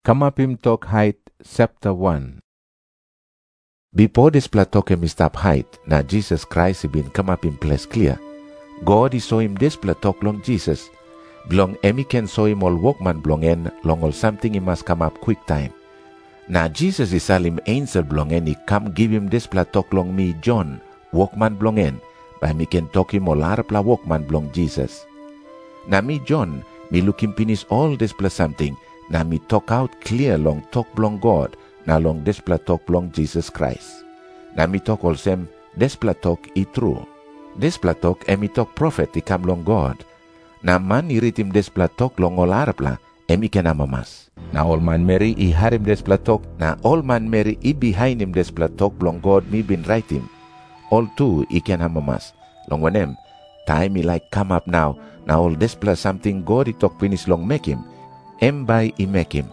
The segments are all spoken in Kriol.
Kamapim Tok Height, Chapter 1. Before this platok em stop height, na Jesus Christ ibin kamapim place clear. God is saw him this platok long Jesus. Blong emi can saw him all workman blongen, long all something he must come up quick time. Na Jesus is him angel blongen, he come give him this platok long me John, workman blongen, by me can talk him all arapla workman blong Jesus. Na me John, me look him finish all this plus something, na me talk out clear long talk blong God, na long this platok blong Jesus Christ. Na me talk also this platok i true. This platok emi talk prophet i come long God. Na man i read him this platok long all arapla, emi can amamas. Na all man Mary i harim this platok, na all man Mary i behind him this platok blong God me been write him. All two i can amamas. Long when em, time i like come up now, na all this plus something God i talk finish long make him. By I make him.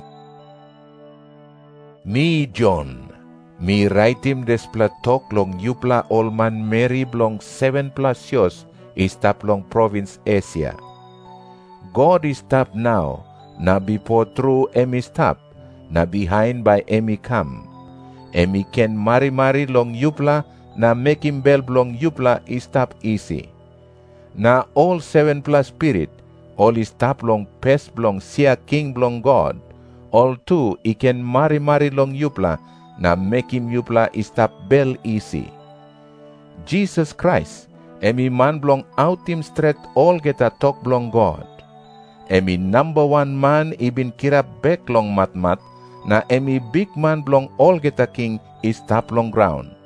Me John, me write him des platok long yupla all man Mary blong 7+ years is tap long province Asia. God is tap now, na before through emi stop, na behind by emi come. Emi can marry long yupla, na make him bell blong yupla is tap easy. Na all 7+ spirit, all is tap long pest blong sia king blong God. All two he can marry long yupla, na make him yupla is tap bell easy. Jesus Christ, emi man blong out him straight all get a talk blong God. Emi number 1 man ibin kira back long mat, na emi big man blong all get a king is tap long ground.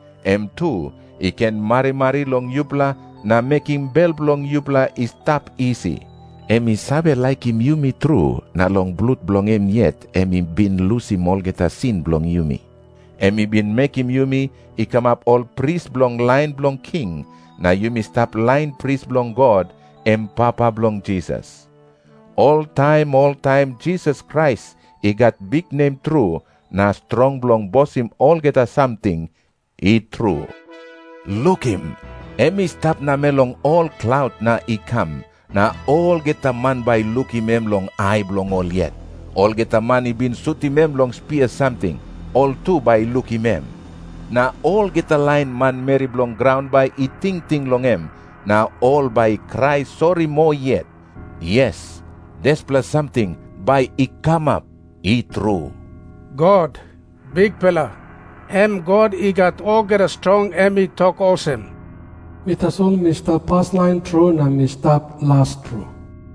M2 he can marry long yupla, na make him bell blong yupla is tap easy. Emi sabe like him yumi true, na long blood blong em yet, emi bin lose him all get a sin blong yumi. Emi bin make him yumi, he come up all priest blong line blong king, na yumi stop line priest blong God, em papa blong Jesus. All time Jesus Christ, he got big name true, na strong blong boss him all get a something, he true. Look him, emi stop na melong all cloud na he come, na all get a man by look him long eye blong all yet. All get a man he been shoot him long spear something. All two by look him. Na all get a line man Mary blong ground by he ting long em. Na all by cry sorry more yet. Yes, there's plus something by he come up, he true. God, big fella, God he got all get a strong he talk awesome. With us all Mr. Past line true na Mr. last true.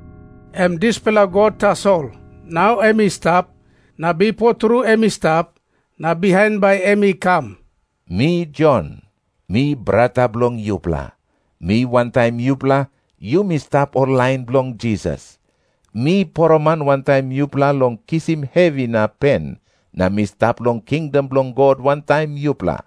This fella God tas all. Now stop, na before through stop, na behind by come. Me John, me brata blong yupla. Me one time yupla, you me stop all line blong Jesus. Me poroman one time yupla long kiss him heavy na pen, na me stop long kingdom blong God one time yupla.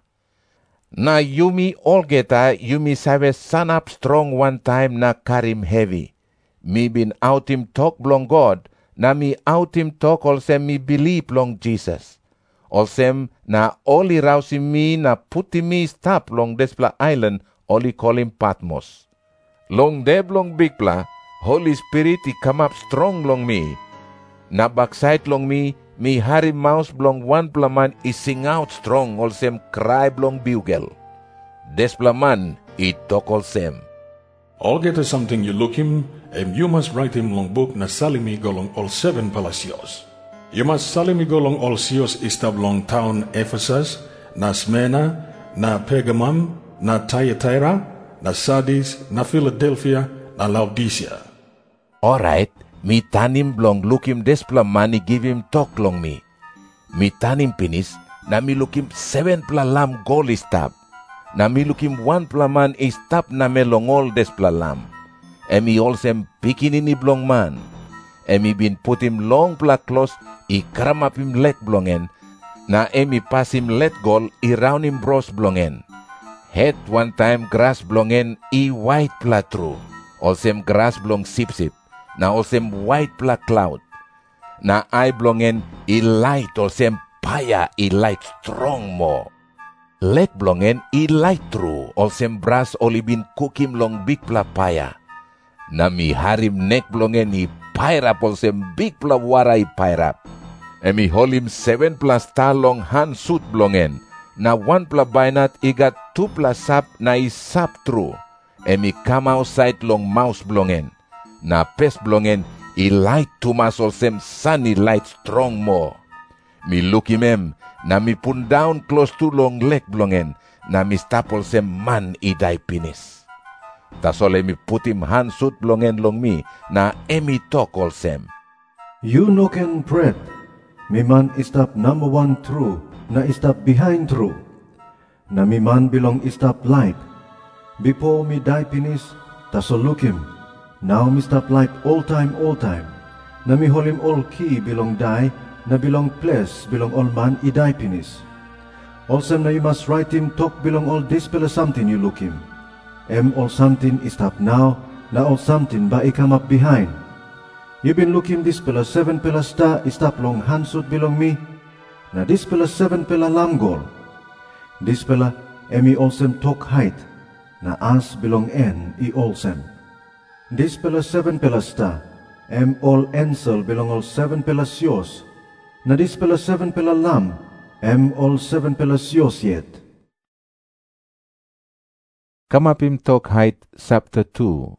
Na yumi all geta, yumi save son up strong one time na karim heavy. Me been out him talk blong God, na me out him talk also me believe long Jesus. Also na only rouse me na put me stop long Despla Island, only call him Patmos. Long deb long big pla, Holy Spirit he come up strong long me. Na backside long me Harry mouse blong one plaman is sing out strong also cry blong bugle. Des plaman he talk also. All get a something you look him, and you must write him long book na salimi go long all 7 palacios. You must salimi go long all sios istab long town Ephesus, na Smyrna, na Pergamum, na Thyatira, na Sardis, na Philadelphia, na Laodicea. Alright. Me tanim blong look him despla money give him talk long me. Me tanim pinis, na me look him 7 lam goal is tap. Na me look him 1 man is tap na me long all despla lam. Emi also picking in blong man. Emi been put him long close, I cram up him let blongen. Na emi pass him let goal, I round him bros blongen. Head one time grass blongen, I white true. Also grass blong sip. Na also white black cloud. Na eye blongen I light also fire I light strong more. Leg blongen I light true also brass only been cook him long big pla fire. Na mi harim neck blongen I fire up also big pla wara I fire up. Emi holim 7 plus star long hand suit blongen. Na 1 pla bainat igat 2 pla sap na isap through. Emi come outside long mouse blongen. Na pes blongen I light tumas olsem sunny light strong more. Mi look him na mi put down close to long leg blongen. Na mi stap olsem man I die pinis. Tasol emi put him hand suit blongen long mi na emi talk olsem. You no can pret. Mi man istap number 1 true. Na istap behind true. Na mi man belong istap life. Before mi die pinis, tasol look him. Now mi stop life all time. Na mi holim all key belong die, na belong place belong all man I die pinis. Also na you must write him talk belong all this pela something you look him. All something istap now, na all something ba I come up behind. You been look him this pela 7 pela star istap long hand suit belong me. Na this pela 7 pela lamgol. This pela emi olsem talk height. Na as belong en I olsem. This pela 7 pela star. All ensel belong all 7 pela sios. Na this pela 7 pela lam. All 7 pela sios yet. Kamapim talk height chapter 2.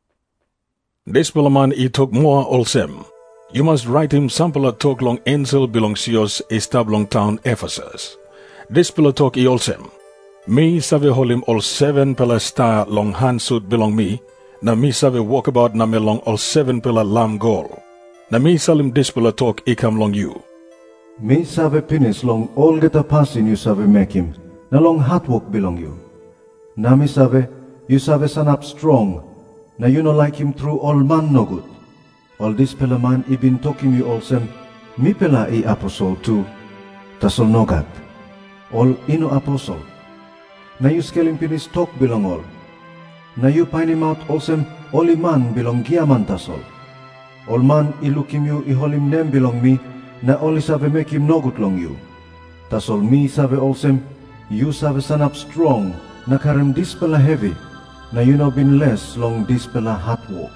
This pelaman I talk more olsem. You must write him sample talk long ensel belong sios estab long town Ephesus. This pela talk I olsem. Me save holim all 7 pela star long hand suit belong me. Na mi save walk about na me long all 7 pela lam goal. Na mi salim this pela talk I come long you. Me save pinis long all geta passin you save make him. Na long hard work belong you. Na mi save, you save son up strong. Na you no like him through all man no good. All this pela man I been talking you olsem. Mi pela I apostle too. Tasol no God. All ino apostle. Na you scaling pinis talk belong all. Na you find him out olsem oli man belong giaman tasol. All man I look him you I holim name belong me na oli save make him no good long you. Tasol me save olsem you save son up strong na karem this pela heavy na you no been less long this pela hard work.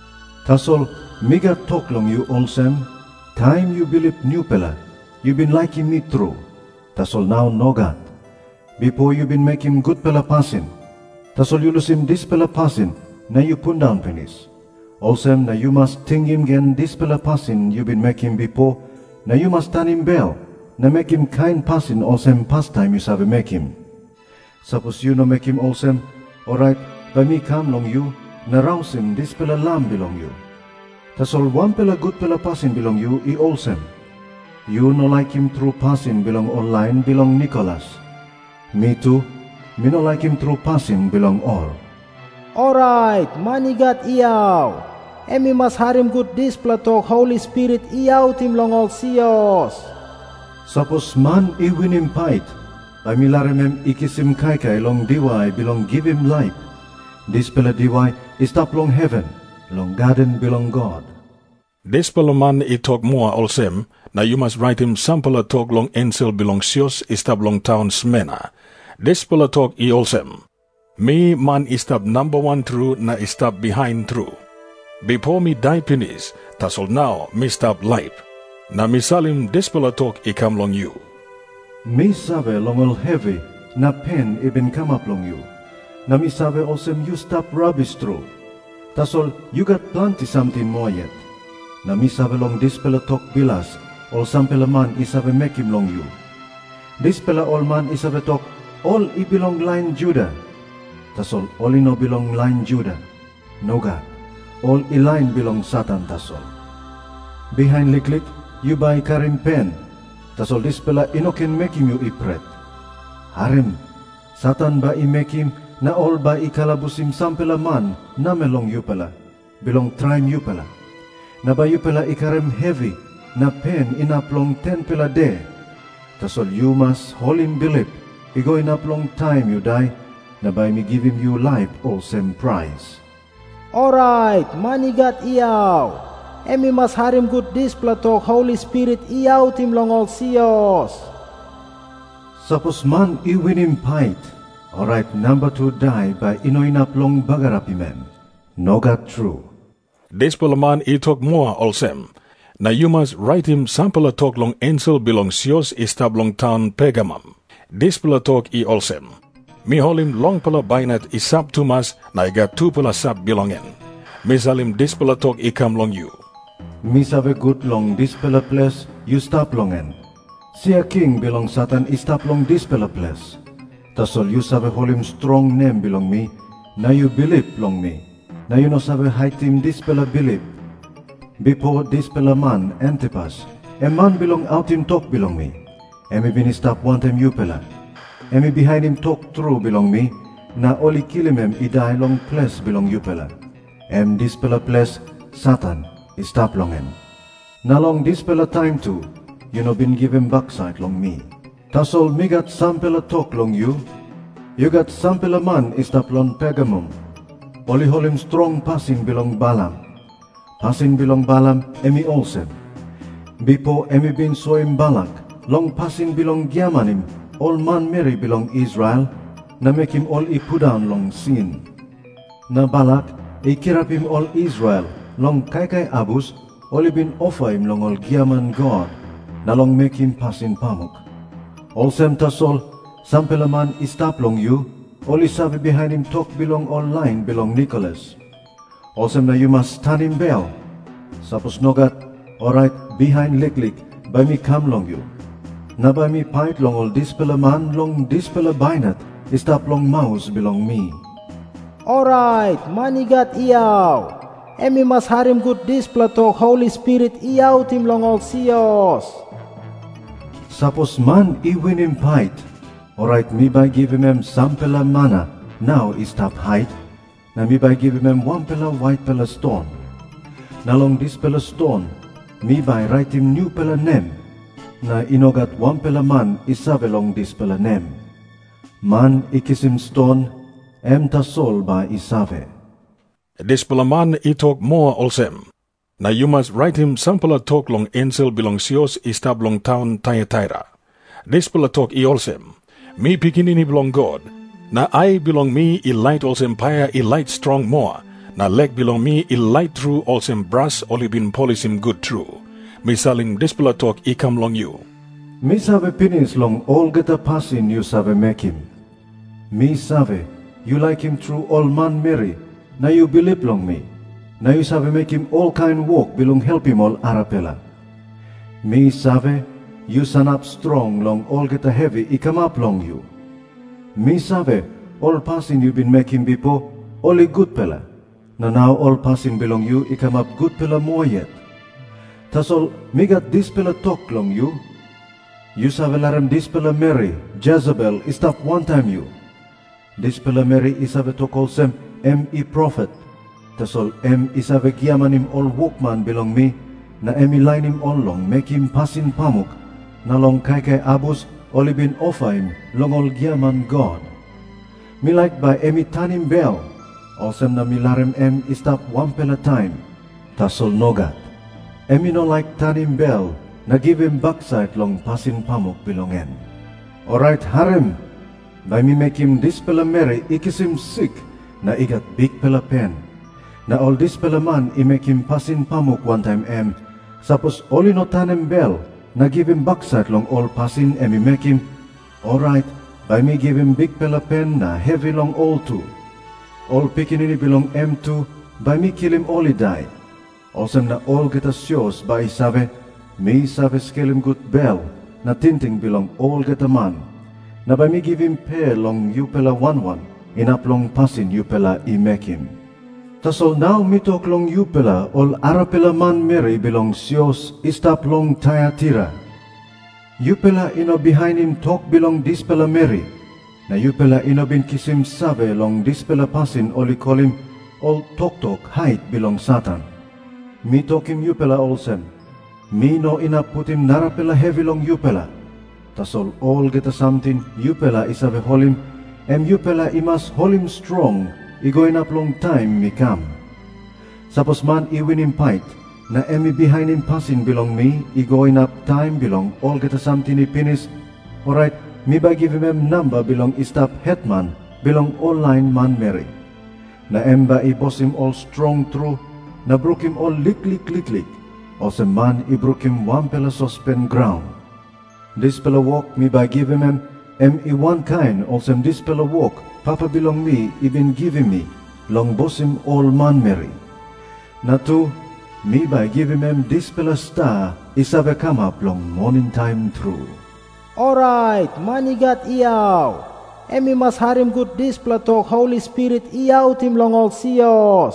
Tasol me got talk long you olsem time you believe new pela you been liking me true. Tasol now no God. Before you been make him good pela passin. Tasol you lose him this pela passin, na you put down penis. Also na you must think him again this pela passin you been make him before, na you must turn him bell, na make him kind passin also pastime you save make him. Suppose you no make him also, alright, by me come long you, na rouse him this pela lamb belong you. Tasol 1 pela good pela passin belong you I also. You no like him through passin belong online belong Nicholas. Me too. Me no like him through passing belong all. Alright, money got iyaw. Emi mas harim good display talk Holy Spirit iyaw tim long all sios. Suppose man I win him fight. I milarem em ikisim kaikai long diwai belong give him life. This pela diwai is top long heaven, long garden belong God. This pelaman I talk more olsem. Now you must write him sample talk long ensel belong sios estab long town Smena. This pela talk I olsem. Me man istab number 1 true na istab behind true. Before me die pinis, tasol now me stab life. Na mi salim this pela talk I come long you. Me save long all heavy, na pen even come up long you. Na mi save olsem you stop rubbish true. Tasol you got plenty something more yet. Na mi save long this pela talk bilas, all some pela man isave make him long you. This pela all man isave talk all I belong line Judah. Tasol all I no belong line Judah. No God. All I line belong Satan tasol. Behind liklik, you buy karim pen. Tasol this pela ino can make him you ipret. Harim. Satan ba I make him na all ba I kalabusim sampela man na melong you pela. Belong trime you pela. Na ba you pela ikarem heavy na pen inaplong 10 pela day. Tasol you must hold him believe. I go enough long time you die, na by me give him you life all same price. Alright, money got iyaw. Emi mas harim good display talk Holy Spirit iyaw tim long all sios. Suppose man I win him fight. Alright, number 2 die by ino enough long bagarapi men. No God true. This pelaman I talk more olsem. Now you must write him sample talk long ansel belong sios istab long town Pergamum. This pala talk I olsem. Mi holim long pala bainat isap tumas na iga 2 pala sap belongen. Misalim this pala talk I come long you. Mis have a good long this pala place, you stop longen. See a king belong Satan istap long this pala place. Tasol you have a holim strong name belong me, now you believe long me. Now you no have a high team this pala believe. Before this pala man Antipas, a man belong out him talk belong me. Emi bin stop one time you pala. Emi behind him talk true belong me, na only kill him I die long place belong you pala. This pala place Satan stop longen. Na long this pala time too, you no been give him backside long me. Tasol me got some pala talk long you. You got some pala man stop long Pergamum. Only holim strong passing belong Balaam. Passing belong Balaam emi olsem. Before emi bin so him Balak, long passing belong Giamanim, all man Mary belong Israel, na make him all I put down long sin. Na Balak, I kirap him all Israel, long kai abus, all been offer him long all Giaman God, na long make him passing pamuk. Olsem tasol, sampelaman istap long you, all sabi behind him talk belong all line belong Nicholas. Olsem na you must stand him bell. Suppose nogat, alright, behind lik by me come long you. Na by me fight long all this pala man long this pala bainat, istap long mouse belong me. Alright, manigat iyaw. Emi mas harim good display talk Holy Spirit iyaw tim long all sios. Suppose man I win him fight. Alright, me by give him some pala mana, now istap height. Na me by give him 1 pala white pala stone. Na long this pala stone, me by write him new pala name. Na inogat 1 pala man isabe long this pala name. Man ikisim stone, tasol ba isabe. This pala man I talk more olsem. Now you must write him sample talk long ansel belong sios istab long town Thyatira. This pala talk I olsem. Me pikinini belong God. Na I belong me I light olsem empire I light strong more. Na leg belong me I light through olsem brass only been polish him good true. Misalim this pala talk I come long you. Me save penis long all get a passing you save make him. Me save, you like him through all man Mary. Now you believe long me. Now you save make him all kind work belong help him all arapela. Me save, you stand up strong long all get a heavy I come up long you. Me save, all passing you been making before, only good pela. Now all passing belong you, I come up good pela more yet. Tasol, me got this pela talk long you. You save laram this pela Mary, Jezebel, stop one time you. This pela Mary is have talk olsem M.E. prophet. Tasol is have giamanim all workman belong me, na emi line him all long, make him passing pamuk, na long kai abus, only been offer him long all giaman God. Me like by emi tanim bell, olsem na milarem stop 1 pela time. Tasol nogat. Emi no like tanim bell, na give him backside long passing pamuk belongen. Alright harem, by me make him this pela Mary ikis him sick, na igat big pela pen. Na all this pela man I make him passing pamuk one time suppose only no tanim bell, na give him backside long all passing emi make him. Alright, by me give him big pela pen na heavy long all too. All pikinini belong M2, by me kill him all he die. Awesome na all get a shows by save, me save scale him good bell, na tinting belong all get a man. Na by me give him pair long you pela 1-1, in up long passing you pela I make him. Tasol now me talk long you pela, all arapela man Mary belong sios istap long Thyatira. You pela ino behind him talk belong this pela Mary. Na you pela ino bin kisim save long this pela passing only call him all talk height belong Satan. Me talk him you pela olsem. Me no ina put him narapela heavy long you pela. Tasol all get a something you pela isave hol him, you pela I must hold him strong. I going up long time me come. Suppose man I win him fight, na emi behind him passing belong me, I going up time belong all get a something I finish. Alright, me by give him number belong istap hetman, belong all line man Mary. Na emba I boss him all strong through, na broke him all lick. also man I brukim one pela sospen ground. This pela walk me by giving em I one kind, also this pela walk Papa belong me even giving me, long bosim all man Mary. Na tu, me by giving em this pela star is have come up long morning time through. Alright, manigat iyaw. Emi mas harim good display talk Holy Spirit iyaw tim long all siyos.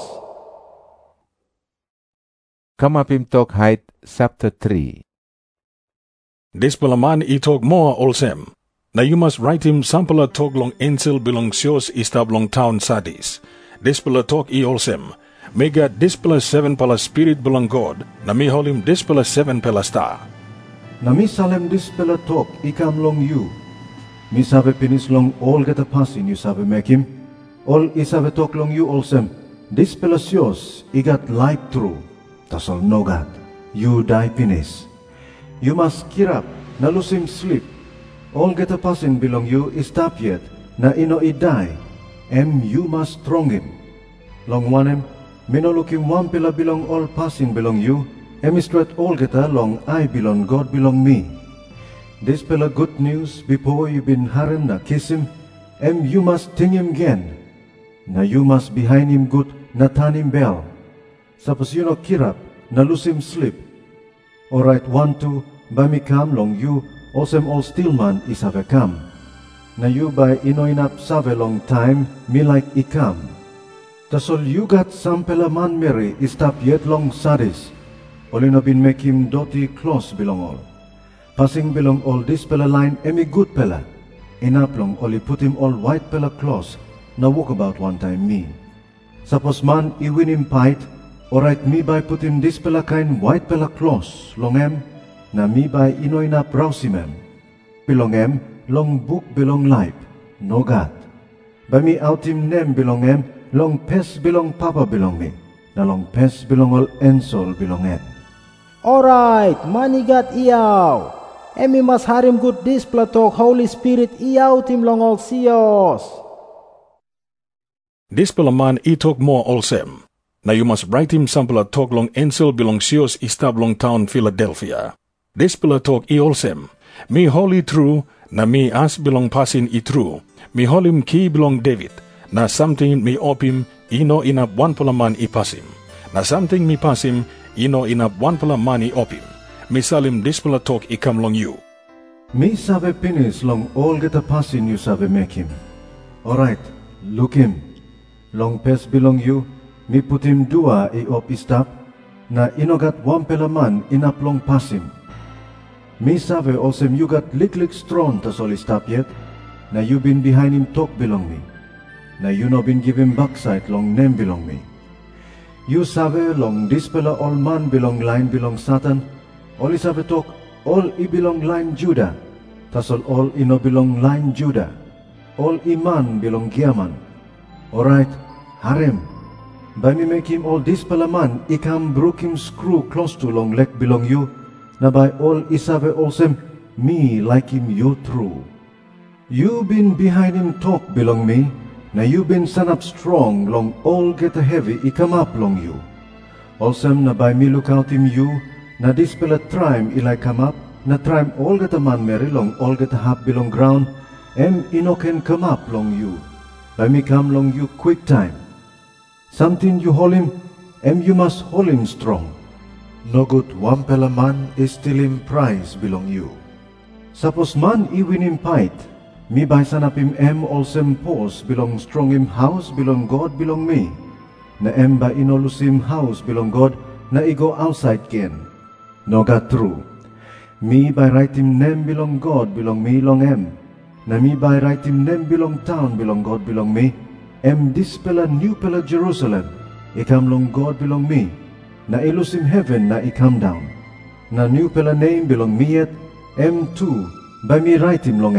Kamapim Talk Height, Chapter 3. This pelaman I talk more olsem. Now you must write him sampler talk long angel belong sios istab long town Sardis. This pela talk I olsem. Mega this pela 7 pala spirit belong God. Na mi hold him this pela 7 pela star. Na mi salem this pela talk ikam long you. Mi sabe pinis long all get a passing you sabe make him. All is have talk long you olsem. This pela sios I got life through. Tasol no God. You die pinis. You must get up. Na lose him sleep. All get a passing belong you is stop yet. Na ino I die. You must strong him. Long one mino look him one pila belong all passing belong you. Straight all get a long I belong God belong me. This pila good news before you been harem na kiss him. You must ting him again. Na you must behind him good na turn him bell. Suppose you no kirap na lose him sleep. Alright 1-2 by me come long you also all still man is have a come. Na you by inoinap save long time me like I come. Tasol you got some pela man Mary is tap yet long Sardis. All no been make him dirty close belong all. Passing belong all this pela line emi good pela. Inap long only put him all white pela close. Na walk about one time me. Suppose man I win him fight. Alright me by put him this pela kind white pela close long na me by inoinap rausimem. Belong long book belong life, no God. By me out him name belong long pes belong Papa belong me. Na long pes belong all ensol belong Alright, manigat iyaw. Emi mas harim good display talk Holy Spirit iyaw tim long all siyos. This pelaman I talk more olsem. Now you must write him sample talk long angel belong sios istab long town Philadelphia. This pela talk I olsem. Me holy true, na me as belong passing I true. Me holim key belong David. Na something me op him, ino inap one pelaman I pass him. Na something me pass him, ino inap one pelaman I op him. Me salim this pela talk I come long you. Me sabe pinis long all get a passing you sabe make him. Alright, look him. Long pes belong you. Me put him dua I op istap, na inogat one pelaman inap long pass him. Me sabe also you got lik strong tas all istap yet, na you been behind him talk belong me. Na you no been give him backside long name belong me. You sabe long this pela all man belong line belong Satan, all I sabe talk all I belong line Judah, tas all I no belong line Judah, all iman belong Giaman. Alright, harem. By me make him all this pelaman, I come broke him screw close to long leg belong you, na by all isabe also me like him you true. You been behind him talk belong me, na you been stand up strong long all get a heavy I come up long you. Also na by me look out him you, na this pela time I like come up, na time all get a man Mary long all get a hap belong ground, ino can come up long you. By me come long you quick time. Something you hold him, you must hold him strong. No good one pela man is still him prize belong you. Suppose man I win him fight, me by san up him also pose belong strong him house belong God belong me. Na by inolus him house belong God, na I go outside again. No God true. Me by write him name belong God belong me long Na me by write him name belong town belong God belong me. This pela new pela Jerusalem, I come long God belong me. Na ilus him heaven na I come down. Na new pela name belong me yet, too, by me write him long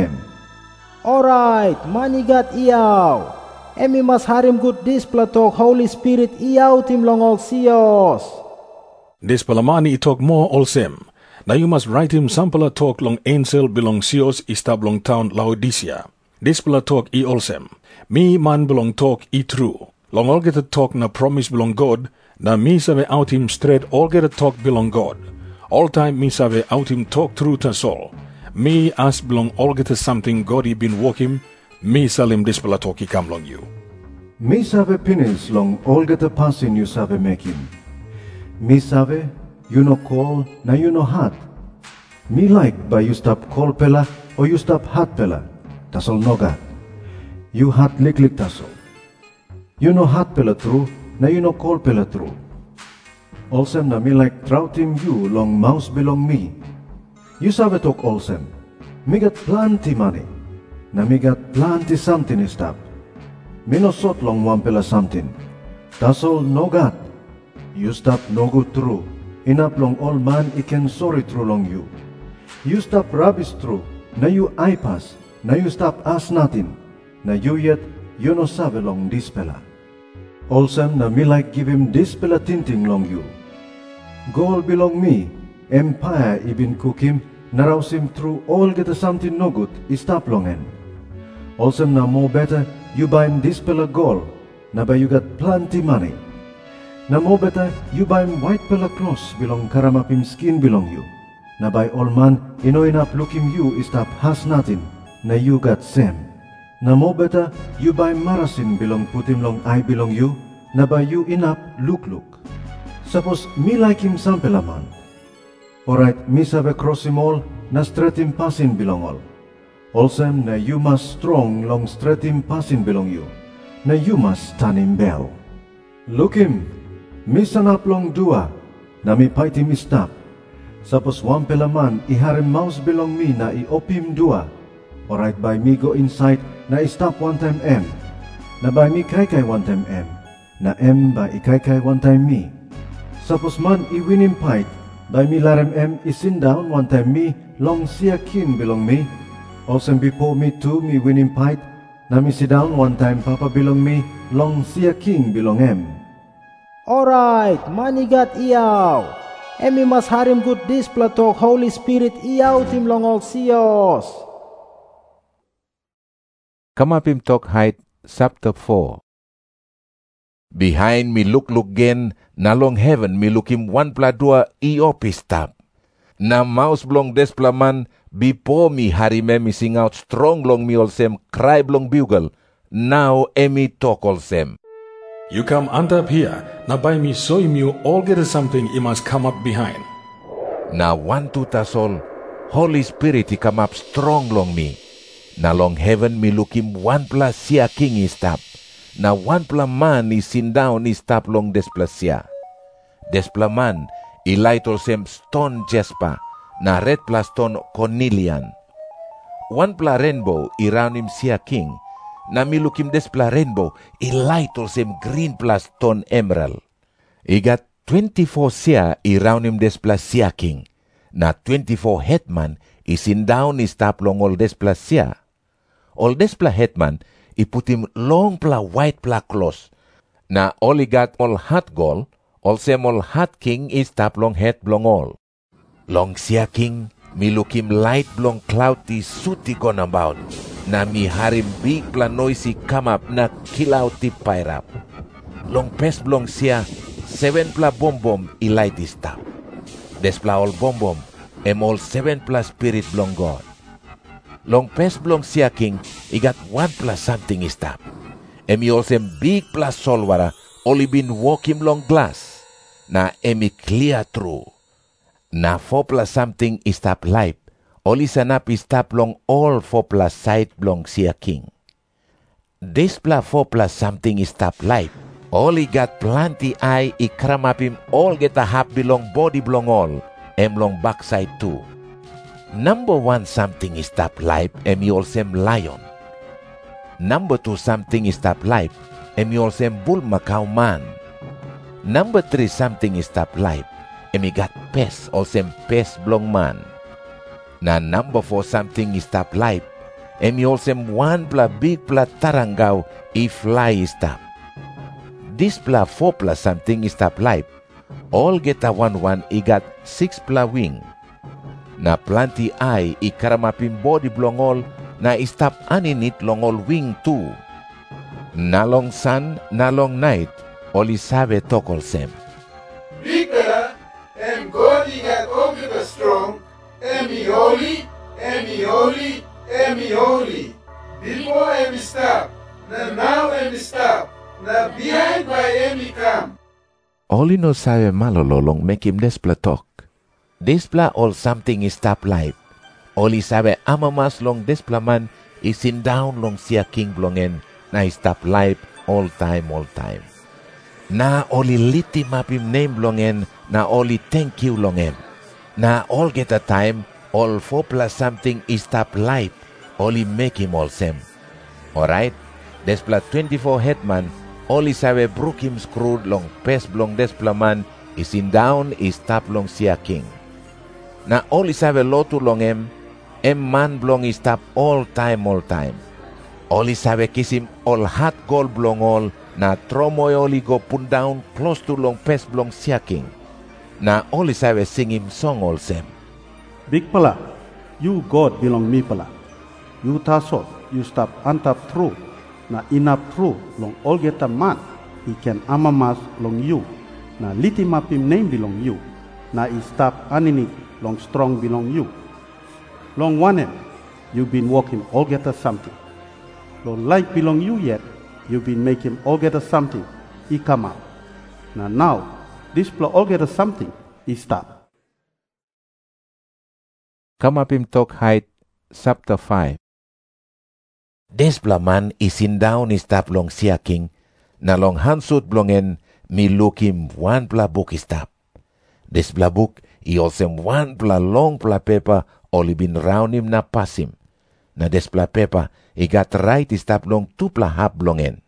Alright, manigat iyaw. Emi mas harim good display talk Holy Spirit iyaw tim long all siyos. This pelamani I talk more olsem. Now you must write him sample talk long angel belong sios istab long town Laodicea. This pela talk I olsem. Me man belong talk I true. Long all get a talk na promise belong God, Na mi sabe out him straight all get a talk belong God. All time mi sabe out him talk through to soul. Me as belong all get a something God he been working. Me salim dispela talk he come long you. Mi sabe penis long all get a passing you sabe make him. Mi sabe, you no call, na you no hat. Me like by you stop call pela or you stop hat pela. That's all no God. You hat lick that's all. You no hat pela true, na you no call pela true. Olsem na me like trouting you long mouse belong me. You sabe talk olsem. Me got plenty money. Na me got plenty something is stop. Me no sot long one pela something. That's all no God. You stop no good true. Enough long all man I can sorry true long you. You stop rubbish true. Na you eye pass. Na you stop ask nothing. Na you yet you no sabe long this pela. Olsem na me like give him this pela tinting long you. Gold belong me. Empire I been cook him. Naraus him through all get a something no good. I stop long hen. Olsem na more better you buy him this pela gold. Na by you got plenty money. Na more better you buy him white pela clothes belong karamapim skin belong you. Na by all man you know enough look him you is stop has nothing. Na you got same. Na more better you buy marasin belong put him long eye belong you. Na by you enough look. Suppose me like him sampela man. Alright, me sabe cross him all, na straight him passing belong all. Olsem na you must strong long straight him passing belong you. Na you must stand him bell. Look him, me sanap long dua, na me fight him stop. Suppose one pela man I harim mouse belong me na I op him dua. Alright, by me go inside na I stop one time M. Na by me kai one time M. Na M by I kai one time me. Suppose man I win him fight. By me larem M I sit down one time me long siya kin belong me. Also before me too me win him fight. Na me sit down one time papa belong me long siya king belong M. Alright, money got iyaw. Emi mas harim good display talk Holy Spirit iyaw tim long all siyos. Kamapim talk height chapter 4. Behind me look gen, na long heaven me look him one pladua iopistap. Na mouse blong desplaman, before me harime me sing out strong long me olsem, cry blong bugle. Now emi talk olsem. You come under up here, na by me show him you all get something he must come up behind. Na one tutasol, Holy Spirit he come up strong long me. Na long heaven me look him one plus sia king is tap. Na one pla man is sit down is tap long desplasia. Despla man I light olsem stone jasper. Na red plus stone cornelian. One pla rainbow I round him sia king. Na mi look him despla rainbow I light olsem green plus stone emerald. I got 24 sia I round him despla sia king. Na 24 hetman I sit down is tap long all desplasia. All despla hetman I put him long pla white pla clothes. Na all I got all hat gold, olsem all hat king is tap long head blong all. Long sia king, me look him light blong cloudy suti gone about. Na mi harim big pla noisy come up na kill out the pirap. Long pes blong sia, 7 pla bom I light is tap. Des pla all bom em all 7 pla spirit blong God. Long pes blong sia king, I got 1 plus something is tap. Emi olsem big plus solwara, only been walk him long glass. Na emi clear through. Na 4 plus something is tap life, only sanap is tap long all 4 plus side blong sia king. This plus 4 plus something is tap life, only got plenty eye I cram up him all get a half belong body blong all, em long backside too. Number 1 something is tap life, emi olsem lion. Number 2 something is tap life, emi olsem bull macau man. Number 3 something is tap life, emi got pes olsem pes blong man. Na number 4 something is tap life, emi olsem 1 pla big pla tarangau I fly is tap. This pla 4 plus something is tap life, all get a 1 I got 6 pla wing. Na plenty eye I karamapin body blong all, na istap aninit long all wing too. Na long sun, na long night, all I sabe tokol sem. holy, Emi holy, Emi holy. Before Emi stop, na now Emi stop, na behind by Emi come. Oli no sabe malolo long make him despla talk. Despla all something is stop life. Oli sabe amamas long despla man is in down long sia king blongen na stop life all time. Na oli lit him up him name blongen na oli thank you longen. Na all get a time all 4 plus something is stop life. Oli make him all same. Alright, despla 24 headman. Oli sabe brook him screwed long pes blong despla man is in down is stop long sia king. Na oli sabe lotu long em man blong is stop all time. Oli sabe kiss him all hot gold blong all na tromoy oli go put down close to long pes blong sia king. Na oli sabe sing him song all same. Big pala, you God belong me pala. You tasot, you stop antap true. Na inap true long all get a man. He can amamas long you. Na litimap him name belong you. Na I stop aninik long strong belong you. Long one you been walking all get a something. Long light belong you yet. You been making all get a something. He come out. Now this pla all get a something. He stop. Come up him talk height chapter 5. Despla man is in down is stop long sia king. Na long hansut blongen mi look him 1 pla book is stop. Despla book he also 1 pla long pla paper oli been round him na pass him. Na despla paper he got right is stop long 2 pla half blongen.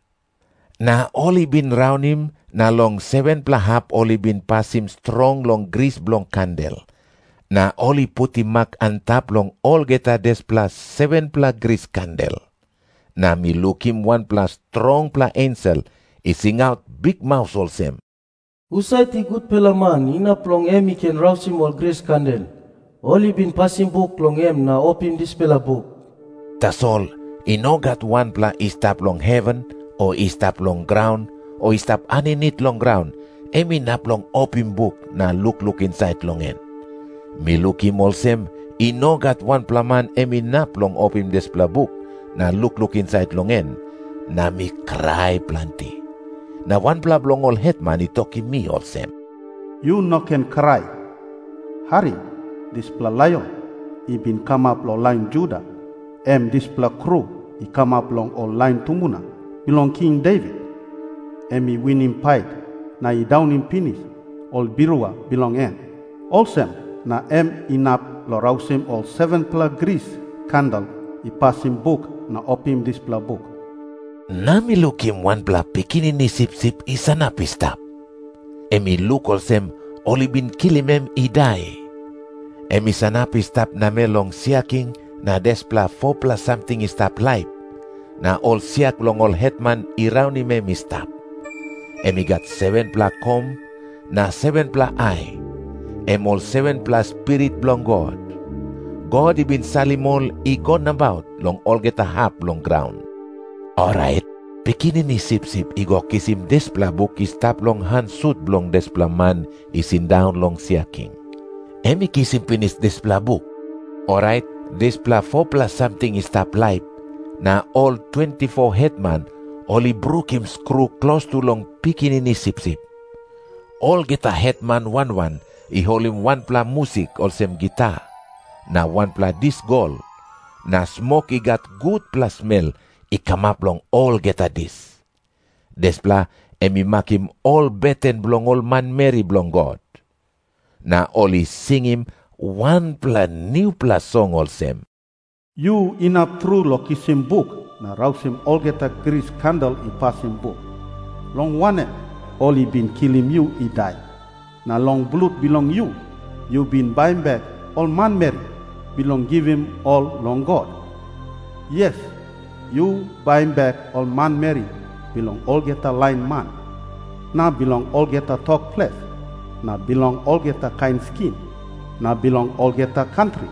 Na oli been round him na long 7 pla half oli been pass him strong long grease blong candle. Na oli put him mark on top long all geta despla 7 pla grease candle. Na mi look him 1 pla strong pla angel he sing out big mouth all same. Usai ti good pela man inap long em he can rouse him all grace candle. Oli been passing book long em na open this pela book. Tas all, he no got 1 pla he stop long heaven or he stop long ground or he stop underneath long ground. Emi nap long open book na look inside long en. Mi look him all same, he no got 1 pla man emi nap long open this pla book na look inside long en. Na mi cry plenty. Na 1 pla blong all headman he talking me all same. You no can cry. Hurry, this pla lion, he been come up long line Judah. This pla crew, he come up long all line Tumuna, belong King David. He win him fight, na he down him finish, all birua belong en. Also, na inap lo rouse him all 7 pla grease candle, he pass him book, na op him this pla book. Na mi look him 1 pla pikini ni sip isanap stop. Emi look all same, oli been kill him he die. Emi sanap stop na me long sia king, na despla 4 pla something stop life. Na all siak long all headman he round him stop. Emi got 7 pla com, na 7 pla eye. All 7 pla spirit blong God. God he been salimol he gone about long all get a half long ground. Alright, pikini ni sip he go kiss him despla book he stop long hand suit blong despla man he sin down long sia king. Emi kiss him finish despla book. Alright, despla 4 pla something he stop life. Na all 24 headman all he broke him screw close to long pikini ni sip. All get a headman 1 he hold him 1 pla music all same guitar. Na 1 pla disc gold. Na smoke he got good pla smell. He come up long all get a this. Despla emi mak him all beten blong all man Mary blong God. Na all he sing him 1 pla new pla song all same. You inap true lo kiss him book, na rouse him all get a grease candle he pass him book. Long one all he been kill him you he die. Na long blood belong you been buying back all man Mary, belong give him all long God. Yes, you buying back all man Mary, belong all get a line man. Na belong all get a talk place, na belong all get a kind skin, na belong all get a country.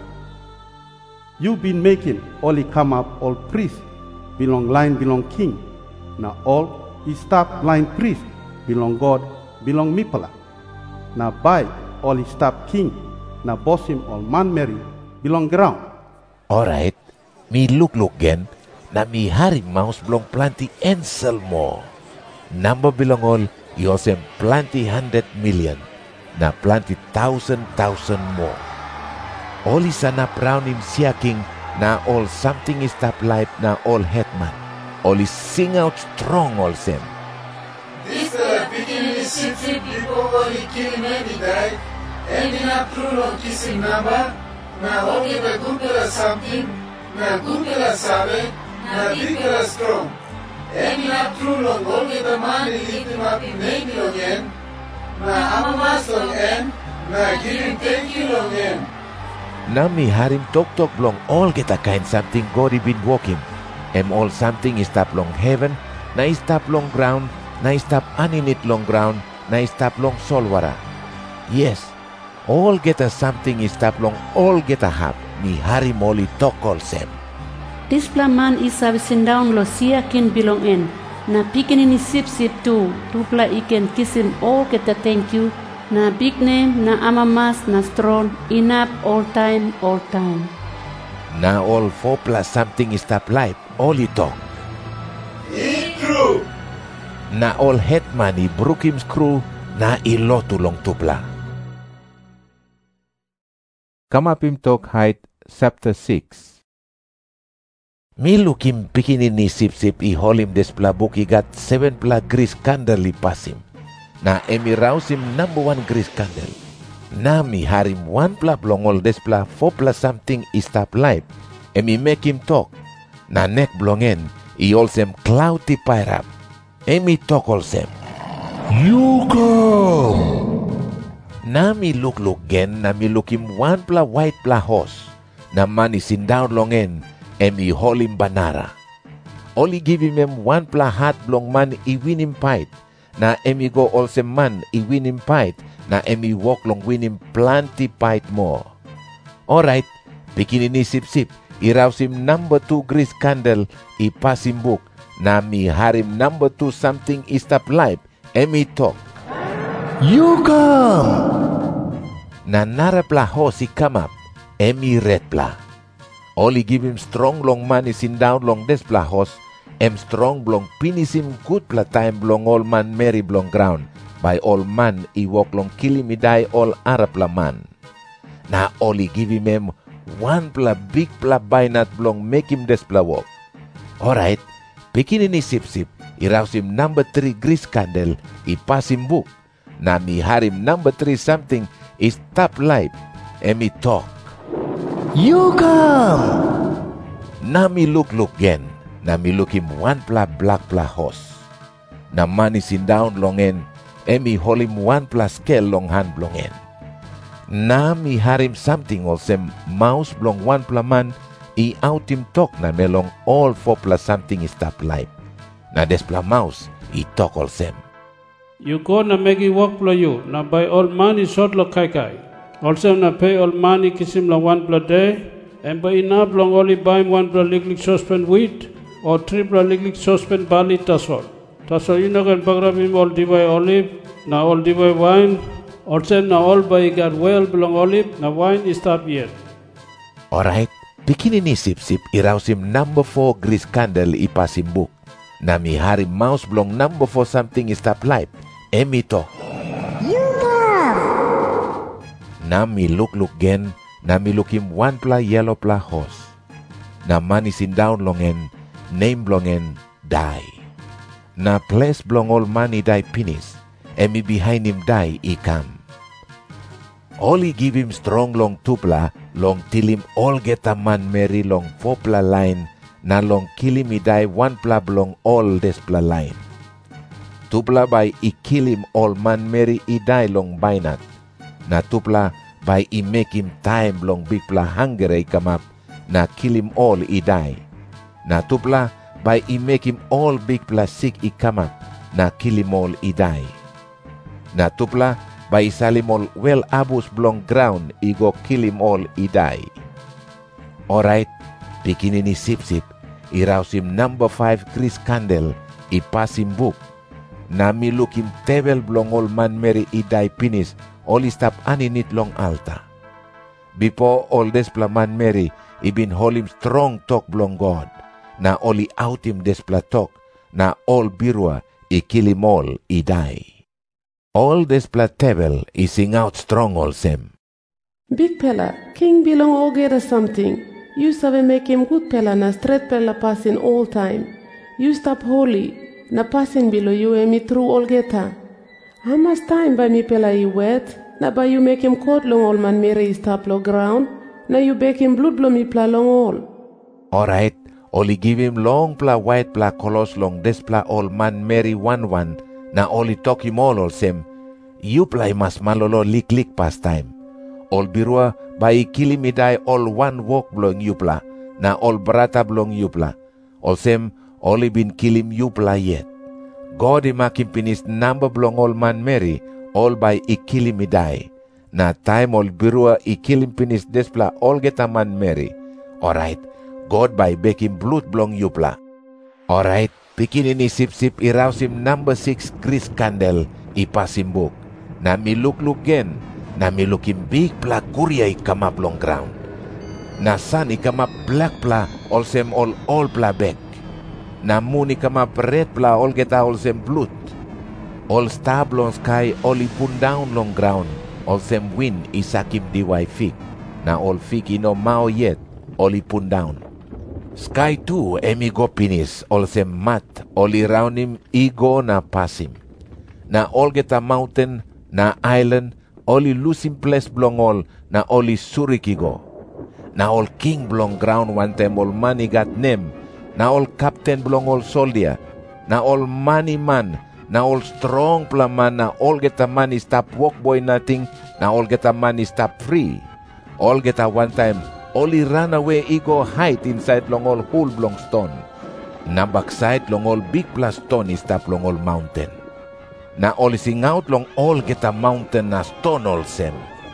You been making all he come up all priest, belong line belong king, na all he stop line priest, belong God, belong mipala. Na by all he stop king, na boss him all man Mary, belong ground. Alright, mi look gen, na mi harim mouse belong plenty ensel more. Number belong all, yosem plenty 100 million, na plenty thousand more. All isana brown him siaking, na all something is tap life, na all hetman. All is sing out strong all sem. This beginning is sip before only kill many die, ending up true on kissing number, na only the good something, na good sabe, na big strong. Ending up true long only the man lift him up in 9 again, na amamas long end, na give him 10 kilo again. Nami harim talk long all get a kind something God been walking. All something is tap long heaven, na is tap long ground, na is tap aninit long ground, na is tap long solwara. Yes, all get a something is tap long all get a hap. Mi harim oli talk all sem. This man is servicing down lo siya kin belong in. Na pikin ini sip too. Tupla iken kiss him all get a thank you. Na big name, na amamas, na strong, enough all time. Na all 4 plus something is tap life, all he talk. It's true. Na all hetman i brook him screw, na ilotu long tupla. Kamapim talk height, chapter 6. Mi look him pikinin ni sip i holim despla book i got 7 pla grease candle i pass him. Na emi raus him number 1 grease candle. Na mi harim 1 pla blongol despla 4 pla something is tap life. Emi make him talk. Na neck blongen i olsem cloudy pirap. Emi talk olsem. You come. Na mi look gen, na mi look him 1 pla white pla horse. Na man is in down longen. Emi hol him banara. Only give him 1 pla hat blong man I win him fight. Na emi go also man I win him fight. Na emi walk long win him plenty fight more. Alright, bikini ni sip I raus him number 2 grease candle I pass him book. Na mi harim number 2 something is tap life. Emi talk. You come. Na nara pla horse I come up. Emi red pla. Only give him strong long man is in down long des pla horse. Strong blong finish him good pla time blong all man Mary blong ground. By all man I walk long kill him I die all Arab la man. Na only give him 1 pla big pla bainat blong make him des pla walk. Alright, bikini ni sip I raus him number 3 grease candle I pass him book. Na mi harim number 3 something is tap life. Emi talk. You come. Na mi look gen. Na mi look him 1 pla black pla horse. Na man is in down longen. Emi hol him 1 pla scale long hand blongen. Na mi harim something olsem mouse blong 1 pla man. I out him talk na melong all 4 pla something is tap life. Na des pla mouse I talk olsem. You go na megi work pla you. Na by all man is short lo kai. Also na pay all money kisim la 1 pla day. And by enough long only buy 1 pla liklik suspend wheat. Or 3 pla liklik suspend barley tasol. Tasol you know can bagrab him all divide olive. Na all divide wine. Also na all by got well belong olive. Na wine is tap yet. Alright. Bikini ni sip I raus him number 4 grease candle I pass him book. Na mi harim mouse belong number 4 something is tap life. Emi talk. You come. Na mi look gen. Na mi look him 1 pla yellow pla horse. Na man is in down longen. Name blongen die. Na place blong all money die finish. Emi behind him die I come. Only give him strong long 2 pla. Long till him all get a man marry long 4 pla line. Na long kill him I die 1 pla blong all des pla line. 2 pla by I kill him all man marry I die long bainat. Na 2 pla by I make him time long big pla hunger I come up. Na kill him all I die. Na 2 pla by I make him all big pla sick I come up. Na kill him all I die. Na 2 pla by I sal him all well abus blong ground I go kill him all I die. Alright, bikini ni sip I raus him number 5 grease candle I pass him book. Na mi look him table blong all man Mary I die finish. All I stop aninit long altar. Before all despla man Mary, he been hold him strong talk blong God. Na oli out him despla talk, na all birua, he kill him all, he die. All despla table, he sing out strong all same. Big fella, king belong all get us something. You sabe make him good fella na straight fella passing all time. You stop holy, na passing below you and me through all geta. How much time by me fella you wet? Na by you make him court long all man Mary stop low ground. Na you bake him blood blow me pla long all. Alright, only give him long pla white pla colors long despla all man Mary 1-1. Na only talk him all same. You play mas malolo lik past time. All birua by kill me die all one walk blong yupla. Na all brata blong yupla. All same only been kill him yupla yet. God he make him finish number blong all man Mary. All by kill me die. Na time all birua kill him finish despla all get a man Mary. Alright, God by bake him blood blong yupla. Alright, pikin ini sip iraus him number 6 Chris candle pass him book. Na mi look gen. Na mi look him big pla kuria come up long ground. Na sun come up black pla all same all pla back. Na moon come up red pla all get all same blood. All star blong sky all put down long ground. All same wind sak him diwai fig. Na all fig no mao yet all put down. Sky too emi go finish all same mat all round him go na pass him. Na all get a mountain na island all lose him place blong all na all suriki go. Na all king blong ground one time all money got name. Na all captain blong all soldier. Na all money man. Na all strong pla man. Na all get a money stop work boy nothing. Na all get a money stop free. All get a one time only run away go hide inside long all hole blong stone. Na backside long all big plus stone stop long all mountain. Na all sing out long all get a mountain na stone all same.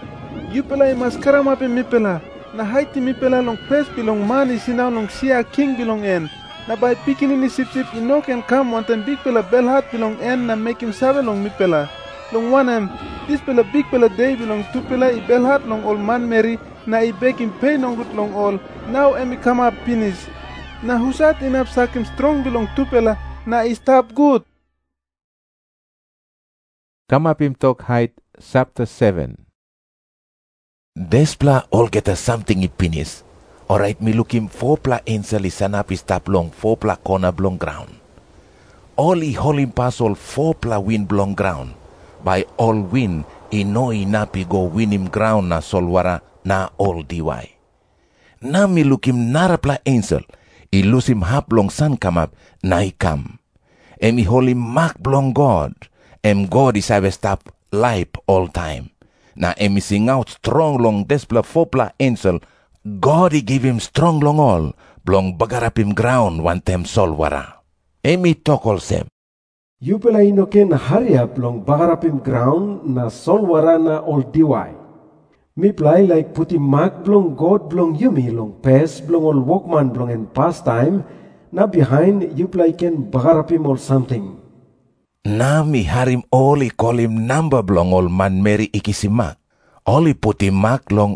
You pela mas karama pe mi pela. Na haiti mi pela long pes belong mani sinaw long sia king belong en. Na by picking in the sip ino can come one time big pela bell hat belong en na make him sabe long mi pela. Long one this pela big pela day belong two pela bell hat long all man Mary na bake him pay long good long all. Now emi come up finish. Na husat enough sak him strong belong two pela na stop good. Come up him talk height chapter 7. Despla all get a something finish. Alright, me look him 4 pla angel isan up stop long 4 pla corner blong ground. All hold him pass all 4 pla wind blong ground. By all wind, no inapi go win him ground na solwara na all diwai. Na me look him nara pla angel. He lose him half long sun come up, na he come. And me hold him mark blong God. And God is have stop life all time. Na emi sing out strong long despla 4 pla angel. God he give him strong long all. Blong bagarap him ground one time solwara. Emi talk all same. You pela inoken hurry up long bagarap him ground na solwara na all diwai. Me play like put him mark blong God blong yumi long pes blong all walkman blong and pastime. Na behind you play can bagarap him all something. Na mi harim all call him number blong all man Mary ikisimak. All put him mark long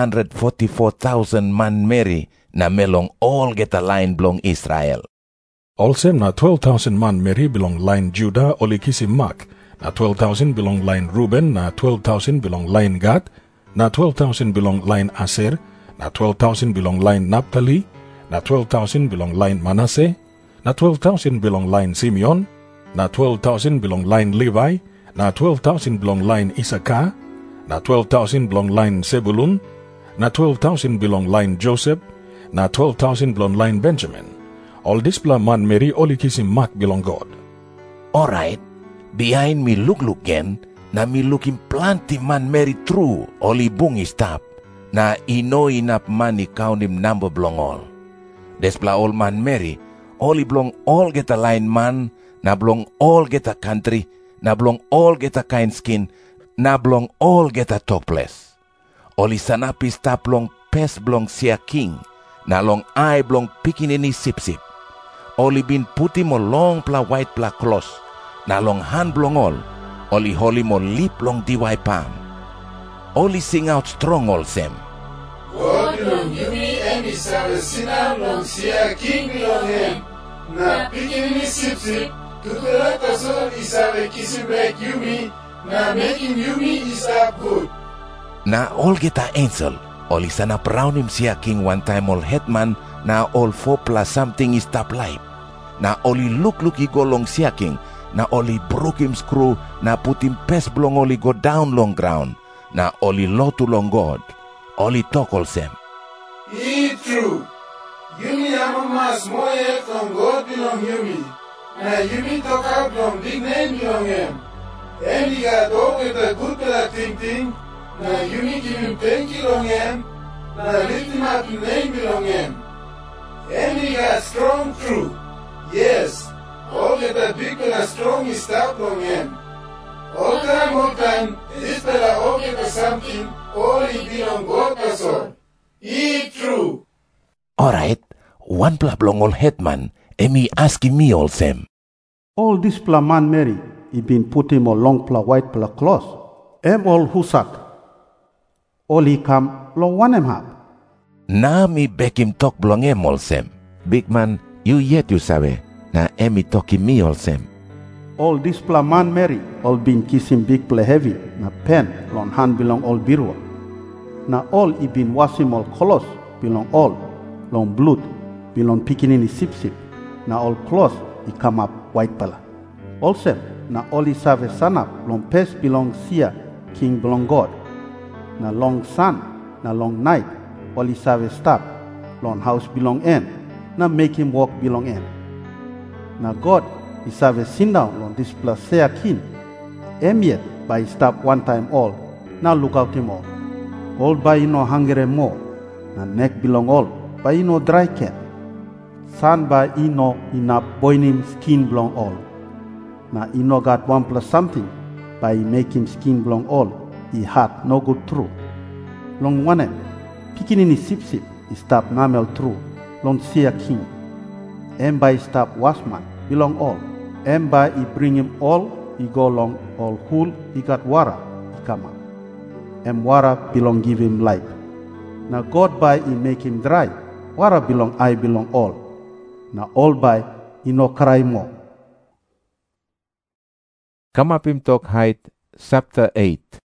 144,000 man Mary na melong all get a line blong Israel. Also na 12,000 man Mary belong line Judah all ikisim mark. Na 12,000 belong line Reuben, na 12,000 belong line Gad, na 12,000 belong line Aser, na 12,000 belong line Naphtali, na 12,000 belong line Manasseh, na 12,000 belong line Simeon, na 12,000 belong line Levi, na 12,000 belong line Issachar, na 12,000 belong line Zebulun, na 12,000 belong line Joseph, na 12,000 belong line Benjamin. All this man Mary all ikisim mark belong God. Alright, behind me look again, na me looking plenty man Mary true, all bungi stop, na no enough money count him number belong all. Despla all man Mary, all belong all get a line man, na belong all get a country, na belong all get a kind skin, na belong all get a topless. All sanapi stop long pes belong sia king, na long eye belong picking any sip. All been put him a long pla white pla cloth, na long hand belong all hold him on lip long diwai palm. All sing out strong all same. isabe sinam long sia king bilong em. Na pikinini sip tutula tasol isabe kisibek yumi. Na making yumi is up good. Na all geta angel, all is an around him sia king one time all hetman, na all 4 plus something is tap life. Na all he look he go long sia king, na all he broke him screw, na put him pest blong all he go down long ground, na all he law to long God, all he talk all same. He true. Yumi amamas moye from God belong Yumi. Na Yumi talk out from big name belong him. And he got all with a good pela ting. Na Yumi give him 10 belong him. Na lift him up in name belong him. And he got strong true. Yes, all get a big pela strong is stop long him. All time, this pela all get a something, all he belong God person. He true. Alright, one pla blong all hetman, emi asking me all same. All this pla man Mary, he been put him a long pla white pla cloth. All husak. All he come long one hap. Na mi beg him talk blong all same. Big man, you yet you sabe. Na emi talking me all same. All this pla man Mary, all been kissing big pla heavy. Na pen long hand belong all birwa. Na all he been washing all clothes belong all. Long blood belong pikinini sip. Na all clothes he come up white pala. Also, na all he save sanap long pes belong sia king belong God. Na long sun, na long night, all he save stop long house belong en. Na make him walk belong en. Na God he save sit down long this place sea king. Yet by stop one time all. Now look out him all. All by no hungry more. Na neck belong all. By no dry cat. Sun by no enough boiling skin belong all. Na ino got 1 plus something. By make him skin belong all. He had no good true. Long one pikinini sip he stop namel true. Long sia king. By stop washman belong all. By he bring him all. He go long all whole. He got water. He come up. Water belong give him life. Now God by he make him dry. Water belong I belong all. Now all by he no cry more. Come up him talk height, chapter 8.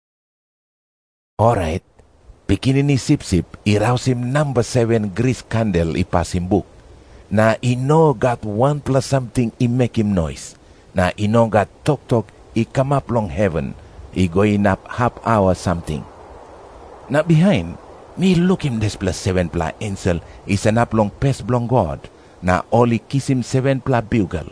Alright, pikinini sip, he rouse him number 7 grease candle he pass him book. Na he no got 1 plus something he make him noise. Na he no got talk he come up long heaven. He going up half hour something. Na behind, me look him this plus 7 pla angel is an up long pest blong God. Na only kiss him 7 pla bugle.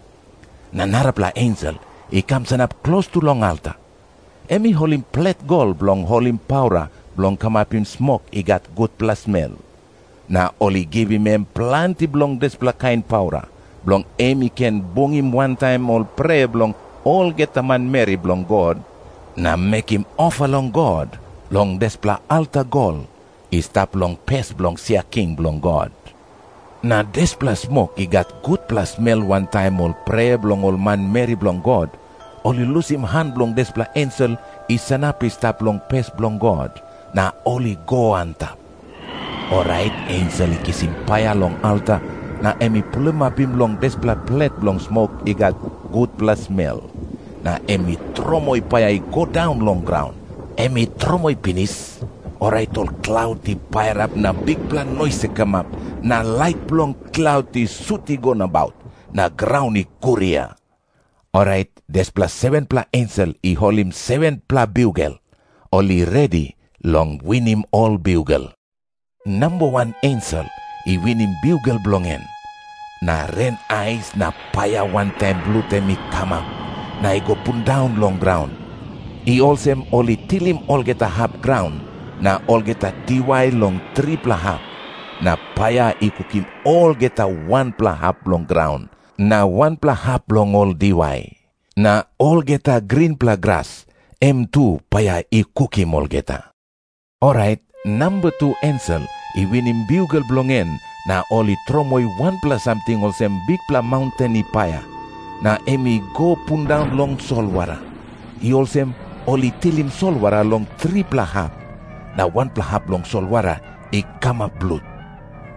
Na nara pla angel, he comes and up close to long altar. Emi hold him plate gold blong hold him powder blong come up in smoke he got good pla smell. Na only give him plenty blong this pla kind powder. Blong Emi can bong him one time all pray blong all get a man Mary blong God. Na make him offer long God. Long despla altar gold. He stop long pest blong sia king blong God. Na despla smoke he got good plus smell one time all pray blong all man Mary blong God. All he lose him hand blong despla angel. He sanap he stop long pest blong God. Na all he go on top. Alright, angel he kiss him paya long altar. Na emi plum up him long despla plate blong smoke he got good plus smell. Na emi tromoy paya he go down long ground. Emi tromoy pinis. Alright, all cloudy fire up na big plan noise come up. Na light blong cloudy sooty gone about. Na ground he kuria. Alright, there's plus 7 pla angel he hold him 7 pla bugle. Only ready long win him all bugle. Number 1 angel he win him bugle blongen. Na red eyes na fire one time blue time he come up. Na he go put down long ground. He also only till him all get a half ground. Na all get a TY long 3 pla half. Na paya he cook him all get a 1 pla half long ground. Na 1 pla half long all DY. Na all get a green pla grass. M2 paya he cook him all get a. Alright, number 2 angel he win him bugle blongen. Na all he tromoy 1 pla something also big pla mountain he paya. Na emi go put down long solwara. He also only till him solwara long 3 pla half. Na 1 pla half long solwara he come up blood.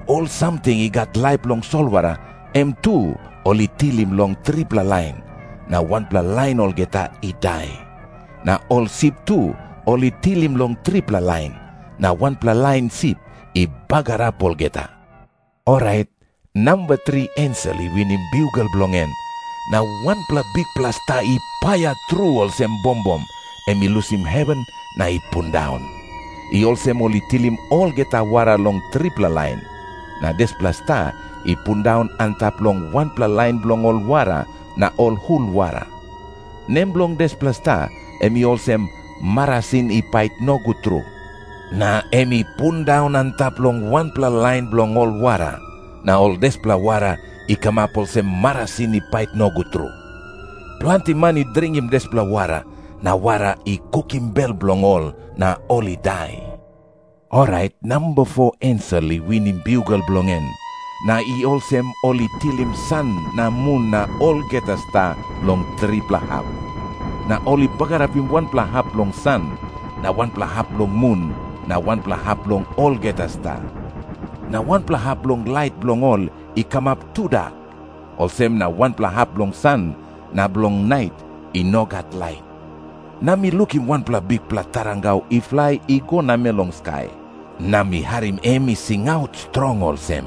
all something I got life long solwara, M2 oli tilim long tripla line. Na one pla line ol geta I die. Na all sip 2 oli tilim long tripla line. Na one pla line sip I bagara pol geta. Alright, number 3 answer li winim bugle blongen. Na one pla big plasta I paya through all sem bombom. Emi lusim heaven na I pun down. I also oli tilim all geta wara long tripla line. Na des plasta I pun down antap long one pla line blong all wara na all hul wara. Nem blong des plasta emi also marasin I pait no gutru. Na emi pun down antap long one pla line blong all wara. Na all des pla wara I kamapol sem marasin I pait no gutru. Planti mani dringim des pla wara. Na wara I cooking bell blong all na all I die. Alright, number 4 answer li winim bugle blongen. Na I olsem oli tilim sun na moon na all geta star long tripla hap. Na oli pagarapim one pla hap long sun, na one pla hap long moon, na one pla hap long all geta star. Na one pla hap long light blong all I come up too dark. Olsem na one pla hap long sun, na blong night I no got light. Na mi lookim one pla big pla tarangau I fly I go na me long sky. Na mi harim emi sing out strong olsem.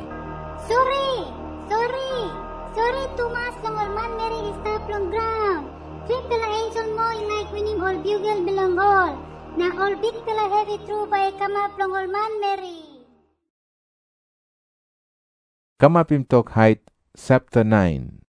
Sorry, Tumas long Orman Mary is top long ground. Three pila angel mo in night winim all bugle belong all. Na all big pila heavy through by come up long Orman Mary. Kamapim Talk Height, Chapter 9.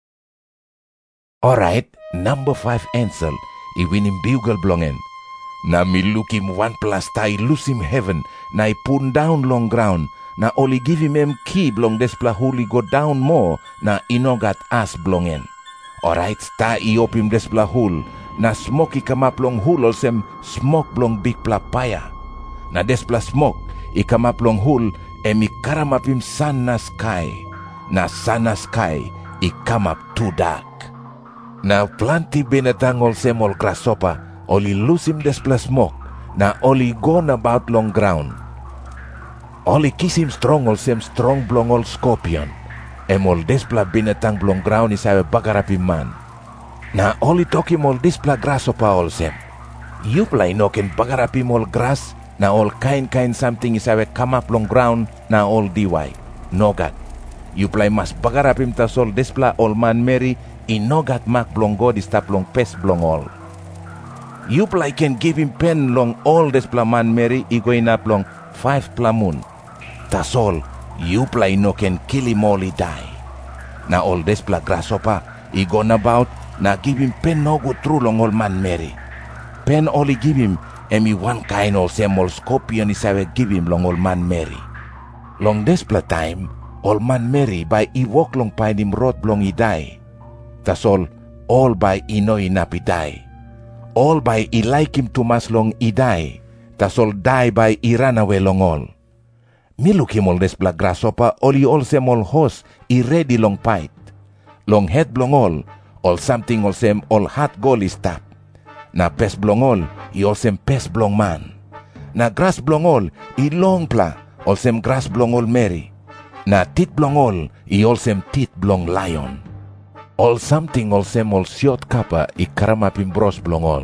Alright, number 5 answer, I winim bugle blongen. Na mi lookim one plasta I lose him heaven, na I put down long ground, na only give him key blong despla huli go down more, na I no got ass blongen. Alright, sta I op him despla hul, na smoke I come up long hul olsem smoke blong big pla paya. Na despla smoke I come up long hul, emi karam up him sun na sky. Na sun na sky I come up too dark. Na planti binatang olsem ol grasshopper, oli lose him despla smoke, na oli gone about long ground. Oli kiss him strong olsem strong blong ol scorpion. Ol despla binatang blong ground is have bagarapi man. Na oli talk him ol despla grasshopper olsem. You play no ken bagarapi ol grass, na all kind something is have come up long ground, na all diwai. No gat. You play mas bagarapim tasol despla ol man Mary, in no gat mak blong god is tap long pes blong all. You play can give him pen long all despla man Mary, I going up long 5 plamoon. Tas all, you play no can kill him all he die. Na all despla grasshopper, I gone about, na give him pen no go through long all man Mary. Pen all he give him, emi one kind all same all scorpion is have give him long all man Mary. Long despla time, all man Mary by I walk long by him road blong he die. Tas all by I no inap he die. All by I like him too much long he die. Tas all die by I run away long all. Me look him all despla grasshopper, all he all same all horse, I ready long pipe. Long head blong all something all same all hot goal is tap. Na pes blong all, I all same pes blong man. Na grass blong all, I long pla, all same grass blong all Mary. Na teeth blong all, I all same teeth blong lion. All something all same all short kappa, I karamapim bros blong all.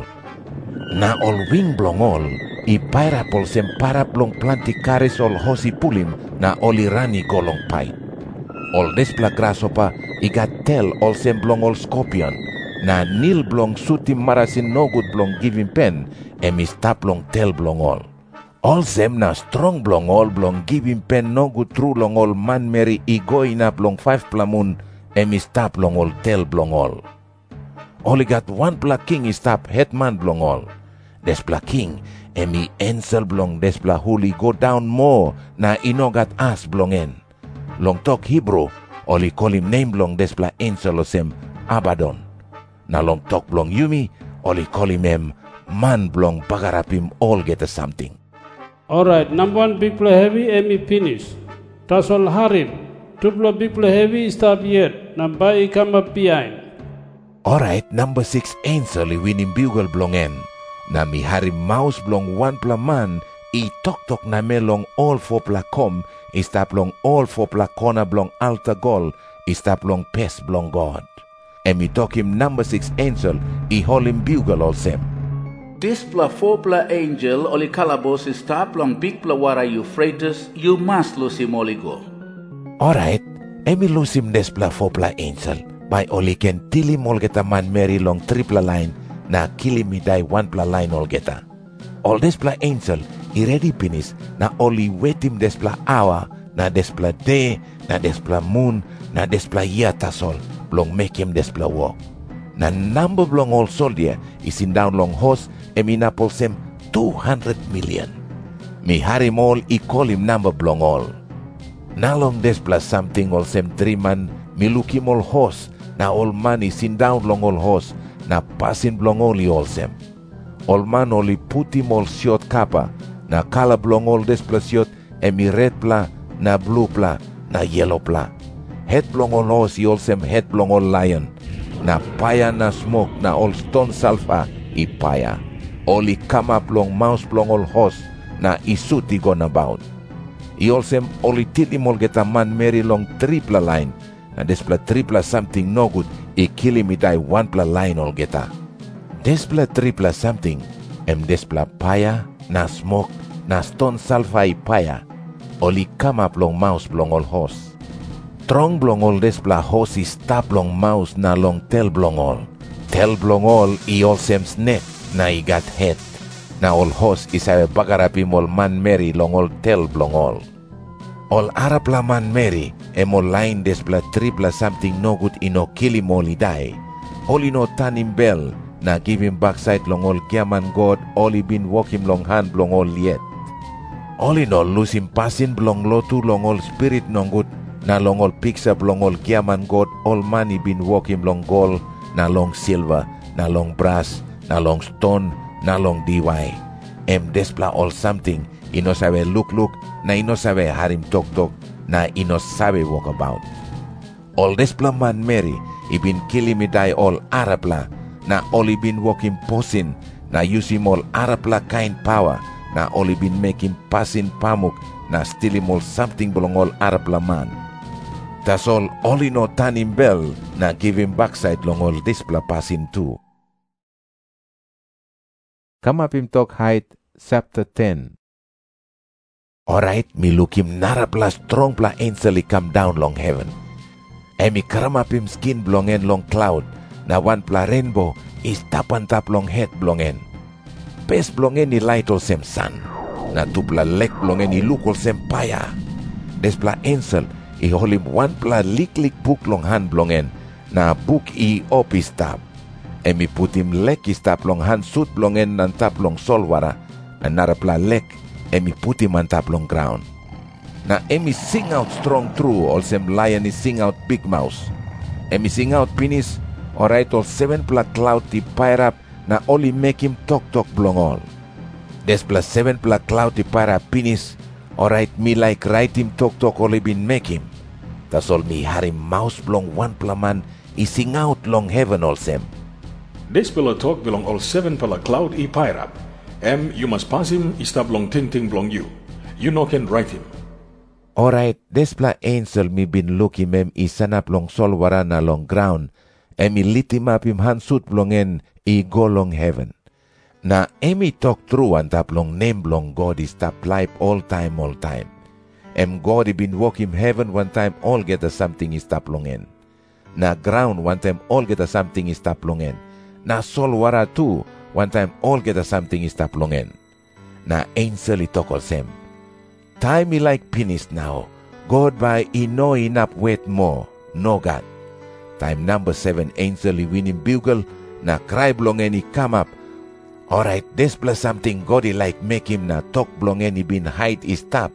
Na all wing blong all, I pairap all same parap long planti karis all hosi pulim, na all I rani go long pipe. All despla grasshopper, I got tail all same blong all scorpion. Na nil blong sutim marasin no good blong giving pen, emi stap long tail blong all. All same na strong blong all blong giving pen no good true long all man Mary I going up long 5 plamoon, emi stap long all tail blong all. Only got one pla king is stap headman blong all. Despla king, emi ensel blong despla huli go down more, na ino got ass blong en. Long talk Hebrew, only call him name blong despla ensel osem Abaddon. Na long talk blong Yumi, only call him man blong bagarapim all get a something. Alright, number 1 big play heavy, Emi finish. Tasol Harim. 2 big play heavy, stop yet. Number I come up behind. Alright, number 6 answer li winim bugle blongen. Na mi Harim mouse blong 1 pla man, I tok na me long all 4 pla kom, istap long all 4 pla corner blong altar gold, istap long pes blong God. Emi talk him number 6 angel, I hold him bugle olsem. This pla 4 pla angel oli kalabos istap long big pla wara Euphrates, you must lose him oli go. Alright, emi lose him des pla 4 pla angel, by oli ken tili molgeta man Mary long 3 pla line, na kili mi die 1 pla line olgeta. All des pla angel, I ready finish, na oli wait him des pla hour, na des pla day, na des pla moon, na des pla year tasol, blong make him des pla walk. Na number blong all soldier is in down long horse, emi na polsem 200 million. Mi harim all, I call him number blong all. Na long des pla something all sem 3 man, mi look him all horse, na all man is in down long all horse, na passing blong only all sem. All man only put him all short kappa, na color blong all des pla short, emi red pla, na blue pla, na yellow pla. Head blong all horse, I all sem head blong all lion. Na paya na smoke, na all stone sulfur, I paya. Only come up long mouse blong all horse, na I suit I gone about. I all sem only till him all get a man Mary long 3 pla line, na des pla 3 pla something no good, I kill him I die 1 pla line all get a. Des pla 3 pla something, des pla paya, na smoke, na stone sulfur I paya. Only come up long mouse blong all horse. Trong blong all des pla horse I stop long mouse na long tail blong all. Tail blong all I all sem's neck, na I got head. Na all horse is a bagarapim all man Mary long all tail blong all. All arapla man Mary, all line des pla 3 pla something no good ino kill him all I die. All ino turn him bell, na give him backside long all Giaman God, all I been walk him long hand blong all yet. All in all lose him passing blong lotu long all spirit no good, na long all picture blong all Giaman God, all money been walk him long gold, na long silver, na long brass, na long stone, na long DY. Despla all something, ino sabe look, na ino sabe harim talk, na ino sabe walk about. All despla man Mary, I been killing me die all arapla, na all I been walking posing, na use him all arapla kind power, na all I been making passing pamuk, na steal him all something belong all arapla man. That's all ino turn him bell, na give him backside long all despla passing too. Come up him talk height, chapter 10. Alright, me look him narapla strong pla angel come down long heaven. Emi karam up him skin blong en long cloud, na 1 pla rainbow is tap on tap long head blong en. Pes blong en I light all sem sun, na 2 pla leg blong en I look all sem paya. Des pla angel, I hold him 1 pla lik book long hand blong en, na book I op I stap. Emi put him leg I stap long hand suit blong en nan tap long solwara, na narapla leg, emi put him on tap long ground. Na emi sing out strong true, all sem lion is sing out big mouse. Emi sing out finish, alright all 7 pla cloud ti fire up, na only make him talk blong all. Des pla 7 pla cloud ti fire up finish, alright me like right him talk only been make him. Tas all me harim mouse blong 1 pla man, I sing out long heaven all sem. This pala talk belong all 7 pala cloud I fire up. You must pass him, I stop long ting blong you. You no can write him. Alright, despla angel me been looking I sanap long solwara na long ground, I lit him up him hand suit blong en, I go long heaven. Na emi talk true and tap long name blong God is tap life all time. God I been walk him heaven 1 time all get a something is tap long en. Na ground 1 time all get a something is tap long en. Na solwara too, 1 time all get a something is tap long en. Na angel I talk all same. Time I like finish now. God by I know enough wait more. No God. Time number 7 angel I win him bugle. Na cry blong en I come up. Alright, this plus something God I like make him na talk blong en I been hide is stop.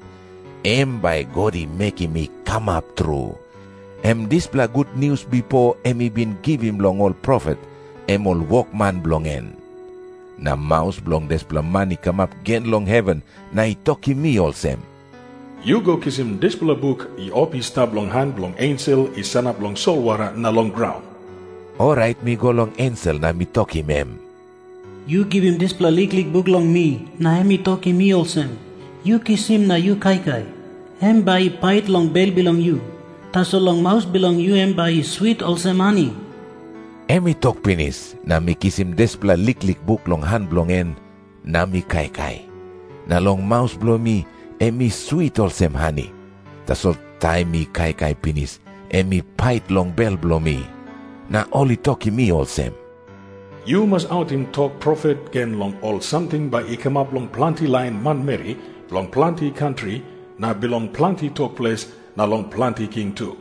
By God I make him I come up through. This pla good news before I been give him long all prophet. All walkman blong en. Na mouse blong des pla money come up gen long heaven. Na I talk him me all sem. You go kiss him this pala book, I op his stab long hand long angel, I san up long solwara na long ground. Alright, me go long angel na me talk him You give him this pla lik book long me, na me talk him me also. You kiss him na you kai. Em by pait long bell belong you. Taso long mouse belong you em by sweet also money. Emi tok pinis na mi kisim despla liklik book long han blong en na mi kai. Na long mouse blow mi emi sweet also honey. Taso tay mi kai pinis emi pait long bell blow mi. Na oli toki mi also. You must out him talk prophet gen long all something by ikam up long plenty line man Mary, long plenty country, na belong plenty talk place, na long plenty king too.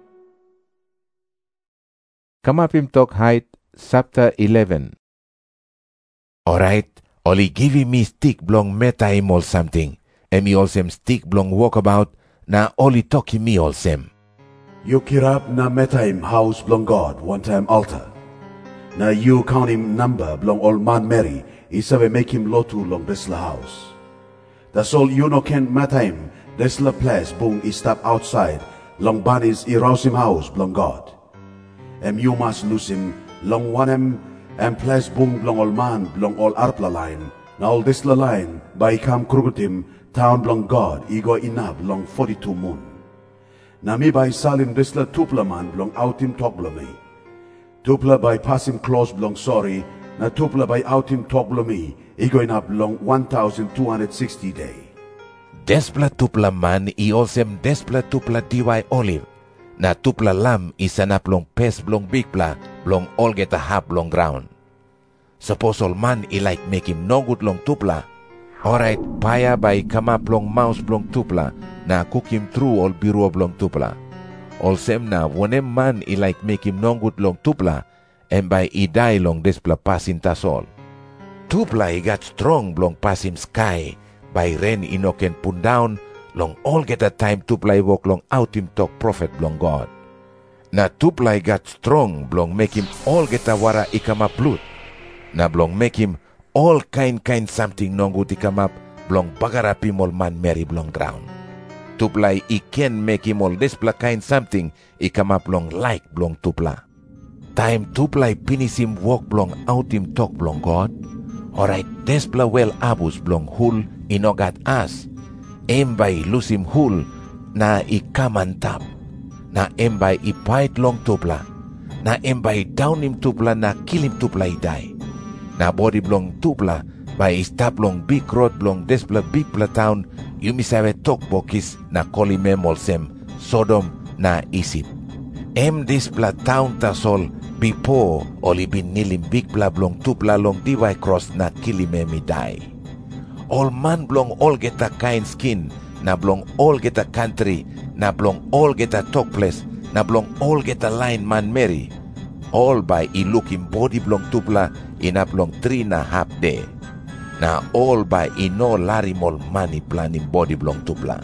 Kamapim talk height, chapter 11. Alright, oli give me stick blong metaim or something, emi olsem stick blong walkabout, na oli talki me olsem. You kirap na metaim house blong God, one time altar. Na you count him number blong all man Mary, isabe make him lotu long desla house. That's all you no can metaim, desla place bung is stop outside, long banis irouse him house blong God. You must lose him long one and place bung blong all man blong all arpla line, na all desla line by come krugutim town blong God, igo inab long 42 moon. Na mi by salim desla tupla man blong outim togla me. Tupla by passim close blong sorry, na tupla by outim togla me, igo inab long 1260 day. Despla tupla man I olsem despla tupla diway olive. Na tupla lam isanap long pes blong bigpla blong olgeta hap long ground. Suppose all man I like make him no good long tupla. Alright, paya by kamap long mouse blong tupla na cook him through all biro blong tupla. Olsem na wonem man I like make him no good long tupla and by I die long despla pasin tasol. Tupla I got strong blong pasim sky by rain inoken pun down long all get a time tupla walk long out him talk prophet blong God. Na tupla got strong blong make him all get a wara ikama plut. Na blong make him all kind something no good ikama blong bagarapim all man Mary blong ground. Tupla I can make him all despla kind something ikama blong like blong tupla. Time tupla finish him walk blong out him talk blong God. Alright, despla well abus blong hul inogat as. Embay lose him hul na I kaman tap. Na embay I fight long tupla. Na embay down him tupla na kill him tupla I die. Na body blong tupla by stop long big road blong despla big pla town you misave talk bokis na kolimem olsem Sodom na isip. Despla town tasol before oli bin nilim big pla blong tupla long divide cross na kilimem I die. All man blong all get a kind skin, na blong all get a country, na blong all get a talk place, na blong all get a line man Mary. All by I look him body blong tupla in a blong 3.5 day. Na all by I no lari mol money plan in body blong tupla.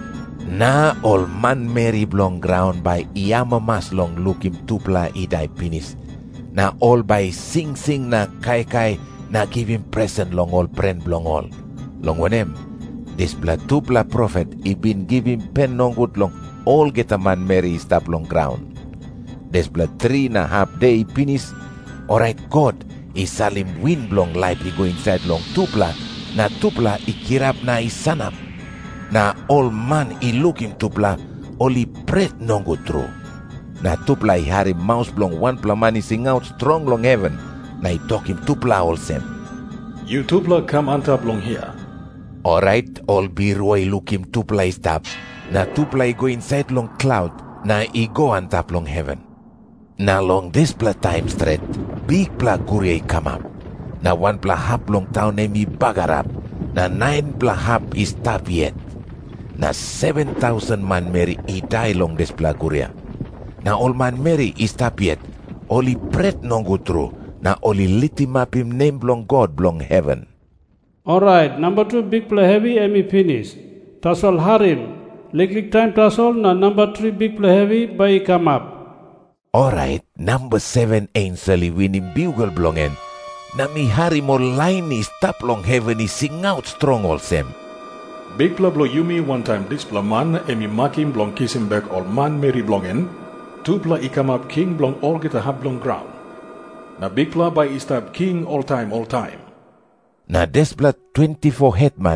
Na all man Mary blong ground by iyama mas long look him tupla I die finish. Na all by sing na kai na give him present long all friend blong all. Long wanem, despla tupla prophet I been give him pen long good long all get a man Mary stop long ground. Despla 3.5 day finish. Alright God, I salim wind blong life I go inside long tupla. Na tupla I kirap na I sanap. Na all man I look him tupla, only breath no go through. Na tupla I hari mouse blong one pla man I sing out strong long heaven. Na I talk him tupla all sem. You tupla come antap long here. Alright, all biro I look him tupla I stop. Na tupla I go inside long cloud. Na I go antap long heaven. Na long this pla time straight, big pla guri I come up. Na one pla hap long town emi bagarap. Na 9 pla hap I stop yet. Na 7,000 man Mary I die long this pla guria. Na all man Mary I stop yet. Only bread no go through. Na only litim up him name blong God blong heaven. Alright, number 2 big play heavy emi finish. Tasol harim. Liklik time tasol na number 3 big play heavy by come up. Alright, number 7 angel winning bugle blongen. Na mi harim all line is stop long heaven is sing out strong all sem. Big pla blo yumi one time this pla man emi makim blong kissing back all man Mary blongen. 2 pla ikam up king blong all get a hap blong ground. Na big pla by istap king all time. Na despla 24 hetman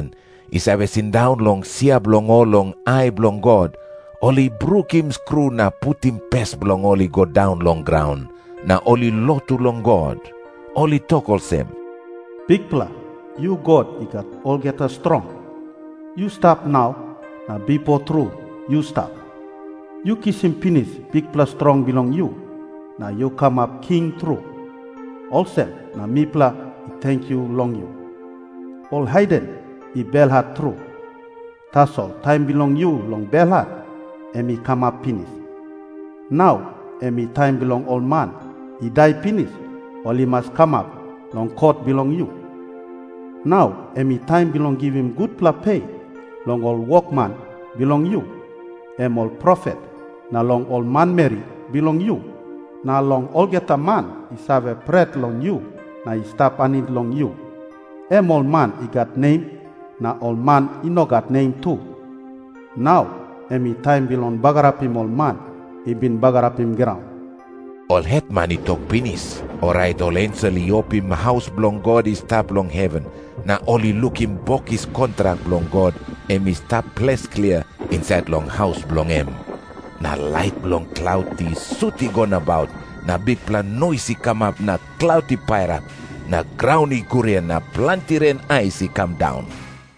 isabe sin down long sia blong all long I blong God, oli brook him screw na put him pes blong oli go down long ground, na oli lotu long God, oli talk olsem. Big pla, you God, you got all get us strong. You stop now, na before true, you stop. You kiss him finish, big pla strong belong you. Now you come up king true. Also, na me pla, thank you long you. All hidden, I belhat true. That's all, time belong you long belhat, and me come up finish. Now, and me time belong old man, he die finish, all he must come up, long court belong you. Now, and me time belong give him good pla pay, long old workman belong you. And all prophet, na long old man Mary belong you. Na long all get a man, he have a bread long you, na he stop and eat long you. Em old man, he got name, na old man, he no got name too. Now, emi time belong bagarapim old man, he been bagarapim ground. All hetman he talk pinis, alright all ansel he opim house blong God is stop long heaven, na only look him book his contract blong God, emi stop place clear inside long house blong em. Na light blong cloudy sooty gone about, na big plan noisy come up, na cloudy pirate, na groundy Korean, na plenty rain icy come down.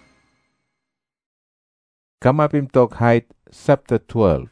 Come up him talk height, chapter 12.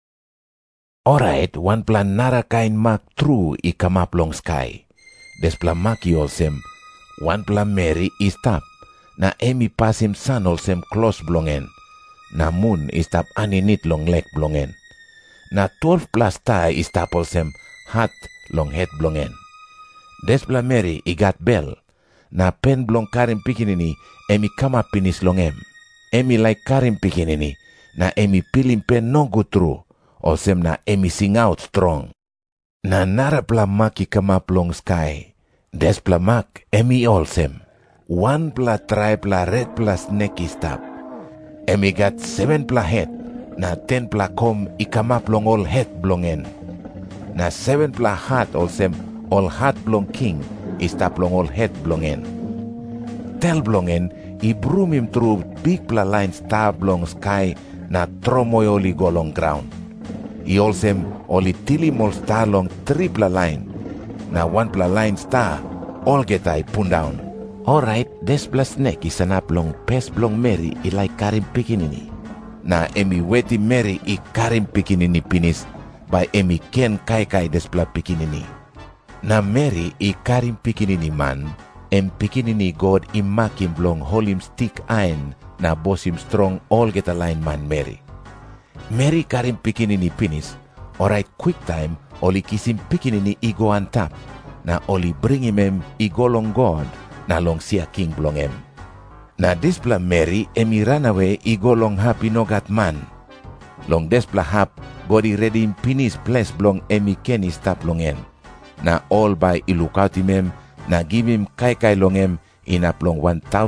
Alright, one plan nara kain mak true I come up long sky. Des plan maki olsem, one plan Mary is tap, na emi pass him sun olsem close blongen, na moon is tap aninit long leg blongen. Na 12 plus star is tap olsem hat long head blongen. Des plan Mary I got bell, na pen blong karim pikinini, emi come up pinis long em. Emi like karim pikinini, na emi pilim pen no go through. Olsem na emi sing out strong. Na nara plamaki come up long sky. Des plamak emi olsem. One pla try pla red plus neck is tap. Emi got 7 pla head. Na 10 pla come I come up long all head blongen. Na 7 pla hat olsem all hat blong king is tap long all head blongen. Tel blongen I broom him through big pla line star blong sky na tromoy oli go long ground. I olsem oli tili mol star long 3 pla line. Na 1 pla line star, all get I pun down. Alright, des pla snake is an up long pes blong Mary I like karim pikinini. Na emi weti Mary I karim pikinini pinis, by emi ken kai des pla pikinini. Na Mary I karim pikinini man, em pikinini God I makim blong holim stick iron, na bosim strong all get a line man Mary. Mary karim pikinini pinis, alright quick time, oli kisim pikinini I go on top, na oli bring him I go long God, na long sia king blong em. Na displa Mary emi run away I go long happy no got man. Long displa hap, God I ready him pinis place blong emi kenny stop long en. Na all by I look out him, na give him kai long em in up long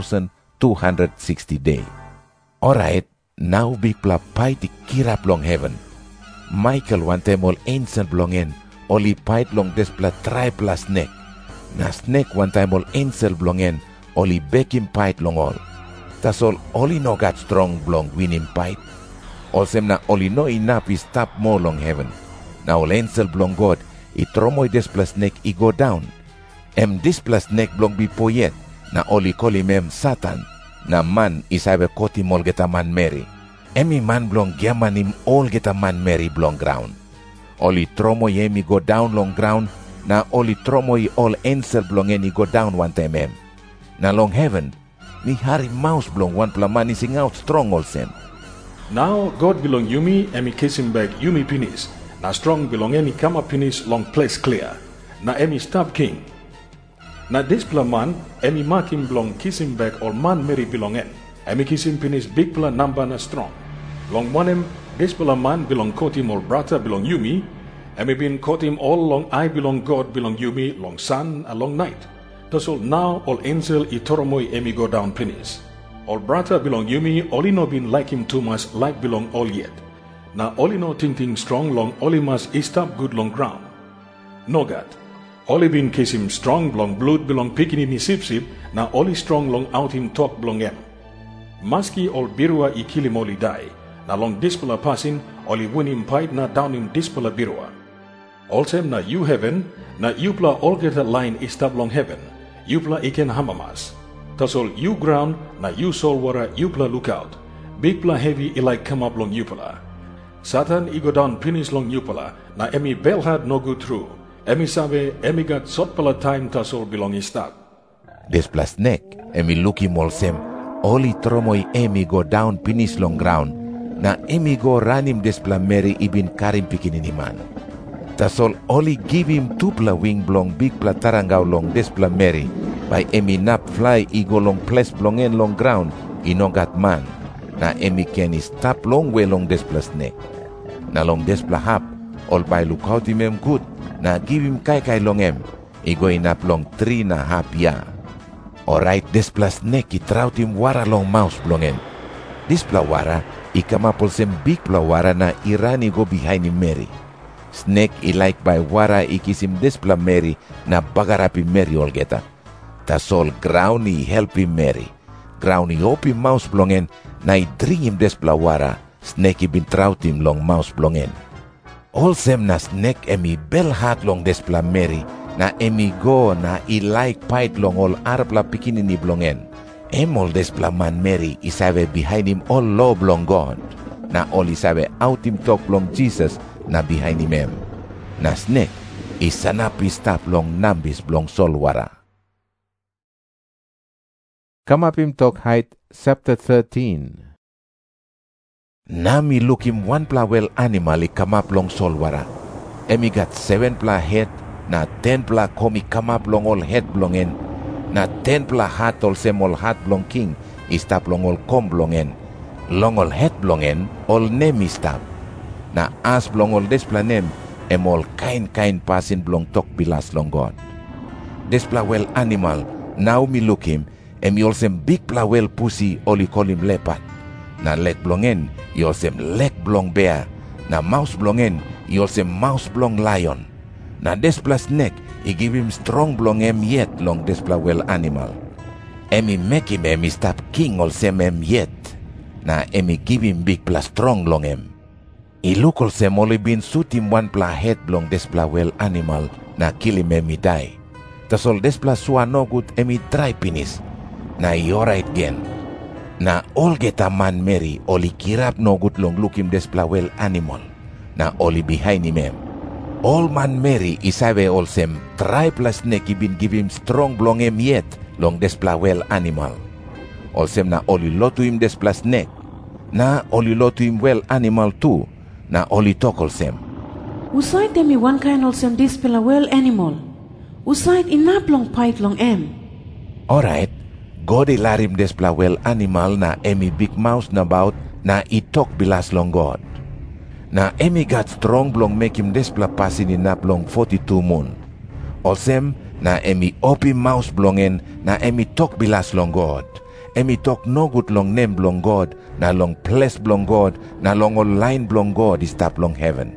1260 day. Alright, now big pla pait I kirap long heaven. Michael one time all angel blong en, oli pait long des pla try pla snake. Na snake one time all angel blong en, oli bek him pait long all. Tas all oli no got strong blong win him pait. Olsem na oli no enough I stop more long heaven. Na all angel blong God, I tromoy des pla snake I go down. Em dis pla snake blong be poyet, na oli call him Satan. Na man isabe koti mol get a man Mary. Emi man blong giaman him all get a man Mary blong ground. Oli tromoy emi go down long ground, na oli tromoy all ansel blong eni go down one time em. Na long heaven, ni hari mouse blong one pla man sing out strong olsem. Now God belong Yumi, emi kiss him back Yumi pinis. Na strong belong eni kama pinis long place clear. Na emi stop king. Na this pla man, emi mark him belong kiss him back all man Mary belong en. Emi kiss him pinis big pla number na strong. Long one em, this pla man belong caught him all brother belong Yumi. Emi been caught him all long I belong God belong Yumi long sun a long night. Thus all now all angel I toromoy emi go down pinis. All brother belong Yumi, all no been like him too much like belong all yet. Na all no ting strong long all must is stop good long ground. No God. Oli been kiss him strong long blood belong picking in his sip, na oli strong long out him talk belong em. Maski ol birua I kilim oli die. Na long dispela pasin, oli winim pait na downim dispela birua. Olsem na you heaven, na yupla olgeta line istab long heaven. Yupla iken hamamas. Tasol you ground, na you sol wara yupla lookout. Big pla heavy ilike come up long yupla. Satan igo down pinis long yupla, na emi belhad no good through. Emi sabe, emi got sot pala time tasol belong istab. Despla snake, emi luki molsem, oli tromoi emi go down pinis long ground, na emi go ranim despla Mary ibin karim pikinini man. Tasol oli give him tupla wing blong big pla tarangau long despla Mary, by emi nap fly igo long place blong en long ground, inogat man, na emi ken stap long way long despla snake. Na long despla hap, ol by look out him good, na give him kai long em, igo inap long 3.5 ya. Alright, despla snake itraut him wara long mouse blongen. Despla wara, ikamapol sem big pla wara na irani go behind him Mary. Snake ilike by wara ikisim despla Mary na bagarapi Mary olgeta. Tasol ground I help him Mary. Ground I opi mouse blongen na I dring him despla wara. Snake ibin traut him long mouse blongen. Olsem na snake emi bel hat long despla Mary. Na emi go na I like pait long all arpla pikinini blongen. Emol despla man Mary isabe behind him all law blong God. Na all isabe out him talk blong Jesus na behind him em. Na snake isanapi stap long nambis blong solwara. Kamapim talk height chapter 13. Nami look him one pla well animal I come up long solwara. Emi got 7 pla head. Na 10 pla komi come up long all head blongen. Na 10 pla hat all sem all hat blong king istap long all kom blongen. Long all head blongen all name istap. Na as blong all despla name em all kind pasin blong tok bilas long God. Despla well animal now me look him em all sem big pla well pussy all I call him leopard. Na leg blongen I all sem leg blong bear. Na mouse blongen I all sem mouse blong lion. Na despla snake, I give him strong blong em yet long despla well animal. Emi make him emi stop king olsem em yet. Na emi give him big pla strong long em. I look olsem only been shoot him one pla head long despla well animal na kill him emi die. Tasol despla sua no good emi try pinis. Na I alright again. Na all get a man Mary oli kirap no good long look him despla well animal. Na oli behind him em. All man Mary isabe olsem try plus snake ibin give him strong blong em yet long despla well animal. Olsem na oli lotu him despla snake. Na oli lotu him well animal too. Na oli talk olsem. Usait demi one kind olsem despla well animal. Usait inap long pait long em. Alright, God ilarim despla well animal na emi big mouse na bout na I talk bilas long God. Na emi got strong blong make him despla pasin inap long 42 moon. Olsem na emi opi mouse blongen na emi talk bilas long God. Emi talk no good long name blong God na long place blong God na long all line blong God is tap long heaven.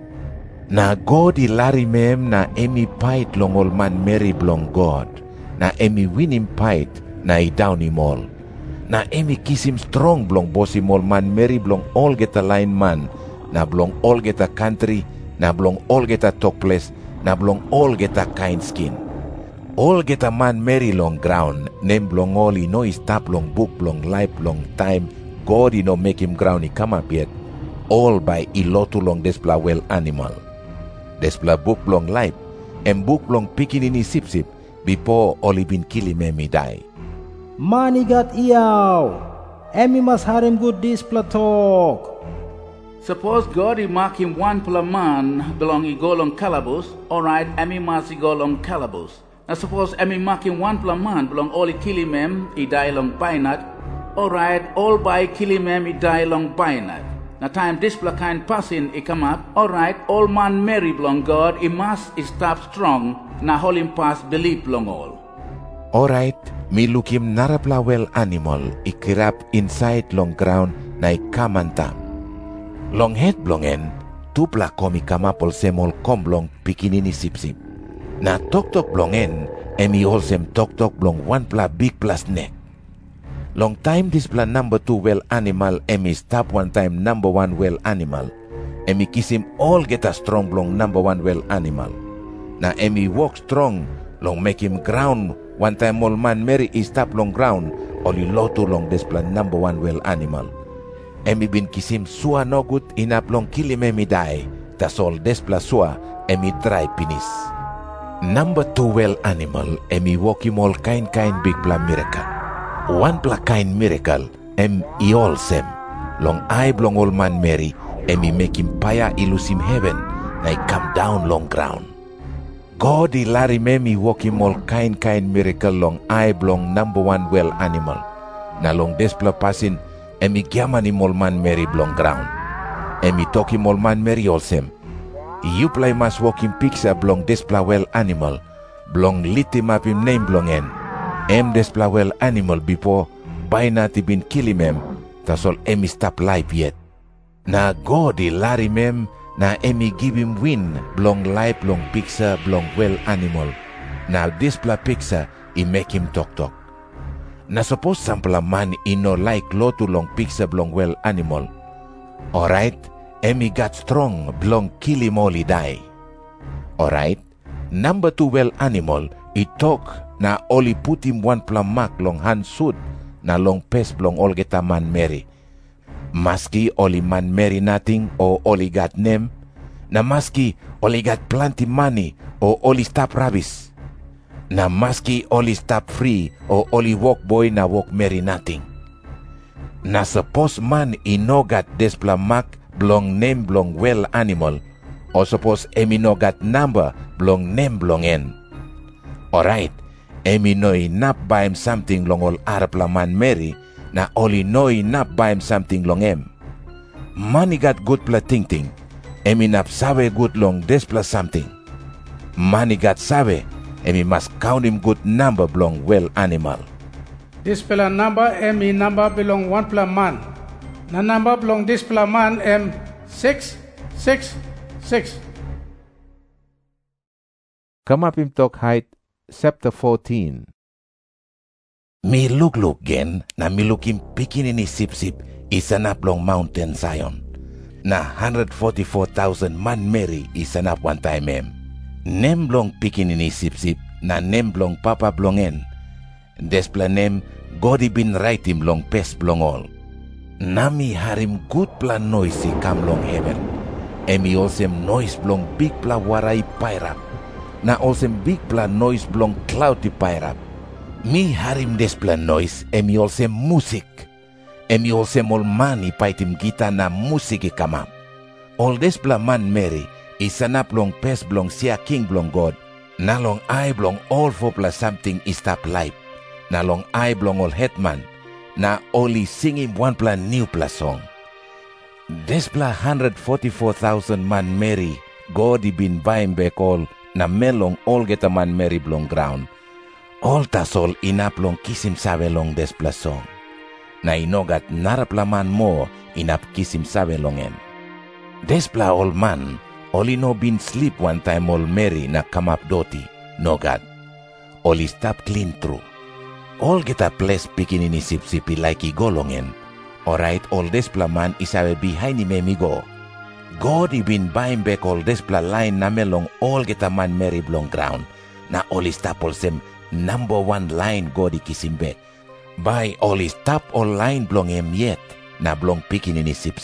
Na God ilari mem na emi pait long all man Mary blong God. Na emi win him pait na I down him all. Na emi kiss him strong blong boss him all man Mary blong all get a line man. Na blong all get a country, na blong all get a talk place, na blong all get a kind skin. All get a man Mary long ground, name blong all I know is tap long book long life long time. God I know make him ground I come up yet. All by I lotu long despla well animal. Despla book long life, and book long picking in his sip before all I been kill him emi die. Money got iyaw. Emi mas harim good despla talk. Suppose God he mark him one pla man belong he go long calabos. Alright, emi mas he go long calabos. Now suppose emi mark him one pla man belong all he kill him he die long pinat. Alright, all by kill him he die long pinat. Now time this pla kind passing he come up. Alright, all man Mary belong God he must he stop strong. Na hold him pass believe belong all. Alright, me look him narapla well animal I kirap inside long ground na I come and tap. Long head blongen, tupla komi kamapol semol komblong pikinini sip. Na tok blongen, emi olsem tok blong one pla big pla snake. Long time displa number 2 well animal, emi stop one time number 1 well animal. Emi kiss him all get a strong long number 1 well animal. Na emi walk strong long make him ground. One time old man Mary is stop long ground. Only loto long displa number 1 well animal. Emi bin kiss him sua no good inap long kill him emi die. Tas all displa sua emi try pinis. Number 2 well animal, emi walk him all kind big bla miracle. One bla kind miracle, i all sem. Long eye blong old man Mary, emi make him paya ilus him heaven, na I come down long ground. God I lari emi walk him all kind miracle long eye blong number 1 well animal. Na long despla passing, emi giaman him old man Mary blong ground. Emi talk him old man Mary all sem. You play mas walk him picture blong despla well animal, blong lit him up him name blong en. Despla well animal before by not been kill him tas all emi stop life yet. Na God I lari mem na emi give him win blong life blong picture blong well animal. Na despla picture I make him talk. Na suppose sample man I no like lotu long picture blong well animal. Alright, emi got strong blong kill him all I die. Alright, number 2 well animal I talk na oli put him 1 mark long hand suit na long pes blong all geta man Mary. Maski oli man Mary nothing or oli got name, na maski oli got plenty money or oli stop rabis. Na maski oli stop free or oli walk boy na walk Mary nothing. Na suppose man I no got despla mark blong name blong well animal or suppose emi no got number blong name blong en. Alright, emi no inap buy him something long all arapla man Mary, na oli no inap buy him something long em. Money got good pla ting. Emi nap sabe good long despla something. Money got sabe, emi must count him good number blong well animal. Dispela number emi number belong 1 pla man. Na number belong dispela man 666. Come up him talk height chapter 14. Mi look gen, na mi look him picking in his sip isan up long mountain Zion. Na 144,000 man Mary isan up one time em. Nem blong picking in his sip na nem blong papa blong en. Despla nem God I been write him long pes blong all. Nami harim good plan noise come long heaven. Emi olsem noise blong big pla warai pairap. Na olsem big plan noise blong cloudy pairap. Mi harim despla noise emi olsem musik. Emi olsem ol mani paitim gita na musik ikamap. Ol despla man Mary isanap long pes blong sia king blong God. Na long eye blong all fopla something istap life. Na long eye blong ol hetman. Na only sing him 1 pla new pla song. Despla 144,000 man Mary God I been buying back all na melong all get a man Mary blong ground. All tas all inap long kiss him sabe long despla song. Na inogat narapla man mo inap kiss him sabe long em. Despla all man only no been sleep 1 time all Mary na come up doti. No God. Only stop clean through. All get a place picking in his sip like I go long en. Alright, all despla man isabe behind him emi go. God I been buying back all despla line na melong all get a man Mary blong ground. Na all stop all sem number 1 line God I kiss him back. By all stop all line blong em yet na blong picking in his sip.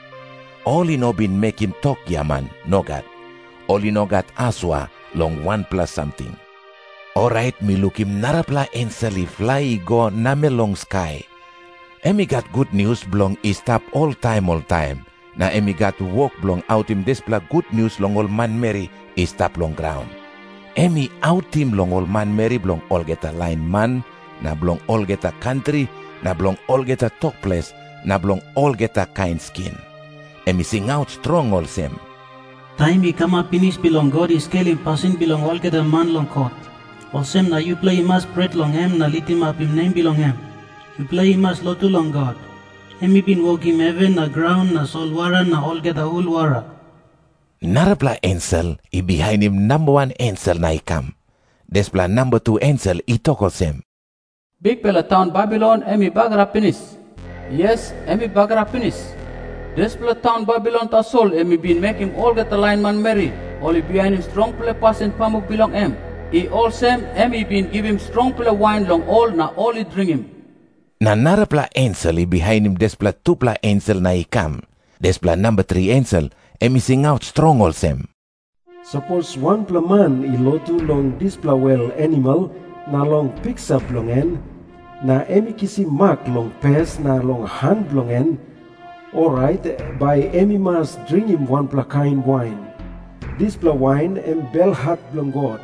All no been make him talk yaman, no God. All no got aswa long 1 plus something. Alright, mi look him narapla enseli fly go name long sky. Emi got good news blong I stop all time. Na emi got walk blong out him despla good news long all man Mary I stop long ground. Emi out him long all man Mary blong all get a line man, na blong all get a country, na blong all get a talk place, na blong all get a kind skin. Emi sing out strong all sem. Time I come up finish belong God is scaling passing belong all get a man long court. Olsem na you play mas pret long em na litim up him name belong em. You play mas lotu long God. Emi been walk him heaven na ground na sol wara na all get a whole wara. Narapla ansel I behind him number 1 ansel na I come. Despla number 2 ansel I talk olsem. Big pela town Babylon emi bagara pinis. Yes, emi bagara pinis. This pela town Babylon tasol emi bin make him all get the lineman Mary. Only behind him strong pela pasin pamuk belong em. He all same emi bin give him strong pela wine long all na all he drink him. Na nara pla angel I behind him des pla 2 pla angel na ikam. Des pla number 3 angel emi sing out strong all same. Suppose 1 pla man ilotu long this pla well animal na long picks up long en na emi kisi mark long pes na long hand long en. Alright, by emi mas drink him 1 pla kind wine. This pla wine em bel hat long God.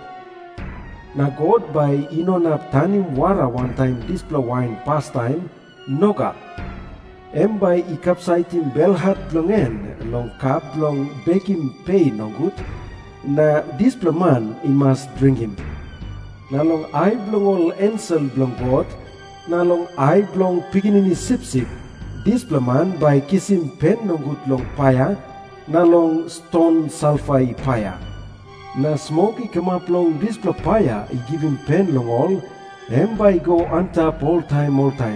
Na God by ino nap tanim wara 1 time this pla wine pastime noga. Em by ikapsaitim bel hat long en long kap long bekim pay no good. Na this pla man I must drink him. Na long I blong all ensel blong God. Na long I blong piginini sip sip. This pla man by kisim pen no good long paya. Na long stone sulfai paya. Na smoky come up long this pla paya I give him pen long all. Em by go untap all time.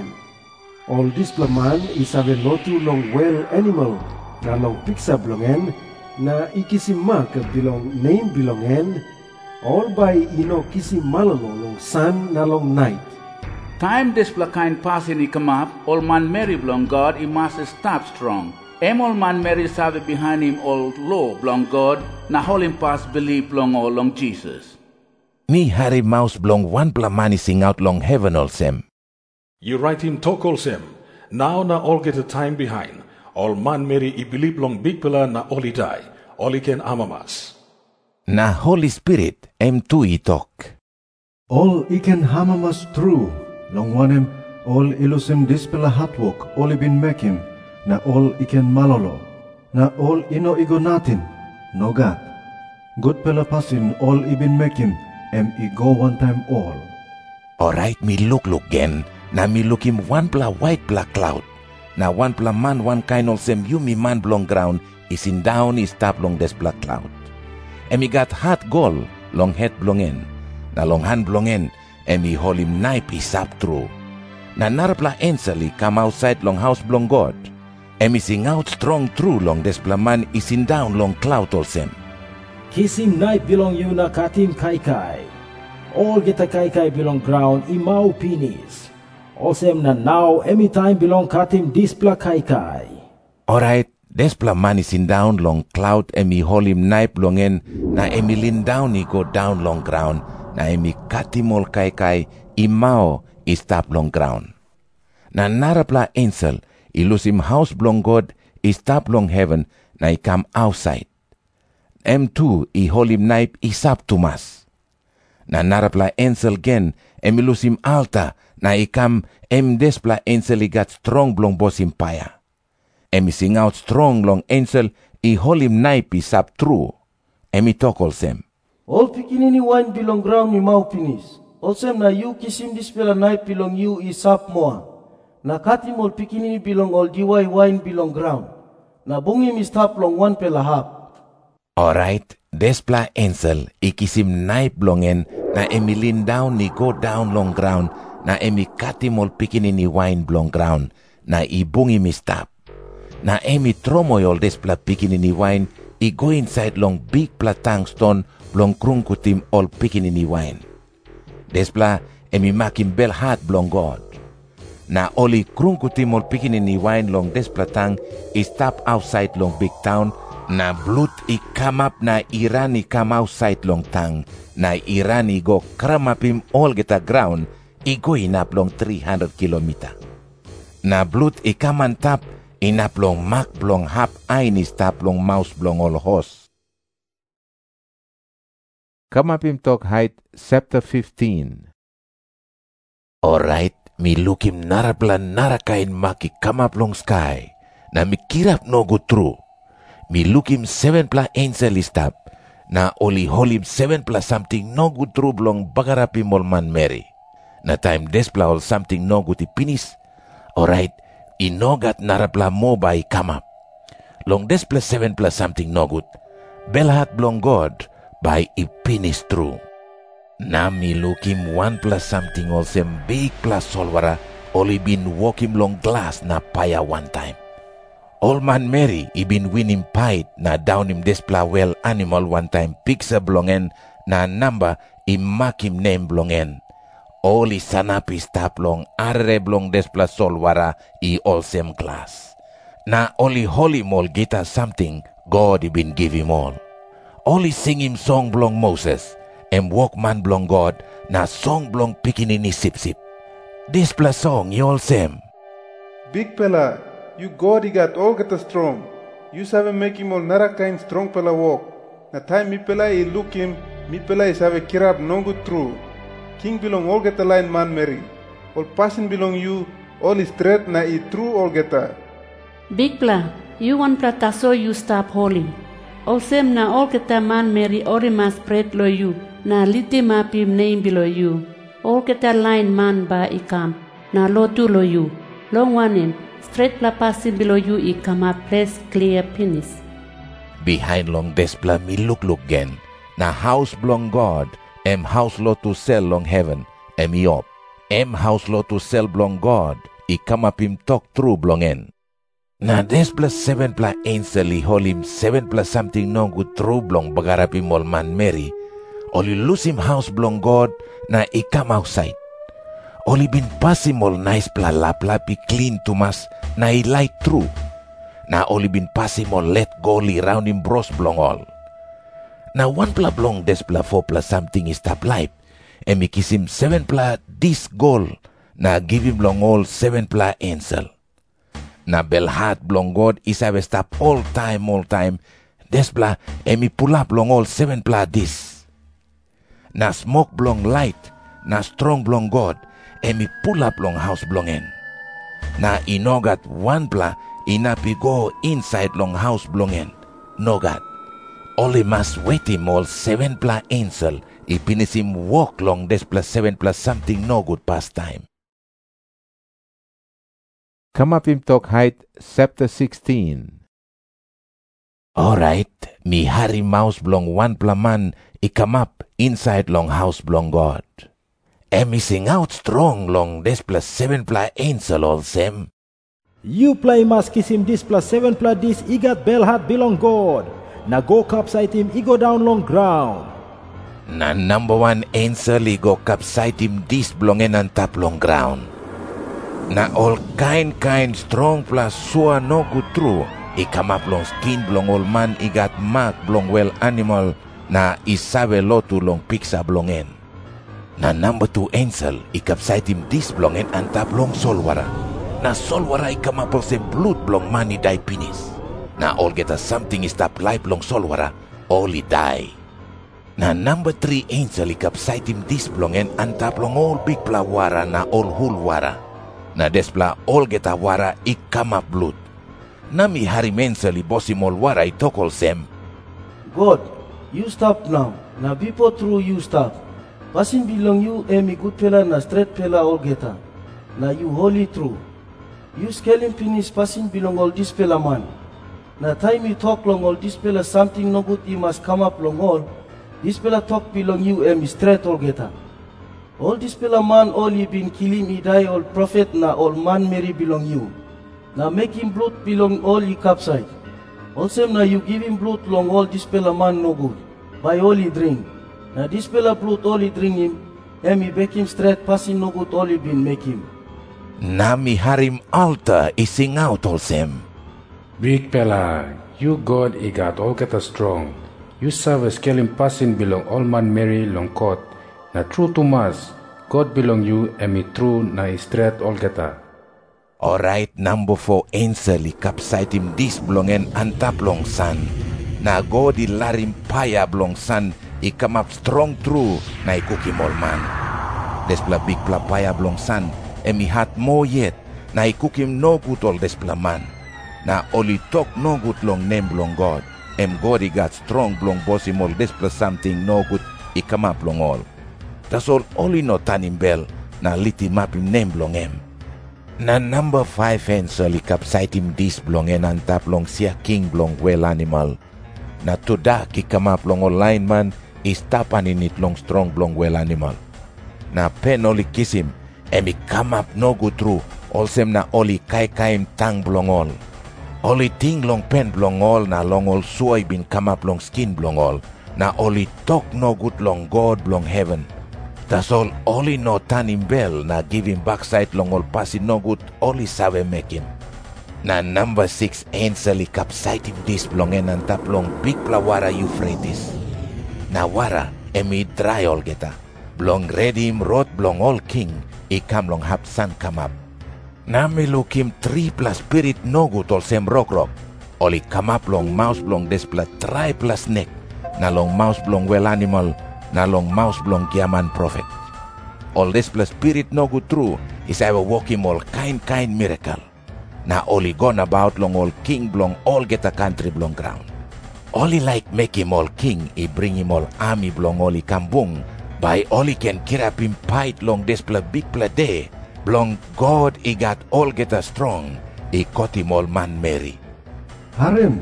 All this pla man is have a lotu long well animal. Na long picks up long en. Na ikisi mak belong name belong en. All by ino kisi malalo long sun na long night. Time this pla kind passing he come up, all man Mary belong God, he must stop strong. Em all man Mary serve behind him all low belong God, na all him pass believe belong all long Jesus. Me Harry Mouse belong 1 pla man sing out long heaven all same. You write him talk all same. Now na all get a time behind. All man Mary I believe long big pela na all he die. All he can amamas. Na Holy Spirit em tu I talk. All I can hamamas true. Long one him all ilusim dispela hatwok all I bin make him. Na all I can malolo. Na all ino igo natin. No God. Good pela pasin all I bin make him. Em I go 1 time all. Alright, me look again. Na me look him 1 pla white pla cloud. Na 1 pla man 1 kind of same you me man belong ground is in down is tap long des pla cloud. And me got hot gold long head belong en. Na long hand belong en. And me hold him knife is up through. Na nara pla angel come outside long house belong God. And me sing out strong through long des pla man is in down long cloud all same. Kisim knife belong you na katim kai. All get a kai belong ground imau pinis. Osem na now anytime belong katim displa kai. Alright, despla man is in down long cloud emi hold him knife long en na emi lean down he go down long ground na emi katim all kai imao is tap long ground. Na narapla angel he lose him house belong God is tap long heaven na he come outside. M2 he hold him knife is up to mas. Na narapla angel again emi lose him altar na he come despla angel he got strong belong boss him paya. Emi sing out strong long angel he hold him knife is up true. Emi talk all same. All pikinini wine belong ground mi mau pinis. All same na you kisim dispela knife belong you is up moa. Na katim all pikinini belong all diwai wine belong ground. Na bungim is tap long 1 pela hap. Alright, despla angel he kisim knife belong en na emi lean down he go down long ground na emi katim all pikinini wine belong ground na I bungim is tap. Na emi tromoy all despla pikinini wine I go inside long big platang stone long krungkutim all pikinini wine. Despla emi makim bel hat belong God. Na oli krungkutim all pikinini wine long desplatang is tap outside long big town. Na blood I come up na Iran I come outside long tang. Na Iran I go cram up him all get a ground. I go in up long 300 kilometer. Na blood I come on top. In up long mak blong hap ein is tap long mouse blong all hos. Kamapim Talk Height, chapter 15. Alright, me look him narapla narakain maki come up long sky. Na me kirap no go through. Me look him 7 pla angel is tap. Na only hold him 7 pla something no good through long bagarapim all man Mary. Na time despla all something no good pinis. Alright, I no got narapla mo by come up. Long despla 7 pla something no good. Belhat blong God by I finish through. Na me look him 1 plus something also big plus solwara, only been walk him long glass na paya one time. Old man Mary, he been win him pie na down him despla well animal one time picture blongen na number he mark him name blongen. All his sanapi stap long arre blong despla solwara he all same glass. Na only holy mol gita something God he been give him all. Only sing him song blong Moses, and walk man blong God, na song blong pikinini sip sip. This plus song you all same. Big fella, you God he got all get strong. You sabe make him all nara kind strong fella walk. Na time mi fella he look him, mi fella he sabe kirab no good true. King belong all get a line man Mary. All passion belong you, all is straight na he true all get a. Big pla, you want prataso you stop holy. All same na all kita man Mary orima spread lo you, na liti mapim name below you. All kita line man ba ikam, na lo tu lo you. Long one straight pla passing below you ikama place clear penis. Behind long despla me look gen, na house belong God, house lo to sell long heaven, me up. House lo to sell belong God, ikama pim talk true blongen. Na des plus 7 plus angel hol him 7 plus something no good true blong bagarapi mol man Mary. Only lose him house blong God na I come outside. Only been pass him all nice pla lapi clean to mas na I light true. Na only been pass him all let go li round him bros blong all. Na 1 pla blong des pla 4 plus something is tap life. And me kiss him 7 pla this goal na give him long all 7 pla angel. Na belhat blong God isabe stop all time. Despla emi pull up long all 7 pla this. Na smoke blong light, na strong blong God, emi pull up long house blongen. Na inogat 1 pla inapi go inside long house blongen. Nogat. Only must wait him all 7 pla angel, ipinis him walk long despla 7 plus something no good pastime. Kamapim Talk Height, chapter 16. Alright, mi hari mouse blong 1 plaman I come up inside long house blong God. Me sing out strong long des plus 7 pla angel all same. You play mas kiss him this plus 7 plus this he got belhat belong God. Na go capside him he go down long ground. Na number 1 angel he go capside him this blongen on top long ground. Na all kind strong plus sua no good true. I come up long skin blong old man I got mark blong well animal na I sabe lotu long pizza blongen. Na number 2 angel I capside him this blongen and tap long solwara. Na solwara I come up also blood blong man I die penis. Na all get a something is tap life long solwara all I die. Na number 3 angel I capside him this blongen and tap long all big plawara na all hul wara. Na despla all get a wara I come up blood. Na mi hari mensel I bosi mol wara I talk all same. God, you stop now. Na people through you stop. Passing belong you me good fella na straight fella all geta. Na you holy true. You scaling finish passing belong all this fella man. Na time you talk long all this fella something no good he must come up long all. This fella talk belong you me straight all geta. All this fella man all he been killing he die all prophet na all man Mary belong you. Na make him blood belong all he capside. Also na you give him blood long all this fella man no good. By all he drink. Na this fella blood all he drink him. He make him straight passing no good all he been make him. Na mi harim altar I sing out all same. Big fella, you God he got all get strong. You serve a scaling passing belong all man Mary long court. Na true to mas, God belong you me true na straight all geta. Alright, number 4 angel I capside him this blongen and tap long sun. Na God I larim paya blong sun I come up strong true na I cook him all man. Despla big pla paya blong sun me hat more yet na I cook him no good all despla man. Na only talk no good long name blong God. God I got strong blong boss him all despla something no good I come up long all. That's all only no tanim bell na liti map him name blong him. Na number 5 angel I capside him this blong and tap long sia king blong well animal. Na to da ki come up long all line man is tapan in it long strong blong well animal. Na pen oli kiss him, emi come up no good through, olsem na oli kai him tang blong all. Oli ting long pen blong all na long all soy bin come up long skin blong all, na oli talk no good long God blong heaven. Das all oli no tan him bell na give him backside long all passing no good, oli save make him. Na number 6 angel capsite him this blong en and tap long big plawara Euphrates. Na wara emi dry all geta. Blong ready him rot blong all king, I come long hap sun come up. Na me look him 3 plus spirit no good all same rock. Oli come up long mouse blong despla 3 plus neck. Na long mouse blong well animal, na long mouse blong kiaman prophet. All despla spirit no good true, is I will walk him all kind miracle. Na oli gone about long all king blong all get a country blong ground. Oli like make him all king, I bring him all army blong oli kambung. By oli can kirap him fight long despla big pla day. Blong God I got all get a strong, I cut him all man Mary. Harem,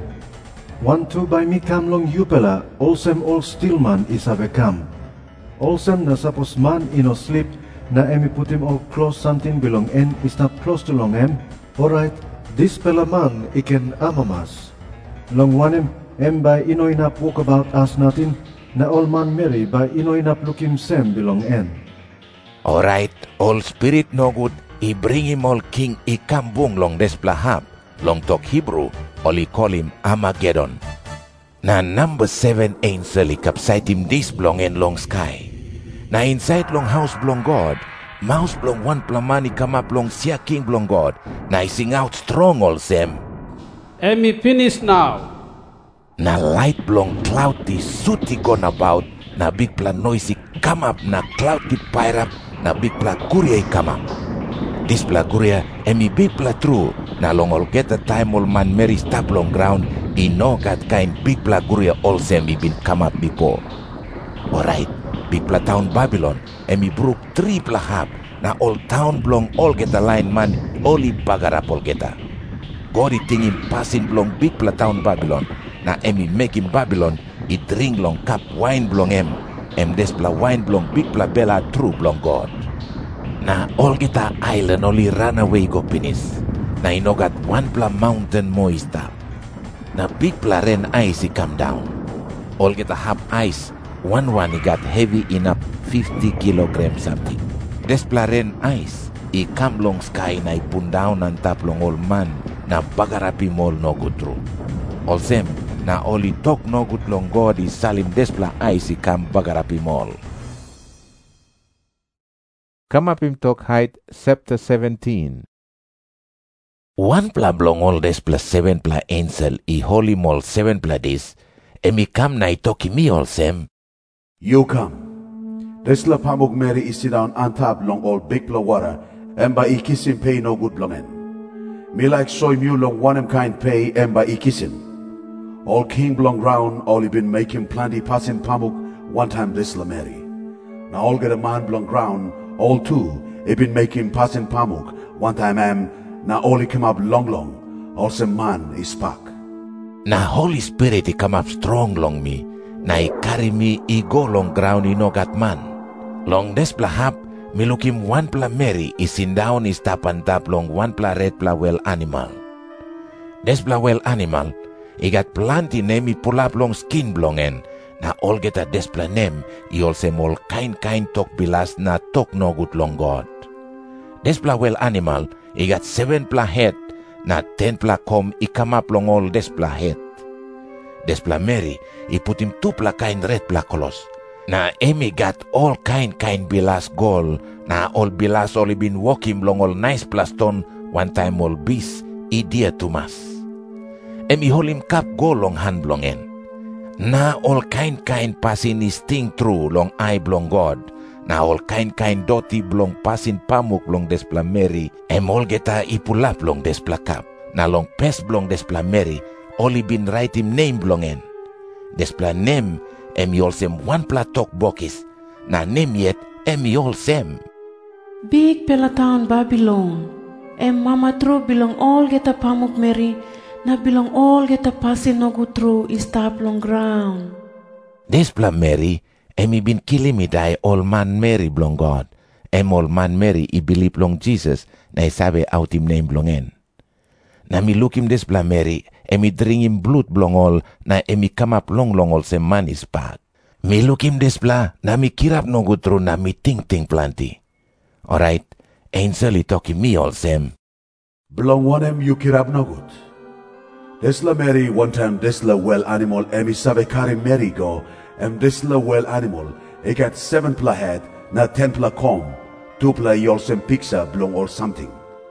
1-2 by me come long Yupela, olsem all still man is have come. Olsem na suppose man ino sleep, na emi put him all close something belong en is not close to long em. Alright, this pela man I can amamas. Long one em by ino inap walk about as nothing, na all man Mary by ino inap look him sem belong en. Alright, all spirit no good, I bring him all king I kambung long despla hab. Long talk Hebrew, all I call him Armageddon. Na number 7 angel I capsite him this blong en long sky. Na inside long house blong God, mouse blong 1 plamani come up long sia king blong God. Na I sing out strong all same. Emi finish now. Na light blong cloudy sooty gone about. Na big pla noisy come up na cloudy pirate. Na big pla guria come up. This pla guria emi big pla true. Na long all get a time all man Mary stop long ground. I know got kind big pla guria all same he been come up before. Alright, big pla town Babylon emi brook 3 pla hab. Na all town blong all get a line man all I bagar up all get a. God I think him passing blong big pla town Babylon. Na emi make him Babylon I drink long cup wine blong em. Em despla wine blong big pla bella true blong God. Na all get a island only run away go finish. Na I know got 1 pla mountain moist up. Na big pla rain ice I come down. All get a half ice. One he got heavy enough 50 kilograms something. Despla rain ice. I come long sky na I put down and tap long old man. Na bagarapi mall no good through. All same. Na only talk no good long God is salim despla ice I come bagarapi mall. Come up him talk height chapter 17. 1 pla blong all despla 7 pla angel I holy mall 7 pla this. Emi come na I talk me all same. You come. Desla pamuk Mary is sit down on top long all big pla water, and by I kiss him pay no good long en. Me like soy mu long one kind pay and by I kiss him. All king blong ground, all he been making plenty passing pamuk one time this la Mary. Now all get a man blong ground, all two, he been making passing pamuk one time now all he come up long, all some man is spark. Na Holy Spirit he come up strong long me, na he carry me he go long ground he no got man. Long despla hap, me look him 1 pla Mary he sit down he stop and tap long 1 pla red pla well animal. Despla well animal, he got plenty name he pull up long skin blong en. Na all get a despla name, he also all kind talk bilas na talk no good long God. Despla well animal, he got 7 pla head, na 10 pla come he come up long all despla head. Despla Mary, he put him 2 pla kind red pla colors. Na Emi got all kind bilas gold, na all bilas only been walking long all nice pla stone, one time all beast, he dear to mas. Emi hold him cap go long hand blong en. Na all kind passing his thing through long eye blong God. Na all kind doti blong passing pamuk blong despla Mary. Em all geta ipulap blong despla cap. Na long pes blong despla Mary. Only been write him name blong en. Despla name em all sem 1 pla talk bokis. Na name yet em all sem. Big pela town Babylon. Em mama true belong all geta pamuk Mary. Na belong all get a passing no go through is tap long ground. Despla Mary, Emi bin kill me die old man Mary blong God. Old man Mary I believe long Jesus na isabe out him name blong en. Na mi look him des bla Mary, emi drink him blood blong all, na emi come up long all se man is bad. Mi look him des bla, na mi kirap no good through na mi ting planti. Alright, angel I talking me all sem. Blong one you kirap no good. Desla Mary one time desla well animal emi sabe carry Mary go, desla well animal, he got 7 pla head, na 10 pla comb, 2 pla yolsem picture blong or something.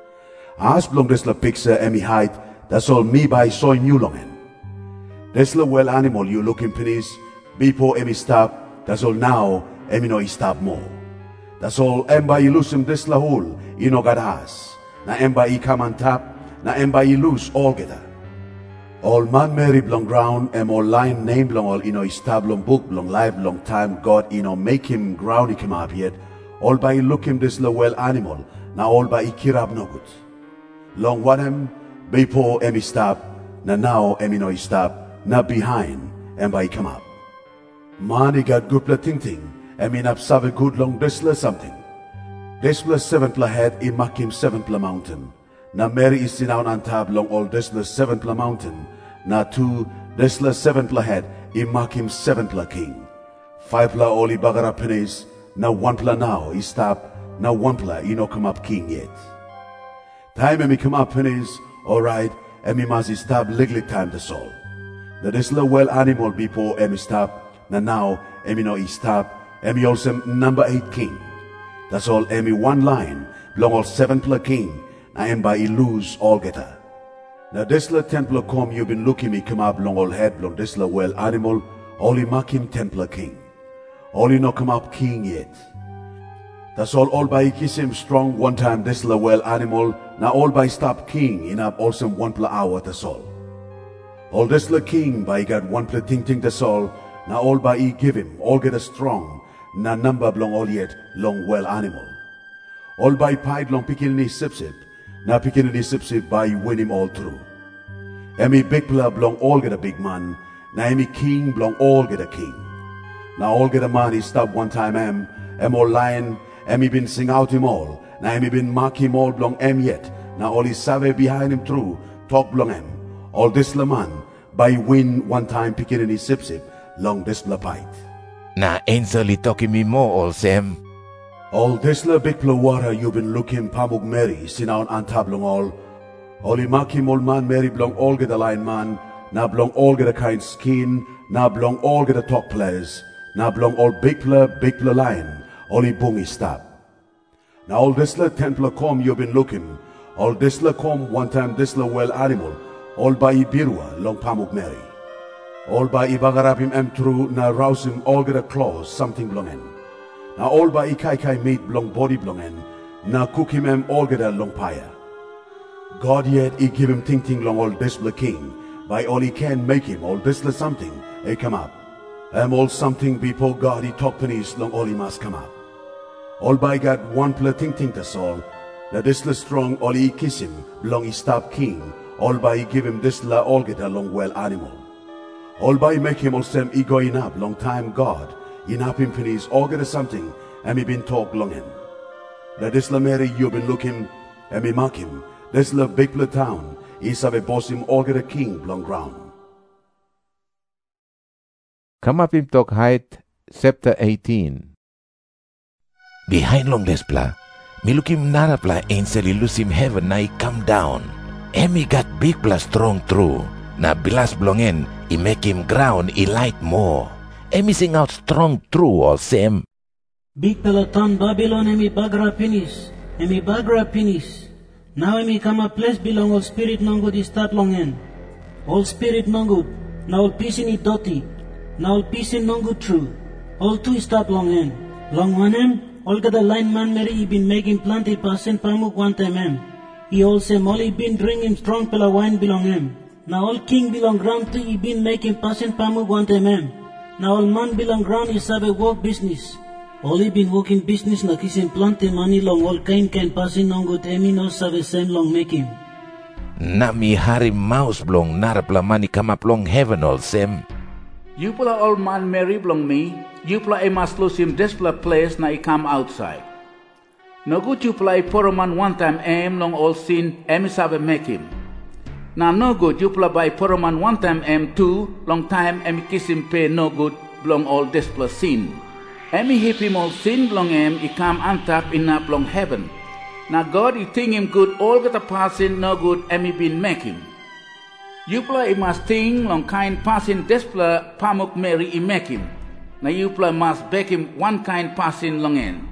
As blong desla picture emi height, that's all me by soy new longen. Desla well animal you looking penis, before emi stop, that's all now, emi no stop more. That's all emba you lose him desla hole, you no got ass. Na emba I come on top, na emba I lose all geta. All man Mary blong ground, all line name blong all ino stop long book blong life long time God ino make him ground he come up yet. All by look him desla well animal, na all by kirab no good. Long one him, before emi stop, na now emi no stop, na behind, emba I come up. Man he got good pla ting, emi nap save good long desla something. Desla 7 pla head I mak him 7 pla mountain. Na Mary is sit down on top long all desla 7 pla mountain. Na 2 desla 7 pla head I mak him 7 pla king. 5 pla oli bagara pennies. Na 1 pla now I stop. Na 1 pla I no come up king yet. Time emi come up pennies. Alright, emi must stop legally time the soul. The desla well animal before emi stop. Na now emi no I stop. Emi also number 8 king. That's all emi 1 line. Long all 7 pla king. Na emba I lose all geta. Na desla 10 pla come you been looking me come up long all head long desla well animal. Only mark him 10 pla king. Only no come up king yet. That's all by kiss him strong 1 time desla well animal. Na all by stop king in up also 1 pla hour that's all. All desla king by got 1 pla ting that's all. Na all by I give him all get a strong. Na number long all yet long well animal. All by pied long picking ni sip. Na picking ni sip by win him all through. Emi big pla long all get a big man. Na emi king long all get a king. Now all get a man he stop 1 time em all lion, emi been sing out him all. Na emi been mark him all long yet. Now all he save behind him through, talk long All this la man, by win 1 time picking ni sip long this la bite. Na angel I talking me more all same. All this la big pla water you been looking pamuk Mary, sit down on top long all. All he mark him old man Mary belong all get a line man. Na belong all get a kind skin. Na belong all get a talk players. Na belong all big pla line. All he bungy stop. Now all this la 10 pla come you been looking. All this la come 1 time this la well animal. All by Ibirwa long pamuk Mary. All by Ibagarap him through na rouse him all get a claws something belongin. Now all by Ikai meat belong body belongin. Na cook him all get a long pie. God yet he give him ting long all this la king. By all he can make him all this la something. He come up. All something before God he talk pennies long all he must come up. All by got 1 pla ting that's all. Na this la strong all he kiss him long he stop king. All by he give him this la all get a long well animal. All by make him all sem he going up long time God. In up him pennies all get a something and he been talk long him. Na this la Mary you been looking and me mark him. This la big pla town. He sabe boss him all get a king long ground. Come up him talk height chapter 18. Behind long this pla, me look him nara pla angel he lose him heaven na he come down. Emi got big pla strong through. Na bilas blongen he make him ground he light more. Emi sing out strong through all same. Big peloton Babylon emi bagra pinis. Now emi come a place belong all spirit nongud is start longen. All spirit nongud. Now all peace in it doti. Now all peace in nongud true. All 2 start longen. Long one all get a line man Mary he been making plenty percent pamuk 1 time He also only been drinking strong pela wine belong Now all king belong ground to he been making percent pamuk 1 time Now all man belong ground is have a work business. All he been working business na kissing plenty money long all kind passing nongud emi no save same long making. Na mi hari mouse blong narapla money come up long heaven all same. You pula old man Mary belong me, you pula must lose him this place na I come outside. No good you pula poor man one time long all sin sabe make him. Now no good you pula by poor man one time too long time kiss him pay no good belong all this sin. Hip him all sin belong he come untap in up long heaven. Now God he think him good all get a passing no good been make him. You play must think long kind passing despla pamuk Mary I make him. Now you play must beg him one kind passing long end.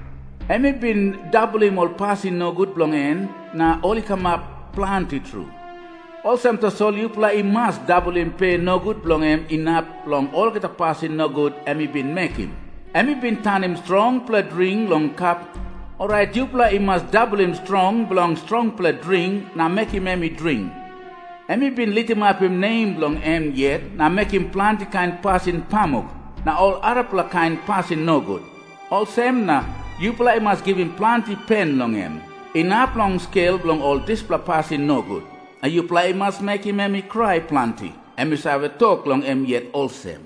Been double him all passing no good long end. Now all he come up plenty true. Also to sol you play must double him pay no good long end enough long all get a passing no good been make him. Been turn him strong play drink long cup. Alright you play must double him strong belong strong play drink now make him drink. Been lit him up him name belong yet, now make him plenty kind passing pamuk, now all other kind passing no good. All same na, you play must give him plenty pen long enough long scale belong all this passing no good. And you play must make him cry plenty, have a talk long yet all same.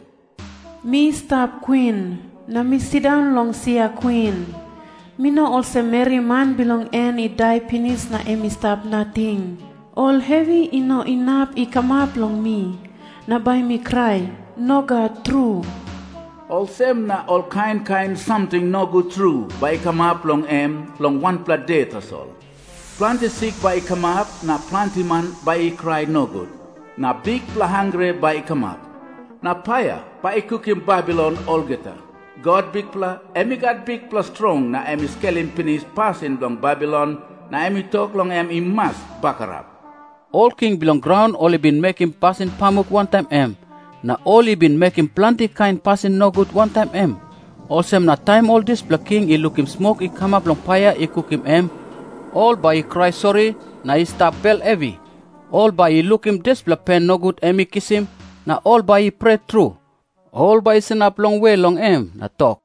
Me stop queen, na me sit down long see a queen. Me no also marry man belong I die penis na stop nothing. All heavy enough I come up long me. Na by me cry, no God true. All same na all kind something no good true. By come up long one pla date or so. Plenty sick by come up, na plenty man by cry no good. Na big pla hungry by come up. Na paya by cook in Babylon all geta. God big pla, got big pla strong na scaling penis passing long Babylon. Na talk long I must back her up. All king belong ground only been making passing pamuk one time Na only been making plenty kind passing no good one time Also na time all this black king I look him smoke I come up long fire I cook him All by I cry sorry na I stop bell heavy. All by I look him this black pen no good I kiss him na all by I pray through. All by I send up long way long na talk.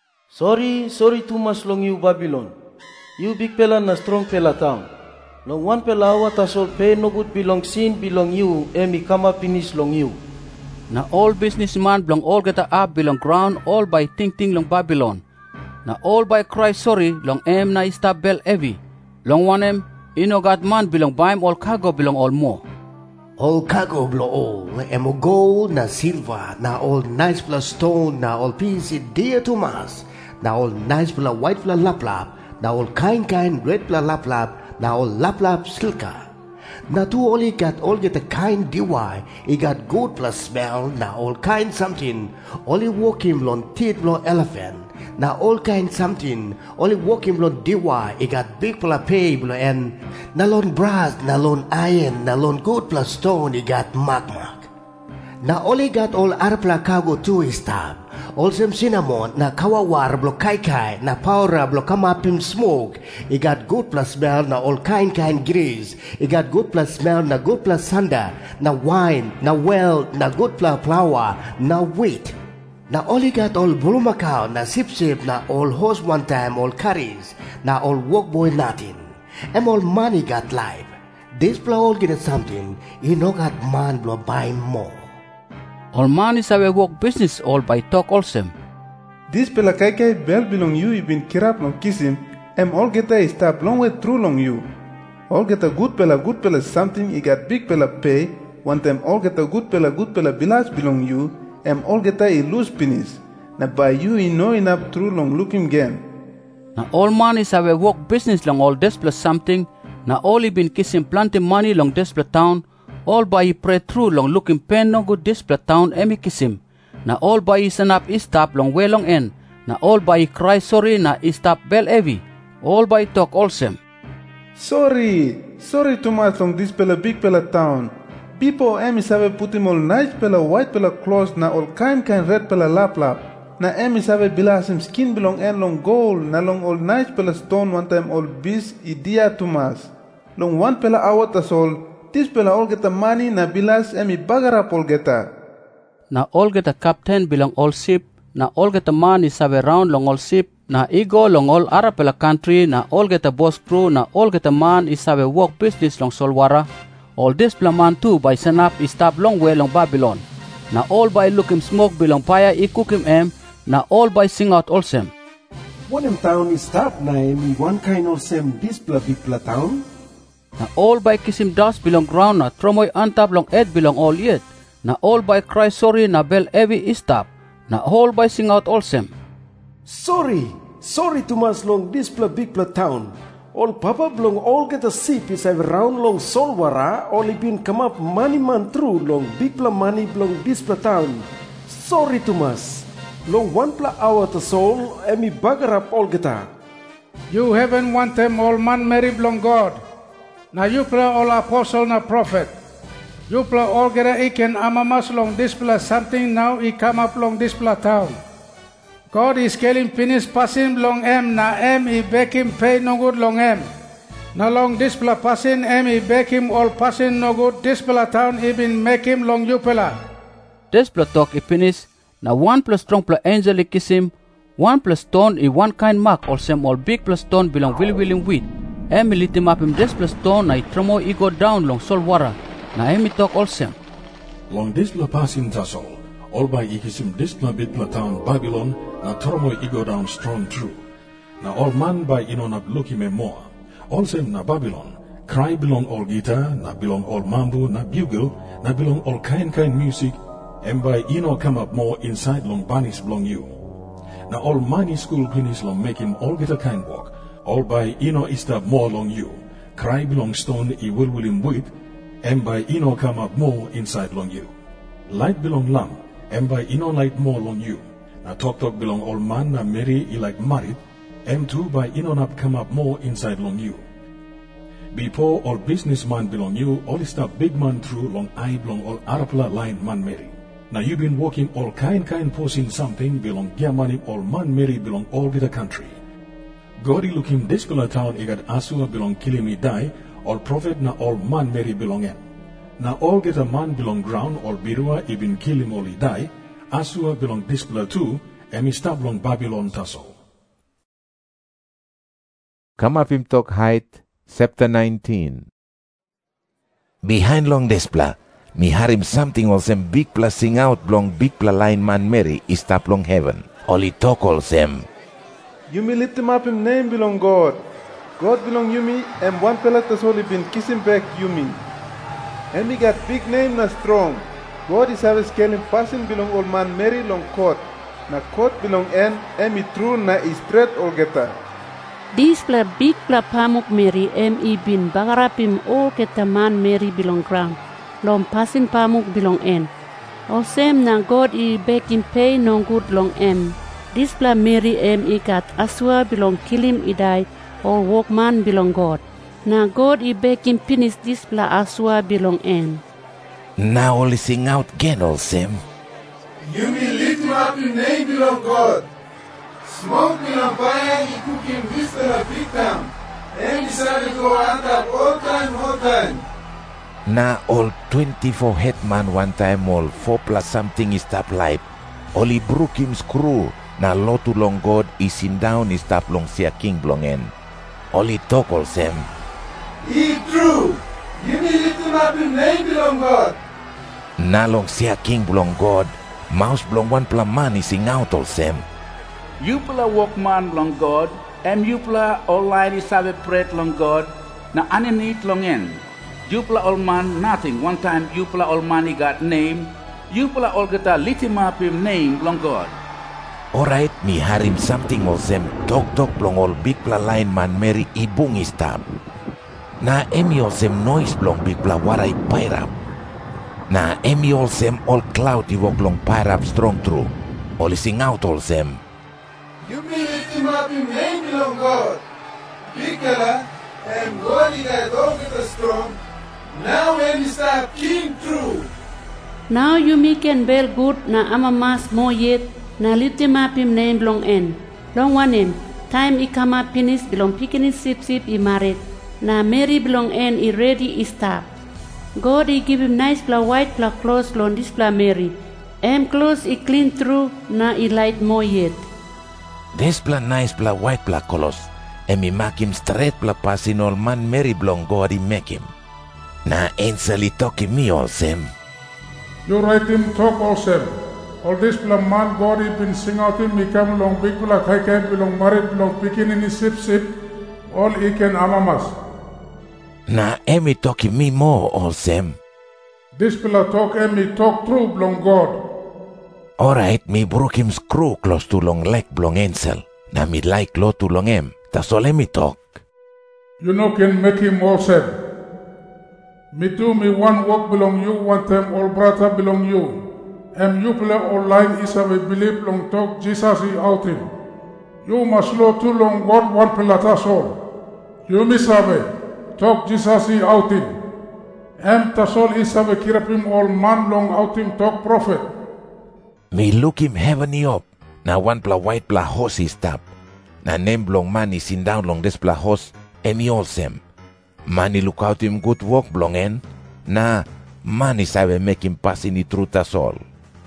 Sorry too much long you Babylon. You big fella na strong fella town. Long one pelawa tasol pay no good belong sin belong you come up finish long you. Na all businessman belong all get up belong ground all by ting long Babylon. Na all by cry sorry long na stop bell heavy. Long one got man belong by all cargo belong all more. All cargo belong all gold na silver na all nice plus stone na all piece dear to mass. Na all nice plus white plus lap na all kind red plus lap. Now all lap silka. Now two only got all get a kind DY. He got good plus smell. Now all kind something. Only walk him long teeth long elephant. Now all kind something. Only walk him long DY. He got big plus pay and now long brass. Now long iron. Now long good plus stone. He got mark. Now only got all arpla cargo to his tab. All some cinnamon na kawawar blo kai na powder blo come up in smoke. He got good plus smell na all kind grease. He got good plus smell na good plus sanda na wine na well na good plus flour na wheat. Na only got all bulumakao na sip na all horse one time all curries na all work boy nothing. All money got life. This blow all get something. He no got man blow buy more. All man is our work business all by talk also. This pela kai bell belong you been kirap long kiss him. All get a stop long way through long you. All get a good pela something he got big pela pay. One time all get a good pela bilas belong you. All get a lose penis. Na by you know enough through long looking game. Na all man is our work business long all this plus something. Na all he been kissing plenty money long this plus town. All by he pray through long looking pen no good display town kiss him. Na all by he send up he stop long way long end. Na all by he cry sorry na he stop bell heavy. All by talk also. Sorry too much long this pela big pela town. People have put him all nice pela white pela clothes na all kind red pela lap. Na have bilas him skin belong long gold na long all nice pela stone one time all bis idea too much. Long one pela hour tas all. This pela all get the money na bilas bagarap all geta. Na all get a captain belong all ship. Na all get the money save around long all ship. Na ego long all Arapela country. Na all get a boss crew. Na all get a man is have a work business long Solwara. All this pla man too by send up is stop long way long Babylon. Na all by look him smoke belong fire I cook him na all by sing out olsem. One town is stop na one kind olsem displa bigpla town. Na all by kiss him dust belong ground na tromoy antap long ed belong all yet. Na all by cry sorry na bell heavy istap. Na all by sing out olsem. Sorry too much long displa bigpla town. All papa belong all get a sip is around long solwara. Only been come up money man through long bigpla money belong displa town. Sorry too much. Long 1 hour to soul, emi bagarap all geta. You haven't want them all man Mary belong God. Now you play all apostle na prophet. You play all geta iken amamas long display something now I come up long display town. God is killing finish passing long na I back him pay no good long Na long display passing I back him all passing no good display town even make him long you pela. Display talk I finish. Na 1 plus strong plus angel kiss him, 1 plus stone I 1 kind mark or some all big plus stone belong willing wheat. Emi litim up him this plus stone I tromo I go down long sol wara. Na emi talk all sem. Long this pla passing tassel, all by I kiss him this pla big pla town Babylon, na tromo I go down strong true. Na all man by inonap look him more. All same na Babylon, cry belong all guitar, na belong all mambo, na bugle, na belong all kind music. And by come up more inside long banis belong you. Now all money school finish long make him all get a kind work. All by is up more long you. Cry belong stone will him with. And by come up more inside long you. Light belong lamp. And by light more long you. Now talk belong all man na Mary like married. And too by up come up more inside long you. Before all businessman belong you. All stuff big man through long I belong all Arapla line man Mary. Now you been walking all kind posing something belong Giamani all man Mary belong all with the country. God looking this town I got Asua belong killing me die, all prophet na all man Mary belong in. Now all get a man belong ground all birua even kill him all he die, Asua belong this too, and he stop long Babylon tassel. Come up him talk height, chapter 19. Behind long despla. Mi harim something also big plus sing out long big pla line man Mary is tap long heaven. Oli talk all sem. You me lift him up him name belong God. God belong you me and 1 pellet has only been kissing back you me. And me got big name na strong. God is have scaling passing belong old man Mary long court. Na court belong and me true na is straight all geta. This pla big pla pamuk Mary bin bagarapim all geta man Mary belong ground. Long passing pamuk belong en. All same na God I baking pay no good long This pla Mary I got Asua belong kill him I die. All workman belong God. Na God I baking finish this pla Asua belong en. Now only sing out again all same. You me lift him up in name belong God. Smoke belong fire I cook him this pla big town. And decided to go under all time. Na all 24 hetman one time all 4 plus something is tap life. Oli brook him screw. Na lotu long God is in down is tap long sia king belong en. Oli talk all sem. He true. You me lift him up in name belong God. Na long sia king belong God. Mouse belong 1 pla man is sing out all sem. You pla workman belong God. You pla all line is have a pret long God. Na aninit long en. You pla all man nothing. One time you pla all man he got name. You pla all get a litim up him name long God. Alright, mi harim something all sem talk long all big pla line man Mary ibung istab. Na emi all sem noise long big pla waray pairap. Na emi all sem all cloud I walk long pairap strong through. All sing out all sem. You me lift him up in name belong God. Big fella and God he got all get a strong. Now when he start king true. Now you make and bel good na amamas mo yet na litim up him name belong en. Long one him. Time I come up finish belong picking sip I married. Na Mary belong en I ready I stop. God I give him nice pla white pla clothes long this pla Mary. Clothes I clean through na I light mo yet. This pla nice pla white pla colors. And me make him straight pla passing all man Mary belong God I make him. Na ain't sali talking me all same. You write him talk also. All this pla man God he been sing out him, he come long big pla kai belong married belong picking in his sip, all he can amamas. Na emi talk me more also. This pla talk emi talk true belong God. Alright, me broke him screw close to long leg belong Ansel. Na me like lo to long em. That's all emi talk. You know can make him all said. Me too, me one work belong you, one time all brother belong you. And you play online is a believe long talk Jesus is out him. You must slow too long God one pelata soul. You miss talk Jesus is out him. And tasol is a kirap him all man long out him talk prophet. Me look him heavenly up. Na one pla white pla horse is tap. Na name blong man is in down long this pla horse. Emi olsem. Mani look out him good work blong en. Na man is have make him pass in the truth as all.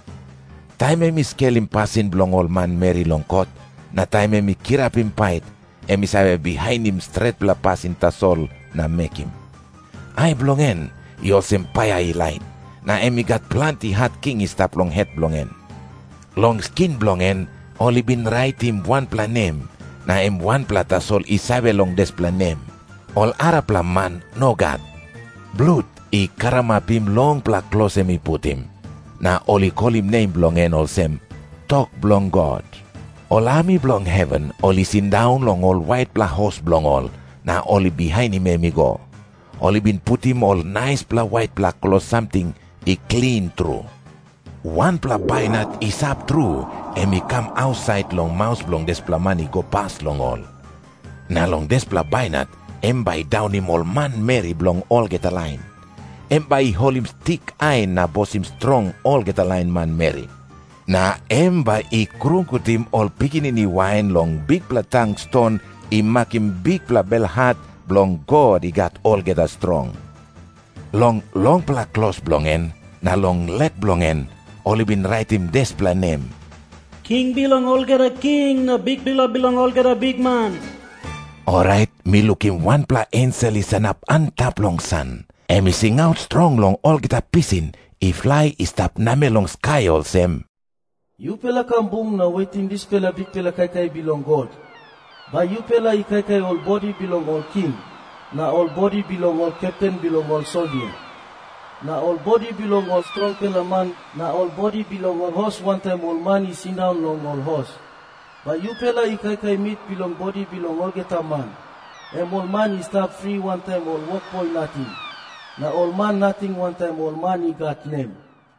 Time emi scale him passing blong old man Mary long coat. Na time emi kirap him fight. Emi have behind him straight pla passing tasol na make him. I blong en. He olsem paya he line. Na emi got plenty hot king is tap long head blong en. Long skin blong en. Only been write him one pla name. Na em one pla tasol isabe long des pla name. All ara pla man no God. Blood I karamapim long pla close emi put him. Na only call him name blong en olsem. Talk blong God. All army blong heaven. Only sin down long all white pla horse blong all. Na only behind him emi go. Only been put him all nice pla white pla close something I clean through. One pla bainat is up through. Emi come outside long mouse blong des pla money go past long all. Na long des pla bainat. Em by down him all man Mary blong all get a line. Em by hold him stick eye na boss him strong all get a line man Mary. Na em by I krunkut him all picking in wine long big pla tang stone I make him big pla bell hat blong God he got all get a strong. Long pla close blong en na long leg blong en only been write him des pla name. King belong all get a king, na big belong all get a big man. Alright, me look him one pla Ansel is an up untap long sun. And me sing out strong long all get a pissin. I fly is tap name long sky all sem. You pela kambung na waiting this pela big pela kai belong God. But you pela I kai all body belong all king. Na all body belong all captain belong all soldier. Na all body belong all strong pela man. Na all body belong all horse one time all man is in down long all horse. But you pela I kai meat belong body belong all get a man. And all man is stop free one time all work boy nothing. Na all man nothing one time all man he got name.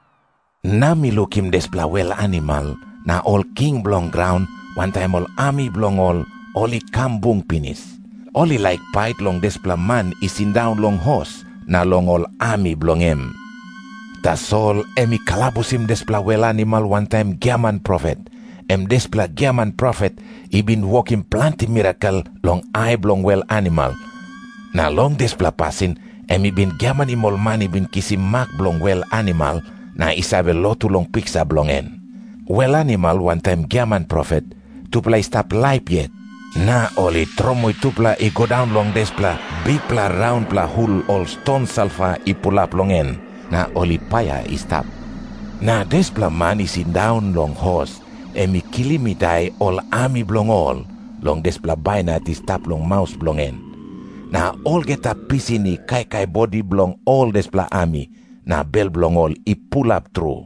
Na me look him despla well animal. Na all king belong ground. One time all army belong all he kambung pinis. Only like fight long despla man is in down long horse. Na long all army belong him. Tas all emi kalabus him despla well animal one time German prophet. Em despla German prophet he been walking plenty miracle long I belong well animal. Na long despla passing emi been German him all man he been kissing mark belong well animal. Na isabe lotu long pizza belong en. Well animal one time German prophet tupla stop life yet. Na oli tromoy tupla I go down long despla big pla round pla hul all stone sulfur I pull up long en. Na oli paya I stop. Na despla man is in down long horse. Emi kili mi die all army blong all. Long despla baina ti stop long mouse blong en. Na all get a piece in I kai body blong all despla army. Na bell blong all I pull up through.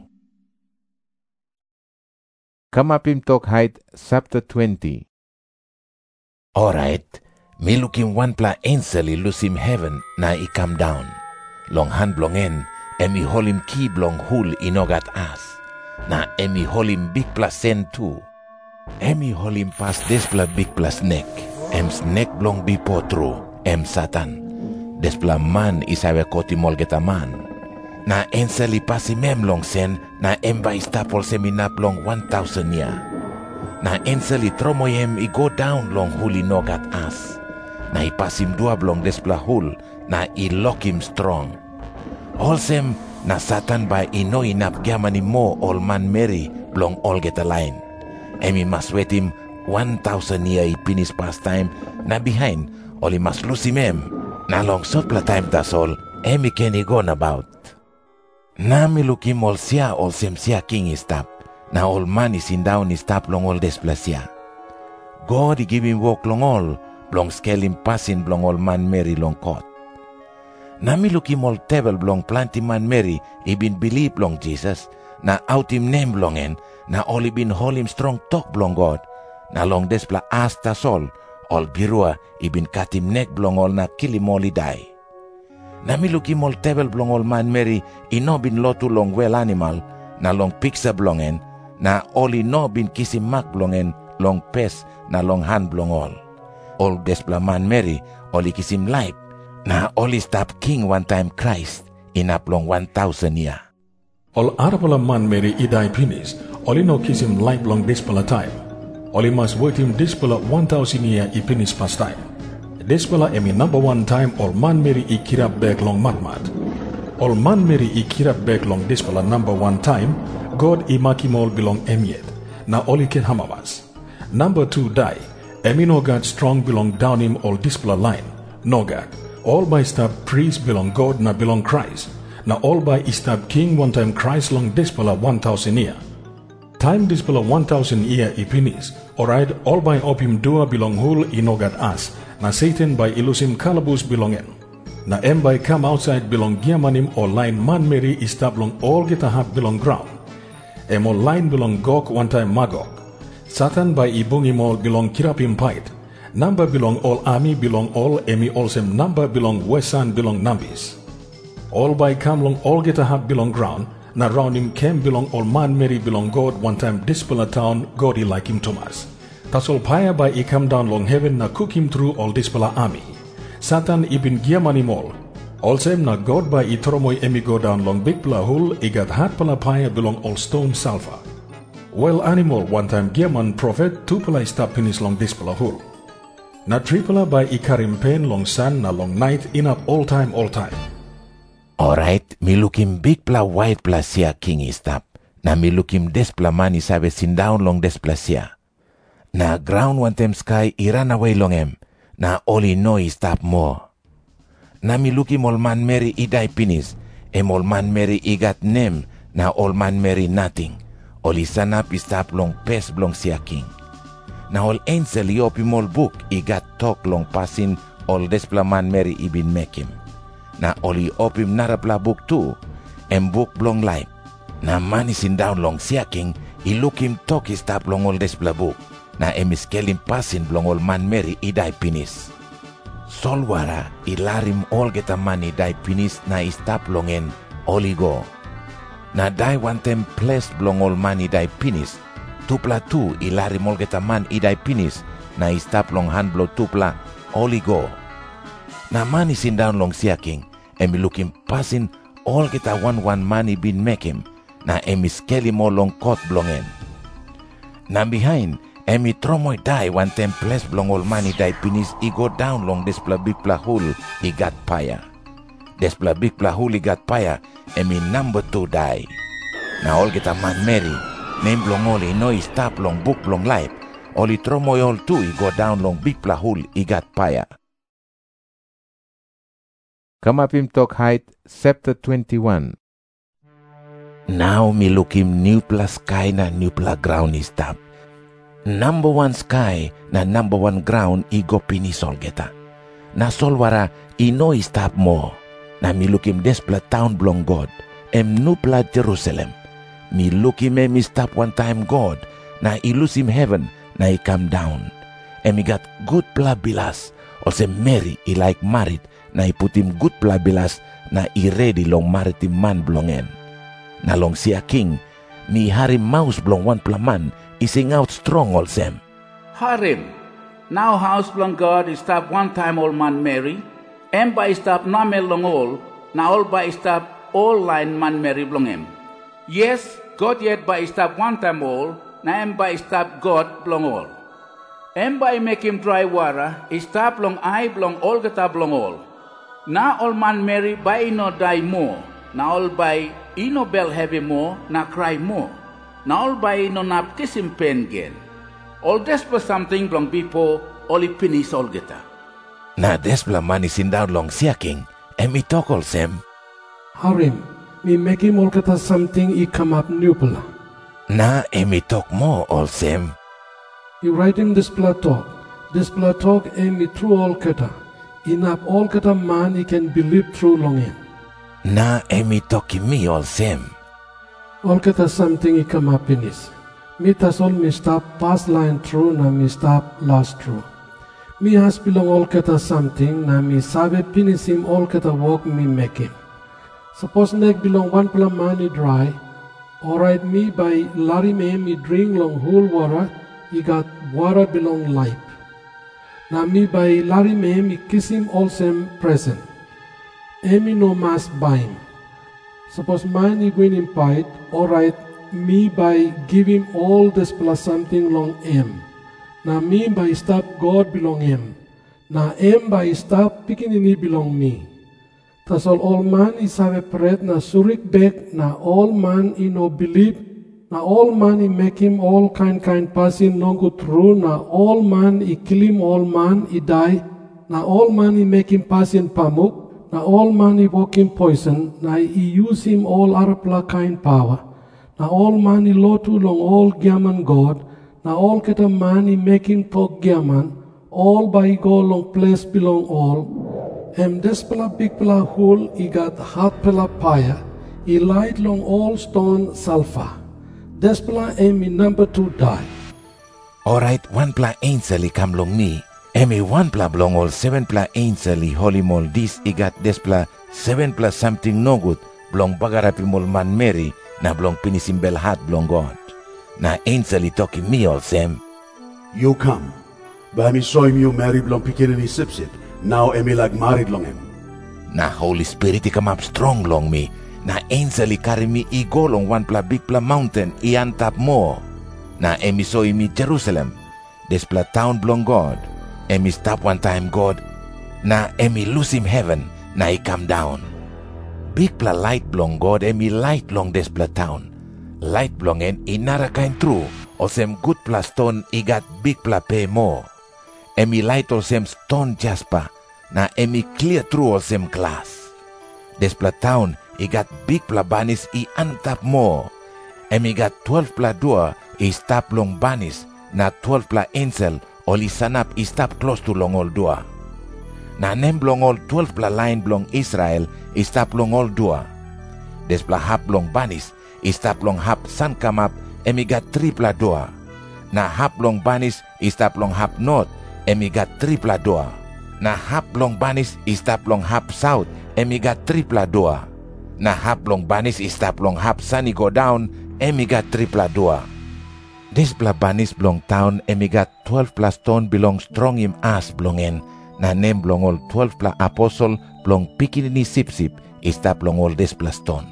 Kamapim Talk Height, chapter 20. Alright, me looking one pla Ansel I lose him heaven na I come down. Long hand blong en, emi hold him key blong hul I no got ass. Na emi hold him big pla send too. Emi hold him past this pla big pla snake. Em snake blong be po through, em Satan. This pla man is have caught him all get a man. Na Ansel I pass him em long sen, na em by stop all seminap long 1,000 year. Na Ansel I tromoy him I go down long hul I no got ass. Na I pass him duab long des pla hul, na I lock him strong. Olsem na Satan by I no inap Germany mo all man Mary blong all get a line. Emi must wait him 1,000 year I finish past time, na behind all he must lose him em. Na long sopla time that's all, emi can he gone about. Na mi lukim ol sia ol sem sia king istap. Na ol man is in down istap long ol desplasia. God I give him walk long all, blong scaling passing blong ol man Mary long court. Na mi lukim ol table blong planti man Mary I bin believe blong Jesus, na out him name blong en, na ol I bin hold him strong talk blong God, na long despla asta sol, ol birua I bin cut him neck blong ol na kill him all I die. Na mi lukim ol table blong ol man Mary I no bin lotu long well animal, na long picture blong en, na ol I no bin kiss him mak blong en, long pes na long hand blong all. All despla man Mary, ol I kiss him life, na ol I stop king one time Christ, in up long 1,000 year. All arapala man Mary I die finish, ol I no kiss him life long despala time. Ol I must wait him despala 1,000 year I finish past time. Despala emi number one time all man Mary I kirap back long matmat. All man Mary I kirap back long despala number one time, God I makim all belong emiet. Na all I can hamamas. Number two die. Emi no God strong belong down him all despala line. No God. All by stab priest belong God na belong Christ. Na all by stab king one time Christ long despala 1,000 year. Time despala 1,000 year I finish. Alright, all by opium dua belong whole I no God as. Na Satan by ilusim kalabus belongen. Na em by come outside belong giamanim or line man Mary istab long all get a hap belong ground. Em all line belong Gog one time Magog. Satan by ibungim all belong kirapim pite. Number belong all army belong all emi allsem number belong wesan belong nambis. All by come long all get a hap belong ground. Na round him came belong all man Mary belong God one time dispela town God I like him Thomas. Tas all paya by I come down long heaven na cook him through all dispela army. Satan ibin giamanim all. Also na God by I tromoy emi go down long big pla hole I got hat pala paya belong all stone sulfur. Well animal one time giaman prophet two pala stop finish long dispela hole. Na tripala by I karim pen long sun na long night in up all time. Alright, mi lookim big pla white pla sia king istap. Na mi lookim despla man isabe sin down long despla sia. Na ground one time sky I ran away long em. Na all I know is stop more. Na mi lookim all man Mary I die finish. Em all man Mary I got name. Na all man Mary nothing. All I san up is stop long pes blong sia king. Na all angel I opim all book I got talk long passing all despla man Mary I bin make him. Na all I opim narapla book too. Em book blong life. Na man is in down long sia king. I look him talk is stop long all despla book. Na emis kelim passing blong all man Mary I die finish. Solwara I larim all get a man I die finish na I stop long en all I go. Na die one time place blong all man I die finish. Tupla two I larim all get a man I die finish na I stop long hand blow tupla all I go. Na man is in down long sia king. Emi looking passing all get a one man I bin make him. Na emis kelim all long court blong en. Na behind Emi tromoy die one time place blong all man I die finish I go down long despla big pla hole I got fire. Despla big pla hole I got fire. Emi number two die. Na all get a man Mary. Name blong all I know I stop long book blong life. All I tromoy all two I go down long big pla hole I got fire. Kamapim Talk Height, chapter 21. Now me look him new pla sky na new pla ground is stop. Number one sky na number one ground I go pini sol geta. Na solwara I know I stop more. Na mi look him despla town blong God. Em nupla Jerusalem. Mi look him em stop one time God. Na I lose him heaven na I come down. Em I got good pla bilas. Also Mary I like married. Na I put him good pla bilas. Na I ready long married him man blong en. Na long sia king. Mi harim mouse blong one pla man. I sing out strong all them. Harim. Now house blong God is stop one time all man Mary. Em by stop namel long all. Now all by stop all line man Mary blong em. Yes, God yet by stop one time all. Na em by stop God blong all. Em by make him dry water. Is stop long I blong all geta blong all. Now all man Mary by no die more. Now all by no bell heavy more. Na cry more. Now all by no nap kissing pen again. All desperate something blong people, all I finish all geta. Na despla man is in down long sia king, and me talk all sem. Harim, Me make him all kata something he come up new pula. Na emi talk more olsem. You write him this pla talk. This pla talk emi true all kata. Inap all kata man he can believe through long him. Na emi talk me olsem. All kata something he come up in is. Me tas all me stop past line true na me stop last true. Me has belong all kata something na me sabe finish him all kata work me make him. Suppose neck belong one pla man he dry. Alright me by Larry me drink long whole water. He got water belong life. Na me by Larry me kiss him all same present. Emi no mas by him. Suppose man he going in fight. Alright me by give him all this plus something long him. Na me by stop God belong him. Na him by stop picking ini belong me. Tas all man is have a pret na surik back na all man in no believe. Na all man he make him all kind passing no go through. Na all man he kill him all man he die. Na all man he make him passing pamuk. Na all man he walk him poison. Na he use him all arapla kind power. Na all man he low to long all gaman God. Na all kata man he make him talk gaman. All by go long place belong all. This pala big pala hole he got hot pala fire. He light long all stone sulfur. This pala emi number 2 die. Alright, one pla angel he come long me. Emi one pla belong all 7 pla angel he holy mol this he got this pla 7 pla something no good. Belong bagarapi mol man Mary na belong pinisim bel hat belong God. Na angel he talking me all same. You come. By me saw him you Mary belong picking in sip. Now emi like married long him. Na Holy Spirit he come up strong long me. Na angel he carry me he go long one pla big pla mountain he on top more. Na emi saw him Jerusalem. This pla town belong God. Emi stop one time God. Na emi lose him heaven. Na he come down. Big pla light belong God. Emi light long this pla town. Light belong en he nara kind true. Or some good pla stone he got big pla pay more. Emi light or some stone jasper. Na emi clear through all same glass. This pla town, he got big pla banis, he untap more. Emi got 12 pla door, he stop long banis. Na 12 pla angel, all he san up, he stop close to long all door. Na nem long all 12 pla line long Israel, he stop long all door. This pla hap long banis, he stop long hap sun come up, emi got 3 pla door. Na hap long banis, he stop long hap north, emi got 3 pla door. Na hap long banis is tap long hap south, emi got 3 pla door. Na hap long banis is tap long hap sunny go down, emi got 3 pla door. This pla banis belong town, emi got 12 pla stone belong strong him as belong en. Na name belong all 12 pla apostle belong picking ni sip is tap long all this pla stone.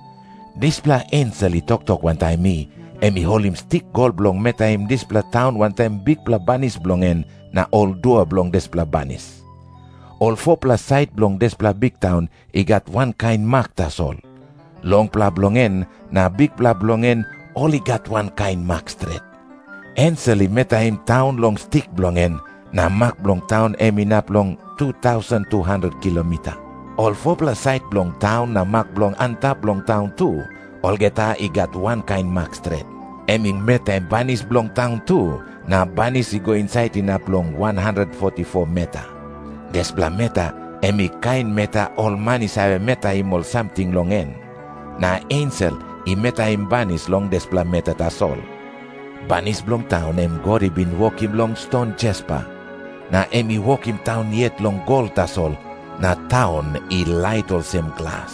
This pla angel he talk one time me, emi hold him stick gold belong meta him this pla town one time big pla banis belong en. Na all door belong this pla banis. All 4 pla side belong this pla big town, he got one kind mark that's all. Long pla belong en, na big pla belong en, all he got one kind mark straight. Ansel he meta him town long stick belong en, na mark belong town emi nap long 2,200 kilometer. All 4 pla side belong town, na mark belong antap belong town too. All geta he got one kind mark straight. Emi meta him banis belong town too. Na banis he go inside in up long 144 meter. Des pla meter, emi kind meter all manis have meta him all something long en. Na angel, he meta him banis long des pla meter that's all. Banis belong town em God he been walking long stone jasper. Na emi walk him town yet long gold that's all. Na town he light all same glass.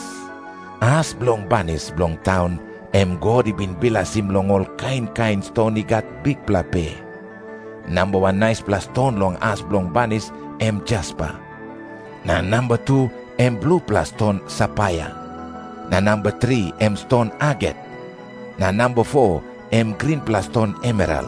As belong banis belong town, em God he been bilas him long all kind stone he got big pla pay. Number 1 nice pla stone long as belong banis em jasper. Na number 2 em blue pla stone sapphire. Na number 3 em stone agate. Na number 4 em green pla stone emerald.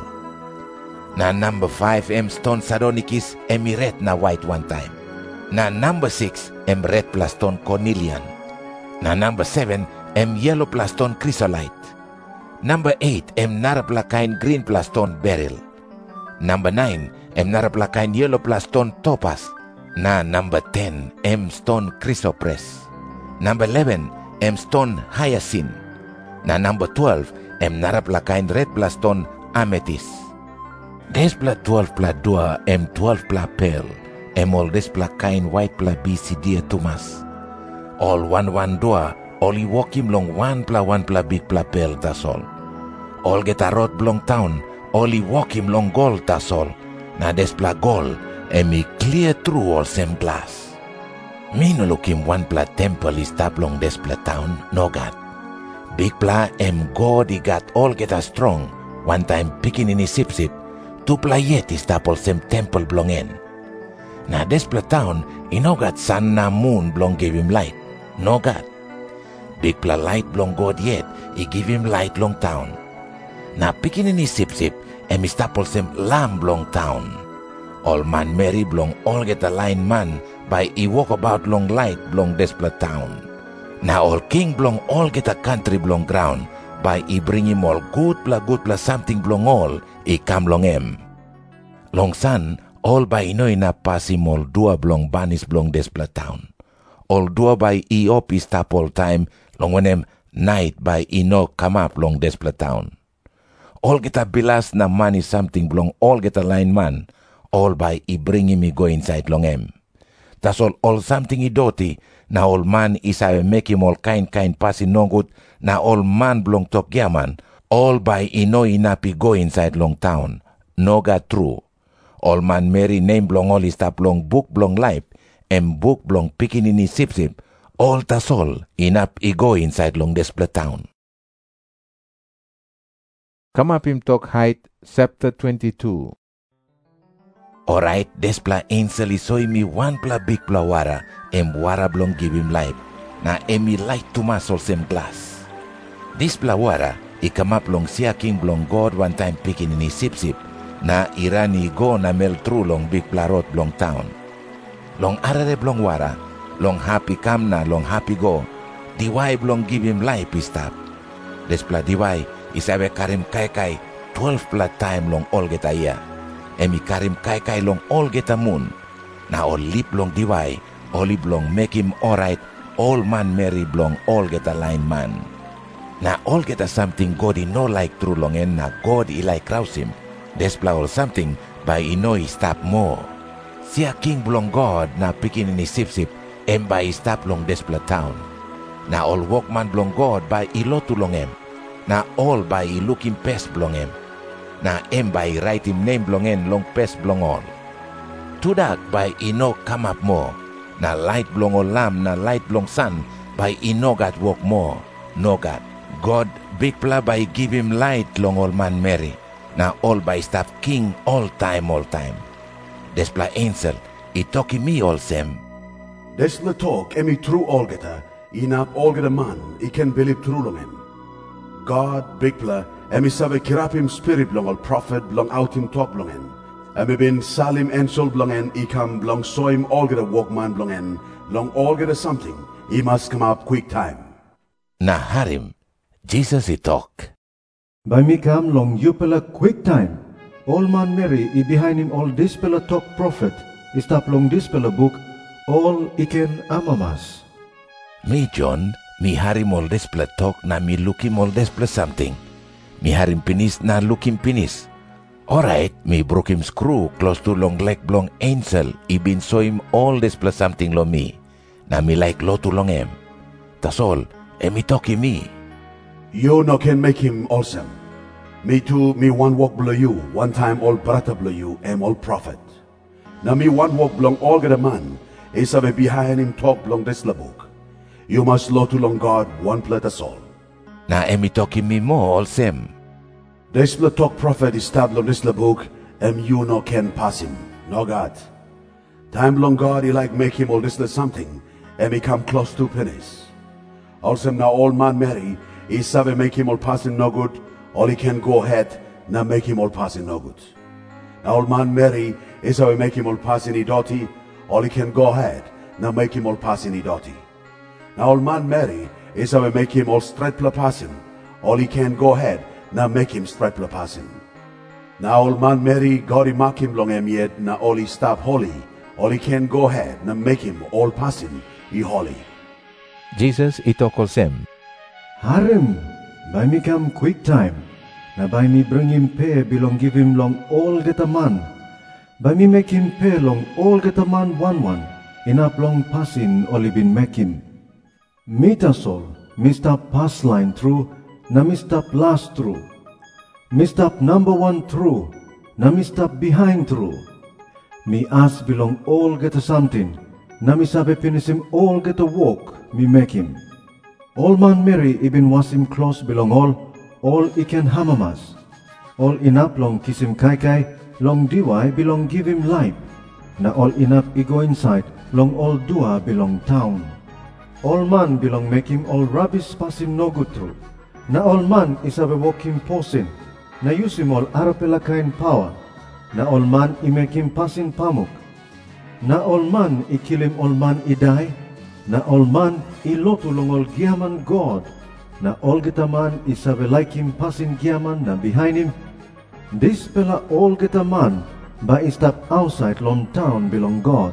Na number 5 em stone sardonikis em red na white one time. Na number 6 em red pla stone cornelian. Na number 7 em yellow pla stone chrysolite. Number 8 em nara pla kind green pla stone beryl. Number 9, em nara pla kind yellow pla stone topaz. Na number 10, em stone chrysoprase. Number 11, em stone hyacinth. Na number 12 em narap la kain red pla stone amethyst. Des pla 12 pla dua em 12 pla pearl. Em all des pla kain white pla bisidia tumas. All one dua, all I walk him long one pla big pla pearl that's all. All get a rot blong town, all I walk him long gold that's all. Na des pla gold, em I clear through all same glass. Me no look him one pla temple is tap long des pla town, no God. Big pla em God I got all get a strong, one time picking in his sip, two pla yet is tap all same temple blong en. Na des pla town, I no got sun na moon blong give him light, no God. Big pla light blong God yet, I give him light long town. Na picking in his sip, em I stap all same lamb blong town. All man Mary blong all get a line man, by I walk about long light blong des pla town. Now all king blong all get a country blong ground, by I bring him all good pla something blong all, I come long em. Long sun, all by no na pass him all dua blong banis blong des pla town. All dua by I op I stop all time, long when em night by I no come up long des pla town. All get a bilas na money something blong all get a line man, all by I bring him I go inside long em. That's all something I doti, na all man is I make him all kind passing no good, na all man blong talk yaman, all by I know inapi go inside long town, no got true. All man Mary name blong all is tap long book blong life, and book blong picking in his sip, all that's all inap I go inside long des pla town. Kamapim Talk Height, Chapter 22. Alright, des pla angel I soy me one pla big pla wara, em wara blong give him life, na emi light to mas all same glass. This pla wara, I come up long sia king blong God one time picking in his sip, na irani go na mel through long big pla road blong town. Long arare blong wara, long happy come na long happy go, diwai blong give him life is tap. Des pla diwai, isabe karim kai 12 pla time long all get a year. Emi karim kai long all get a moon. Na all lip long diwai, all blong make him alright, all man Mary blong all get a line man. Na all get a something God I no like through long en na God I like rouse him. Despla all something by I know I stop more. Sia king blong God na picking in his sip, em by I stop long despla town. Na all workman blong God by I lotu long em. Na all by I look him pest blong em. Na em by write him name blong en long pest blong all. To that by I no come up more. Na light blong all lamb na light blong sun by I no got work more. No got. God big pla by give him light long all man Mary. Na all by staff king all time. Despla angel, I talk me all same. Despla talk emi true all geta, inap all geta man, I can believe true long em. God big pla, emi save kirapim spirit long all prophet long out him talk long en. Emi bin salim angel long en, I come long so him all geta walk man long en, long all geta something, he must come up quick time. Na harim, Jesus I talk. By me come long you pela quick time. All man Mary I behind him all this pela talk prophet. I stop long this pela book. All iken amamas. Me John, me harim all this pela talk na me look him all this pela something. Me harim pinis na look him pinis. Alright, me broke him screw close to long leg blong angel. I been saw him all this pela something lo me. Na me like lo to long em. That's all. And me talk him me. You no can make him awesome. Me too, me one walk below you, one time all brother below you, am all prophet. Now me one walk belong all get a man, is have behind him talk belong this la book. You must law to long God, one plate us all. Na emi talking me more all same. This la talk prophet is tab on this la book, you no can pass him, no God. Time long God, he like make him all this la something, he come close to finish. Also now all man Mary, he sabe make him all passing no good, all he can go ahead, now make him all passing no good. Now all man Mary, he sabe make him all passing he dotty, all he can go ahead, now make him all passing he dotty. Now all man Mary, he sabe make him all straight pla passing, all he can go ahead, now make him straight pla passing. Now all man Mary, God he mark him long em yet, now all he stop holy, all he can go ahead, now make him all passing he holy. Jesus itok olsem, Harem, by me come quick time, na by me bring him pay belong give him long all get a man. By me make him pay long all get a man one, enough long passing only been make him. Meet us all, me stop pass line through, na me stop last through. Me stop number one through, na me stop behind through. Me ask belong all get a something, na me sabe finish him all get a walk, me make him. All man Mary even was him close belong all he can hamamas. All enough long kiss him kai, long diwai belong give him life. Na all enough he go inside, long all dua belong town. All man belong make him all rubbish pass him no good through. Na all man is have a walk him posin, na use him all arapela kind power. Na all man he make him pass in pamuk. Na all man he kill him all man he die. Na all man he lotu long all giaman God. Na all get a man is have like him passing giaman na behind him. This fella all get a man, but he stop outside long town belong God.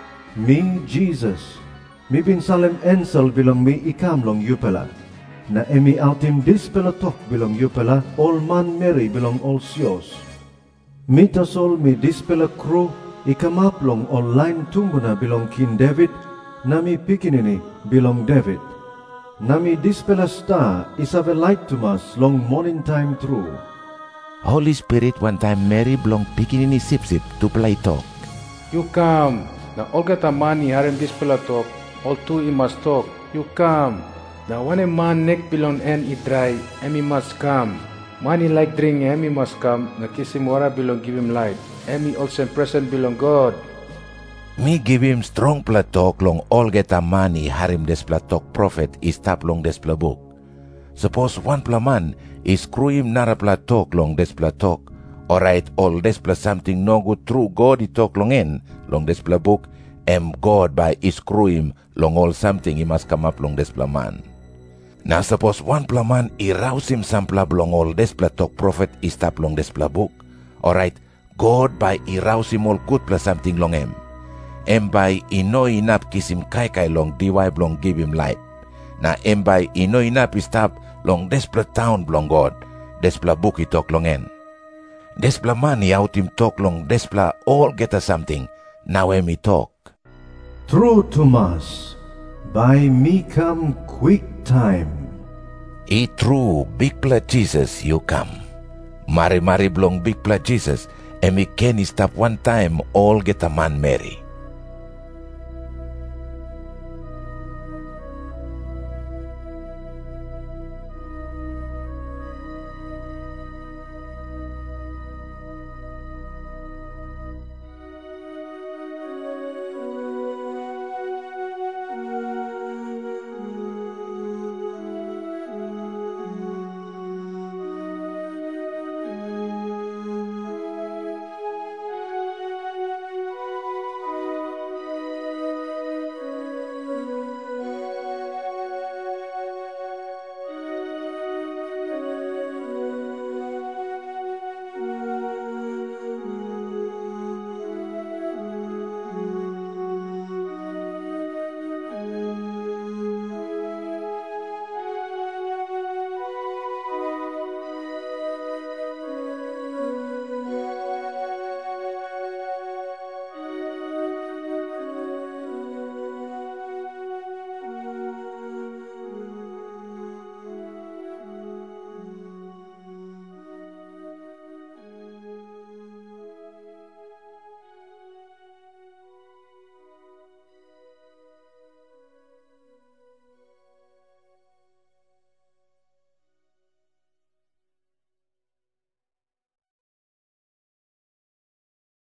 Me Jesus, me bin Salem Ensel belong me ikam long you fella. Na emi out him this fella talk belong you fella, all man Mary belong all sios. Me tasol me this fella crew ikam up long all line tumbuna belong King David. Nami pikinini belong David. Nami dispela star is have a light to us long morning time through. Holy Spirit one time Mary belong pikinini sip to play talk. You come. Na all get a money harem dispela talk. All two he must talk. You come. Na one a man neck belong and he dry. Emi must come. Money like drink Emi must come. Na kiss him wara belong give him light. Emi also present belong God. Me give him strong pla talk long all get a money harim des pla talk prophet is tap long des pla book. Suppose one pla man is screw him nara pla talk long des pla talk. Alright, all des pla something no good true God he talk long en long des pla book. God by is screw him long all something he must come up long des pla man. Now suppose one pla man he rouse him some pla long all des pla talk prophet is tap long des pla book. Alright, God by he rouse him all good pla something long em. By ino inap kisim kai long diwai blong give him life. Na by ino inap istap long despla town blong God. Despla book he talk long en. Despla money out him talk long despla all get a something. Now he talk. True Thomas, by me come quick time. E true big pla Jesus you come. Mari blong big pla Jesus. Emi can stop one time all get a man Mary.